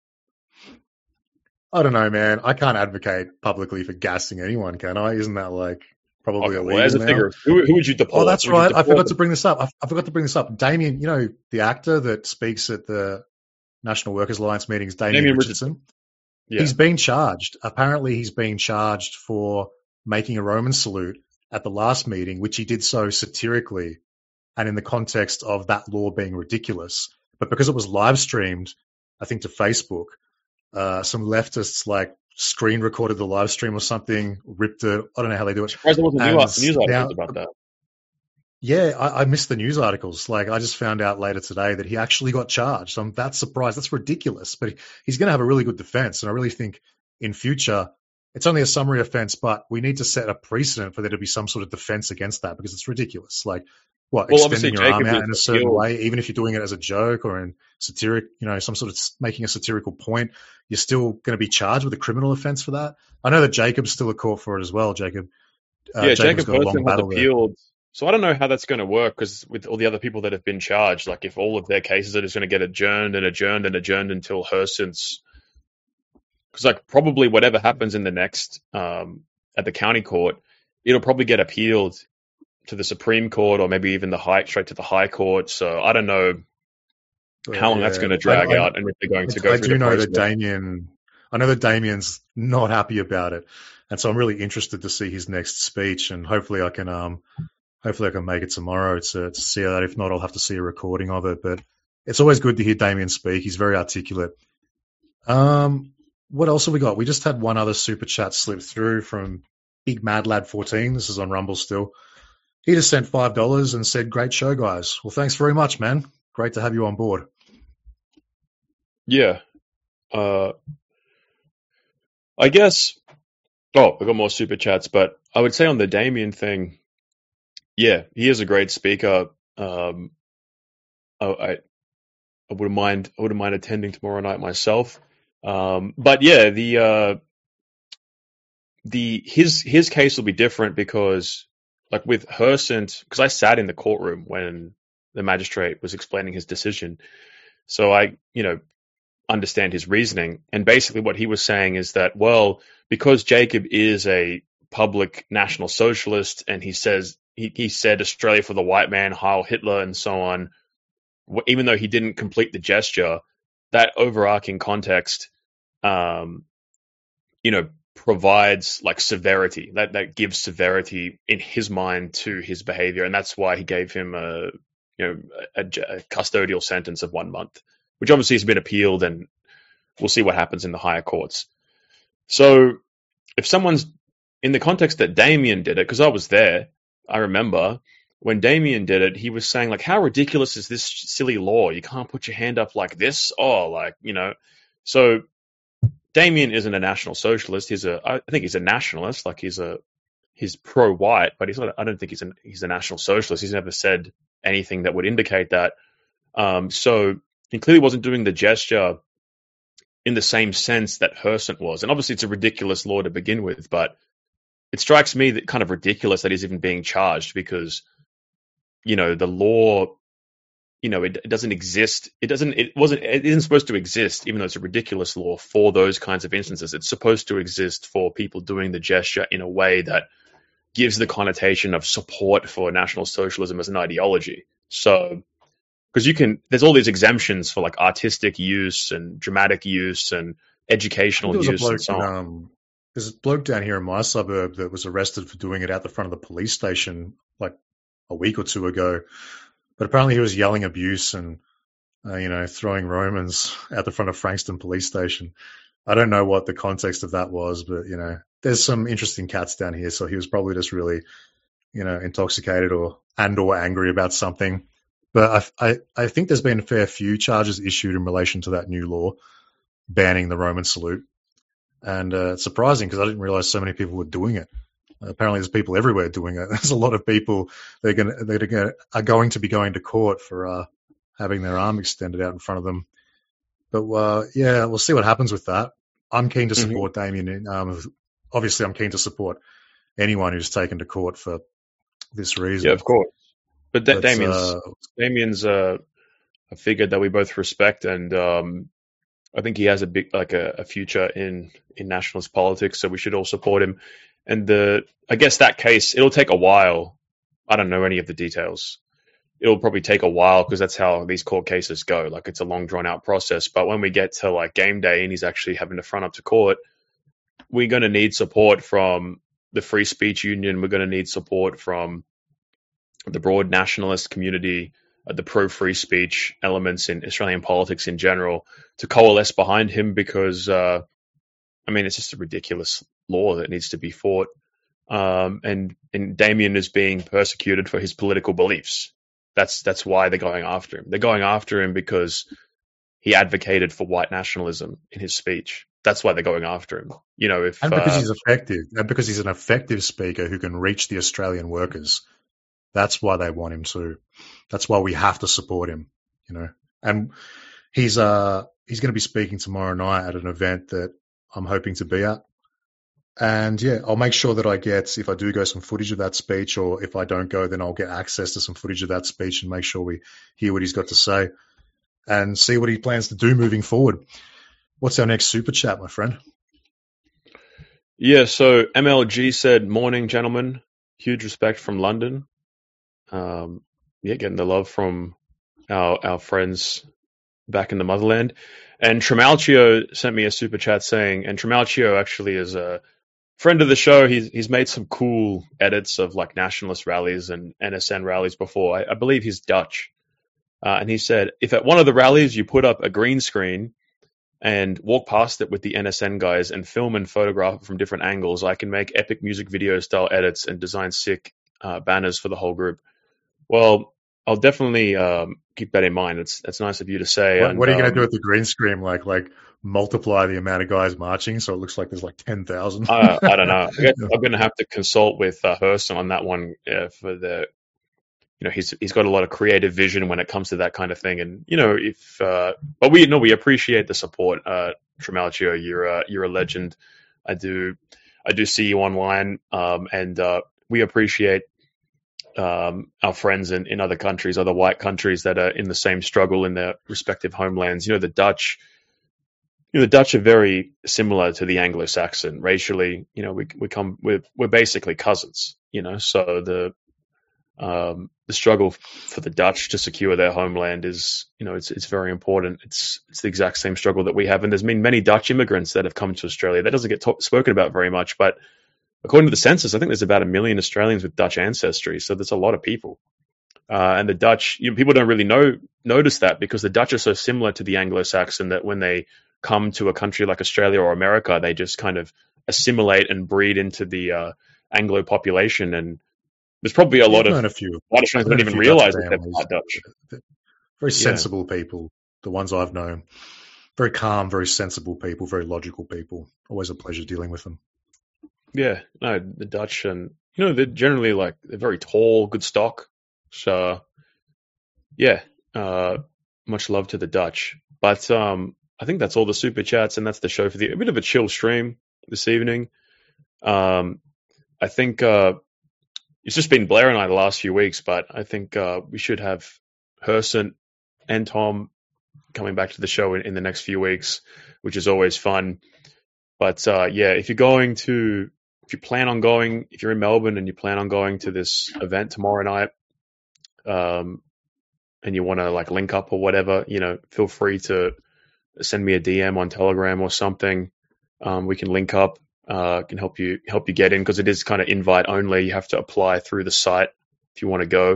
I don't know, man. I can't advocate publicly for gassing anyone, can I? Isn't that like probably Okay, well, as a illegal figure, now? of, who who would you deport? Oh, that's Would you right. I deport forgot to them? bring this up. I, I forgot to bring this up. Damien, you know, the actor that speaks at the National Workers Alliance meetings, Damien Damien Richardson. Richardson. Yeah. He's been charged. Apparently, he's been charged for making a Roman salute at the last meeting, which he did so satirically and in the context of that law being ridiculous. But because it was live streamed, I think to Facebook, uh, some leftists like screen recorded the live stream or something, ripped it. I don't know how they do I'm it. surprised there wasn't And news news articles now, about that. yeah, I, I missed the news articles. Like, I just found out later today that he actually got charged. I'm that surprised. That's ridiculous. But he, he's going to have a really good defense. And I really think in future, it's only a summary offense, but we need to set a precedent for there to be some sort of defense against that because it's ridiculous. Like, what, Well, obviously extending your arm Jacob out in a is certain appealed. way, even if you're doing it as a joke or in satiric, you know, some sort of s- making a satirical point, you're still going to be charged with a criminal offense for that. I know that Jacob's still a court for it as well, Jacob. Uh, Yeah, Jacob's Jacob got a long Hurston has battle there. appealed. So I don't know how that's going to work because with all the other people that have been charged, like if all of their cases are just going to get adjourned and adjourned and adjourned until Hurston's, because like probably whatever happens in the next um, at the county court, it'll probably get appealed to the Supreme Court or maybe even the high straight to the High Court. So I don't know But, how long that's yeah, going to I, drag I, out and if they're going to go I through do the know process. that Damien, I know that Damien's not happy about it, and so I'm really interested to see his next speech, and hopefully I can, um, hopefully I can make it tomorrow to, to see that. If not, I'll have to see a recording of it. But it's always good to hear Damien speak. He's very articulate. Um, what else have we got? We just had one other super chat slip through from Big Mad Lad fourteen. This is on Rumble still. He just sent five dollars and said, "Great show, guys." Well, thanks very much, man. Great to have you on board. Yeah. Uh, I guess. Oh, I got more super chats, but I would say on the Damien thing, yeah, he is a great speaker. Um, I, I, I wouldn't mind. I wouldn't mind attending tomorrow night myself. Um, but yeah, the uh, the his his case will be different because, like with Hersant, because I sat in the courtroom when the magistrate was explaining his decision, so I, you know, understand his reasoning. And basically, what he was saying is that, well, because Jacob is a public National Socialist, and he says he, he said Australia for the white man, Heil Hitler, and so on, even though he didn't complete the gesture, that overarching context, um, you know, provides like severity. That that gives severity in his mind to his behavior, and that's why he gave him a, you know, a, a custodial sentence of one month, which obviously has been appealed, and we'll see what happens in the higher courts. So, if someone's in the context that Damien did it, because I was there, I remember when Damien did it, he was saying, like, how ridiculous is this silly law? You can't put your hand up like this. Oh, like, you know. So Damien isn't a National Socialist. He's a, I think he's a nationalist. Like, he's a, he's pro-white, but he's not. I don't think he's an he's a national socialist. He's never said anything that would indicate that. Um, so he clearly wasn't doing the gesture in the same sense that Hersant was. And obviously, it's a ridiculous law to begin with, but it strikes me that kind of ridiculous that he's even being charged because, you know, the law, you know, it, it doesn't exist. It doesn't. It wasn't. It isn't supposed to exist, even though it's a ridiculous law for those kinds of instances. It's supposed to exist for people doing the gesture in a way that gives the connotation of support for National Socialism as an ideology. So, because you can, there's all these exemptions for like artistic use and dramatic use and educational use bloke, and so on. Um, there's a bloke down here in my suburb that was arrested for doing it out the front of the police station like a week or two ago. But apparently he was yelling abuse and, uh, you know, throwing Romans out the front of Frankston police station. I don't know what the context of that was, but, you know, there's some interesting cats down here. So he was probably just really, you know, intoxicated or and or angry about something. But I, I, I think there's been a fair few charges issued in relation to that new law banning the Roman salute. And uh, it's surprising because I didn't realize so many people were doing it. Uh, apparently there's people everywhere doing it. There's a lot of people that are, gonna, that are, gonna, are going to be going to court for uh, having their arm extended out in front of them. But, uh, yeah, we'll see what happens with that. I'm keen to support mm-hmm. Damien. Um, obviously, I'm keen to support anyone who's taken to court for this reason. Yeah, of course. But da- Damien's, uh, Damien's uh, a figure that we both respect, and um, I think he has a big, like a, a future in, in nationalist politics, so we should all support him. And the, I guess that case, it'll take a while. I don't know any of the details. It'll probably take a while because that's how these court cases go. Like it's a long drawn out process. But when we get to like game day and he's actually having to front up to court, we're going to need support from the Free Speech Union. We're going to need support from the broad nationalist community, uh, the pro-free speech elements in Australian politics in general to coalesce behind him because, uh, I mean, it's just a ridiculous law that needs to be fought. Um, and, and Damien is being persecuted for his political beliefs. That's that's why they're going after him. They're going after him because he advocated for white nationalism in his speech. That's why they're going after him. You know, if and because uh, he's effective, and because he's an effective speaker who can reach the Australian workers. That's why they want him to. That's why we have to support him. You know, and he's uh he's going to be speaking tomorrow night at an event that I'm hoping to be at. And yeah, I'll make sure that I get, if I do go, some footage of that speech, or if I don't go, then I'll get access to some footage of that speech and make sure we hear what he's got to say and see what he plans to do moving forward. What's our next super chat, my friend? Yeah, so M L G said, morning, gentlemen. Huge respect from London. Um, yeah, getting the love from our our friends back in the motherland. And Tremalchio sent me a super chat saying, and Tremalchio actually is a friend of the show. He's he's made some cool edits of like nationalist rallies and N S N rallies before. I, I believe he's Dutch. Uh, and he said, if at one of the rallies you put up a green screen and walk past it with the N S N guys and film and photograph it from different angles, I can make epic music video style edits and design sick uh, banners for the whole group. Well, I'll definitely um, keep that in mind. It's it's nice of you to say. What, and, what are you going um, to do with the green screen? Like like multiply the amount of guys marching so it looks like there's like ten thousand? uh, I don't know. I guess I'm going to have to consult with uh, Hurston on that one uh, for the. You know, he's he's got a lot of creative vision when it comes to that kind of thing, and you know, if uh, but we no, we appreciate the support, uh, Tremalchio. You're uh, you're a legend. I do I do see you online, um, and uh, we appreciate um, our friends in, in other countries, other white countries that are in the same struggle in their respective homelands. You know, the Dutch. You know, the Dutch are very similar to the Anglo-Saxon racially. You know, we we come we're we're basically cousins. You know, so the Um, the struggle for the Dutch to secure their homeland is, you know, it's it's very important. It's it's the exact same struggle that we have, and there's been many Dutch immigrants that have come to Australia. That doesn't get talk, spoken about very much, but according to the census, I think there's about a million Australians with Dutch ancestry. So there's a lot of people, uh, and the Dutch, you know, people don't really know notice that because the Dutch are so similar to the Anglo-Saxon that when they come to a country like Australia or America, they just kind of assimilate and breed into the uh, Anglo population. And there's probably a lot of a few. A lot of Australians don't even realize that they're part Dutch. Very Yeah. sensible people, the ones I've known. Very calm, very sensible people, very logical people. Always a pleasure dealing with them. Yeah, no, the Dutch and you know, they're generally like they're very tall, good stock. So yeah, uh, much love to the Dutch. But um, I think that's all the super chats, and that's the show for the a bit of a chill stream this evening. Um, I think uh, it's just been Blair and I the last few weeks, but I think uh, we should have Herson and Tom coming back to the show in, in the next few weeks, which is always fun. But uh, yeah, if you're going to, if you plan on going, if you're in Melbourne and you plan on going to this event tomorrow night, um, and you want to like link up or whatever, you know, feel free to send me a D M on Telegram or something. Um, we can link up. Uh, can help you help you get in because it is kind of invite only. You have to apply through the site if you want to go.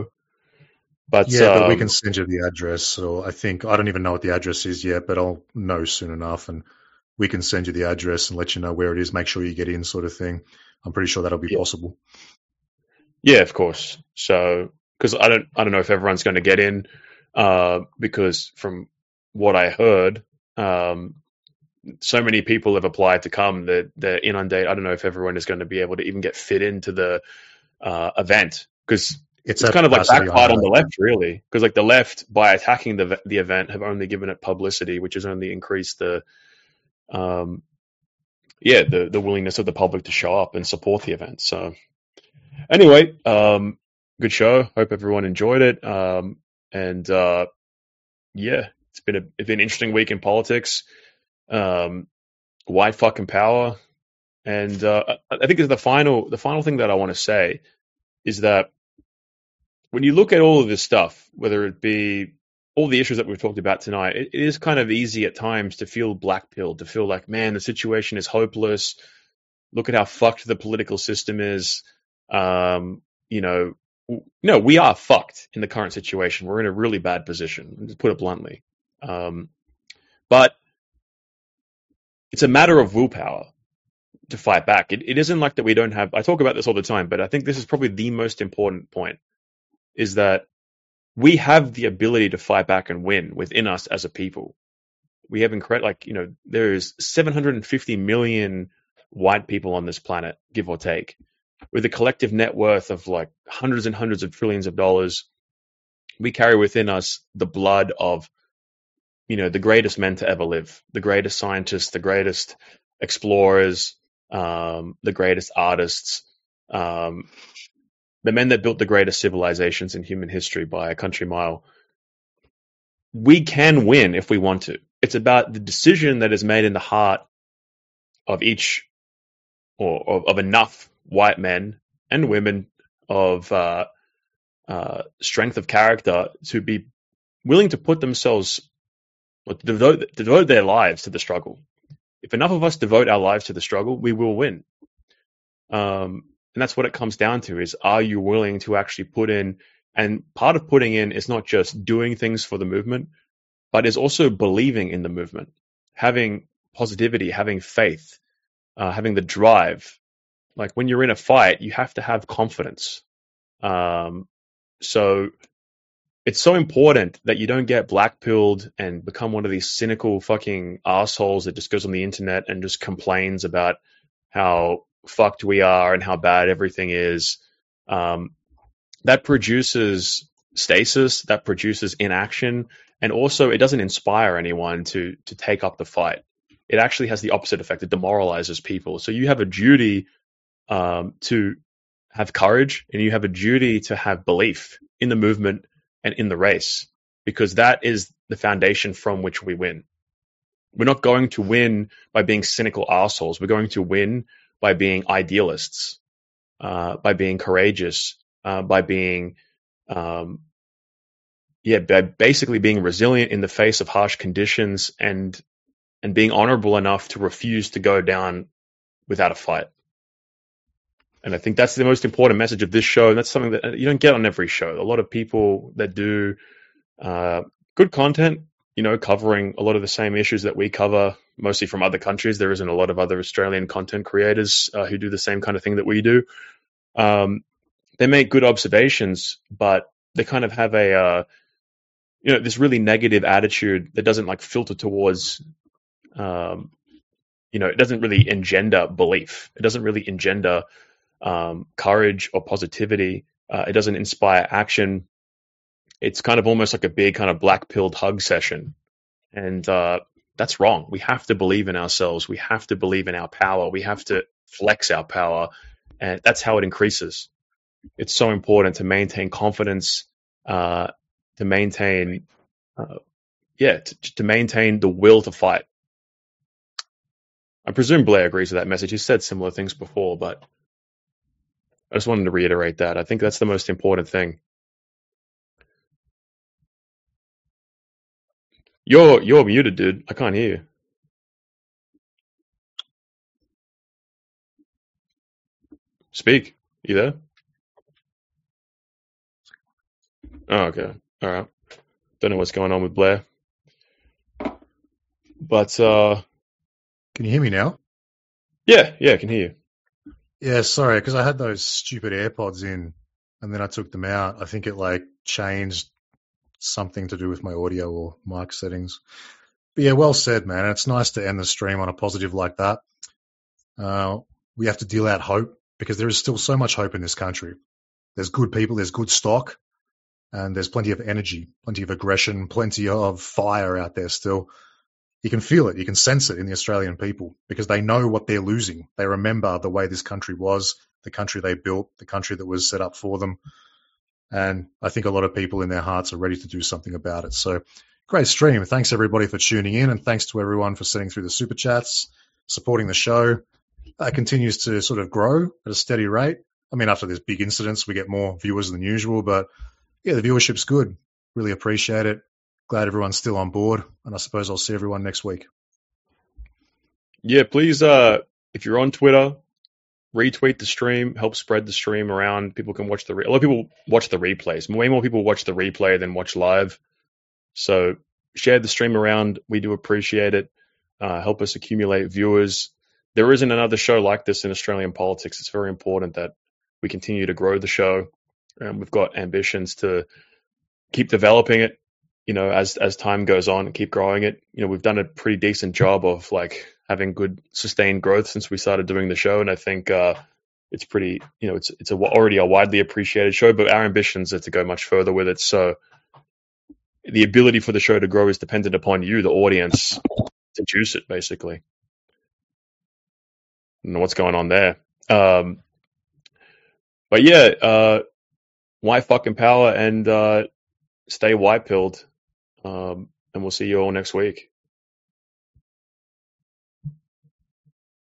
But yeah, um, but we can send you the address. So I think I don't even know what the address is yet, but I'll know soon enough, and we can send you the address and let you know where it is. Make sure you get in, sort of thing. I'm pretty sure that'll be yeah. possible. Yeah, of course. So because I don't I don't know if everyone's going to get in uh, because from what I heard. Um, So many people have applied to come that they're inundated. I don't know if everyone is going to be able to even get fit into the uh, event because It's, it's at kind of like capacity backfired on only. the left, really. Because like the left, by attacking the the event, have only given it publicity, which has only increased the, um, yeah, the the willingness of the public to show up and support the event. So anyway, um, good show. Hope everyone enjoyed it. Um, and uh, yeah, it's been a it's been an interesting week in politics. Um, white fucking power, and uh, I think the final the final thing that I want to say is that when you look at all of this stuff, whether it be all the issues that we've talked about tonight, it, it is kind of easy at times to feel black-pilled, to feel like, man, the situation is hopeless. Look at how fucked the political system is. Um, you know, no, we are fucked in the current situation. We're in a really bad position, to put it bluntly. Um, but it's a matter of willpower to fight back. It, it isn't like that we don't have, I talk about this all the time, but I think this is probably the most important point, is that we have the ability to fight back and win within us as a people. We have incredible, like, you know, there's seven hundred fifty million white people on this planet, give or take, with a collective net worth of like hundreds and hundreds of trillions of dollars. We carry within us the blood of, you know, the greatest men to ever live, the greatest scientists, the greatest explorers, um, the greatest artists, um, the men that built the greatest civilizations in human history by a country mile. We can win if we want to. It's about the decision that is made in the heart of each, or of, of enough white men and women of uh, uh, strength of character to be willing to put themselves, to devote, to devote their lives to the struggle. If enough of us devote our lives to the struggle, we will win. Um, and that's what it comes down to, is, are you willing to actually put in, and part of putting in is not just doing things for the movement, but is also believing in the movement, having positivity, having faith, uh, having the drive. Like when you're in a fight, you have to have confidence. Um, so it's so important that you don't get black-pilled and become one of these cynical fucking assholes that just goes on the internet and just complains about how fucked we are and how bad everything is. Um, that produces stasis, that produces inaction, and also it doesn't inspire anyone to to take up the fight. It actually has the opposite effect. It demoralizes people. So you have a duty um, to have courage, and you have a duty to have belief in the movement and in the race, because that is the foundation from which we win. We're not going to win by being cynical assholes. We're going to win by being idealists, uh, by being courageous, uh, by being, um, yeah, by basically being resilient in the face of harsh conditions, and and being honorable enough to refuse to go down without a fight. And I think that's the most important message of this show. And that's something that you don't get on every show. A lot of people that do uh, good content, you know, covering a lot of the same issues that we cover, mostly from other countries. There isn't a lot of other Australian content creators uh, who do the same kind of thing that we do. Um, they make good observations, but they kind of have a, uh, you know, this really negative attitude that doesn't like filter towards, um, you know, it doesn't really engender belief. It doesn't really engender um, courage or positivity. Uh, it doesn't inspire action. It's kind of almost like a big kind of black pilled hug session. And uh, that's wrong. We have to believe in ourselves. We have to believe in our power. We have to flex our power. And that's how it increases. It's so important to maintain confidence, uh, to maintain, uh, yeah, to, to maintain the will to fight. I presume Blair agrees with that message. He's said similar things before, but I just wanted to reiterate that. I think that's the most important thing. You're you're muted, dude. I can't hear you. Speak. You there? Oh, okay. All right. Don't know what's going on with Blair. But uh Can you hear me now? yeah, yeah, I can hear you. Yeah, sorry, because I had those stupid AirPods in and then I took them out. I think it like changed something to do with my audio or mic settings. But yeah, well said, man. It's nice to end the stream on a positive like that. Uh, we have to deal out hope because there is still so much hope in this country. There's good people, there's good stock, and there's plenty of energy, plenty of aggression, plenty of fire out there still. You can feel it, you can sense it in the Australian people because they know what they're losing. They remember the way this country was, the country they built, the country that was set up for them. And I think a lot of people in their hearts are ready to do something about it. So great stream. Thanks everybody for tuning in, and thanks to everyone for sending through the super chats, supporting the show. It continues to sort of grow at a steady rate. I mean, after there's big incidents, we get more viewers than usual, but yeah, the viewership's good. Really appreciate it. Glad everyone's still on board, and I suppose I'll see everyone next week. Yeah, please, uh, if you're on Twitter, retweet the stream, help spread the stream around. People can watch the re- a lot of people watch the replays. Way more people watch the replay than watch live. So share the stream around. We do appreciate it. Uh, help us accumulate viewers. There isn't another show like this in Australian politics. It's very important that we continue to grow the show. Um, we've got ambitions to keep developing it, you know, as as time goes on and keep growing it. You know, we've done a pretty decent job of like having good sustained growth since we started doing the show, and I think uh, it's pretty, you know, it's it's a, already a widely appreciated show. But our ambitions are to go much further with it. So the ability for the show to grow is dependent upon you, the audience, to juice it, basically. I don't know what's going on there. Um, but yeah, uh, white fucking power, and uh, stay white pilled. Um, and we'll see you all next week.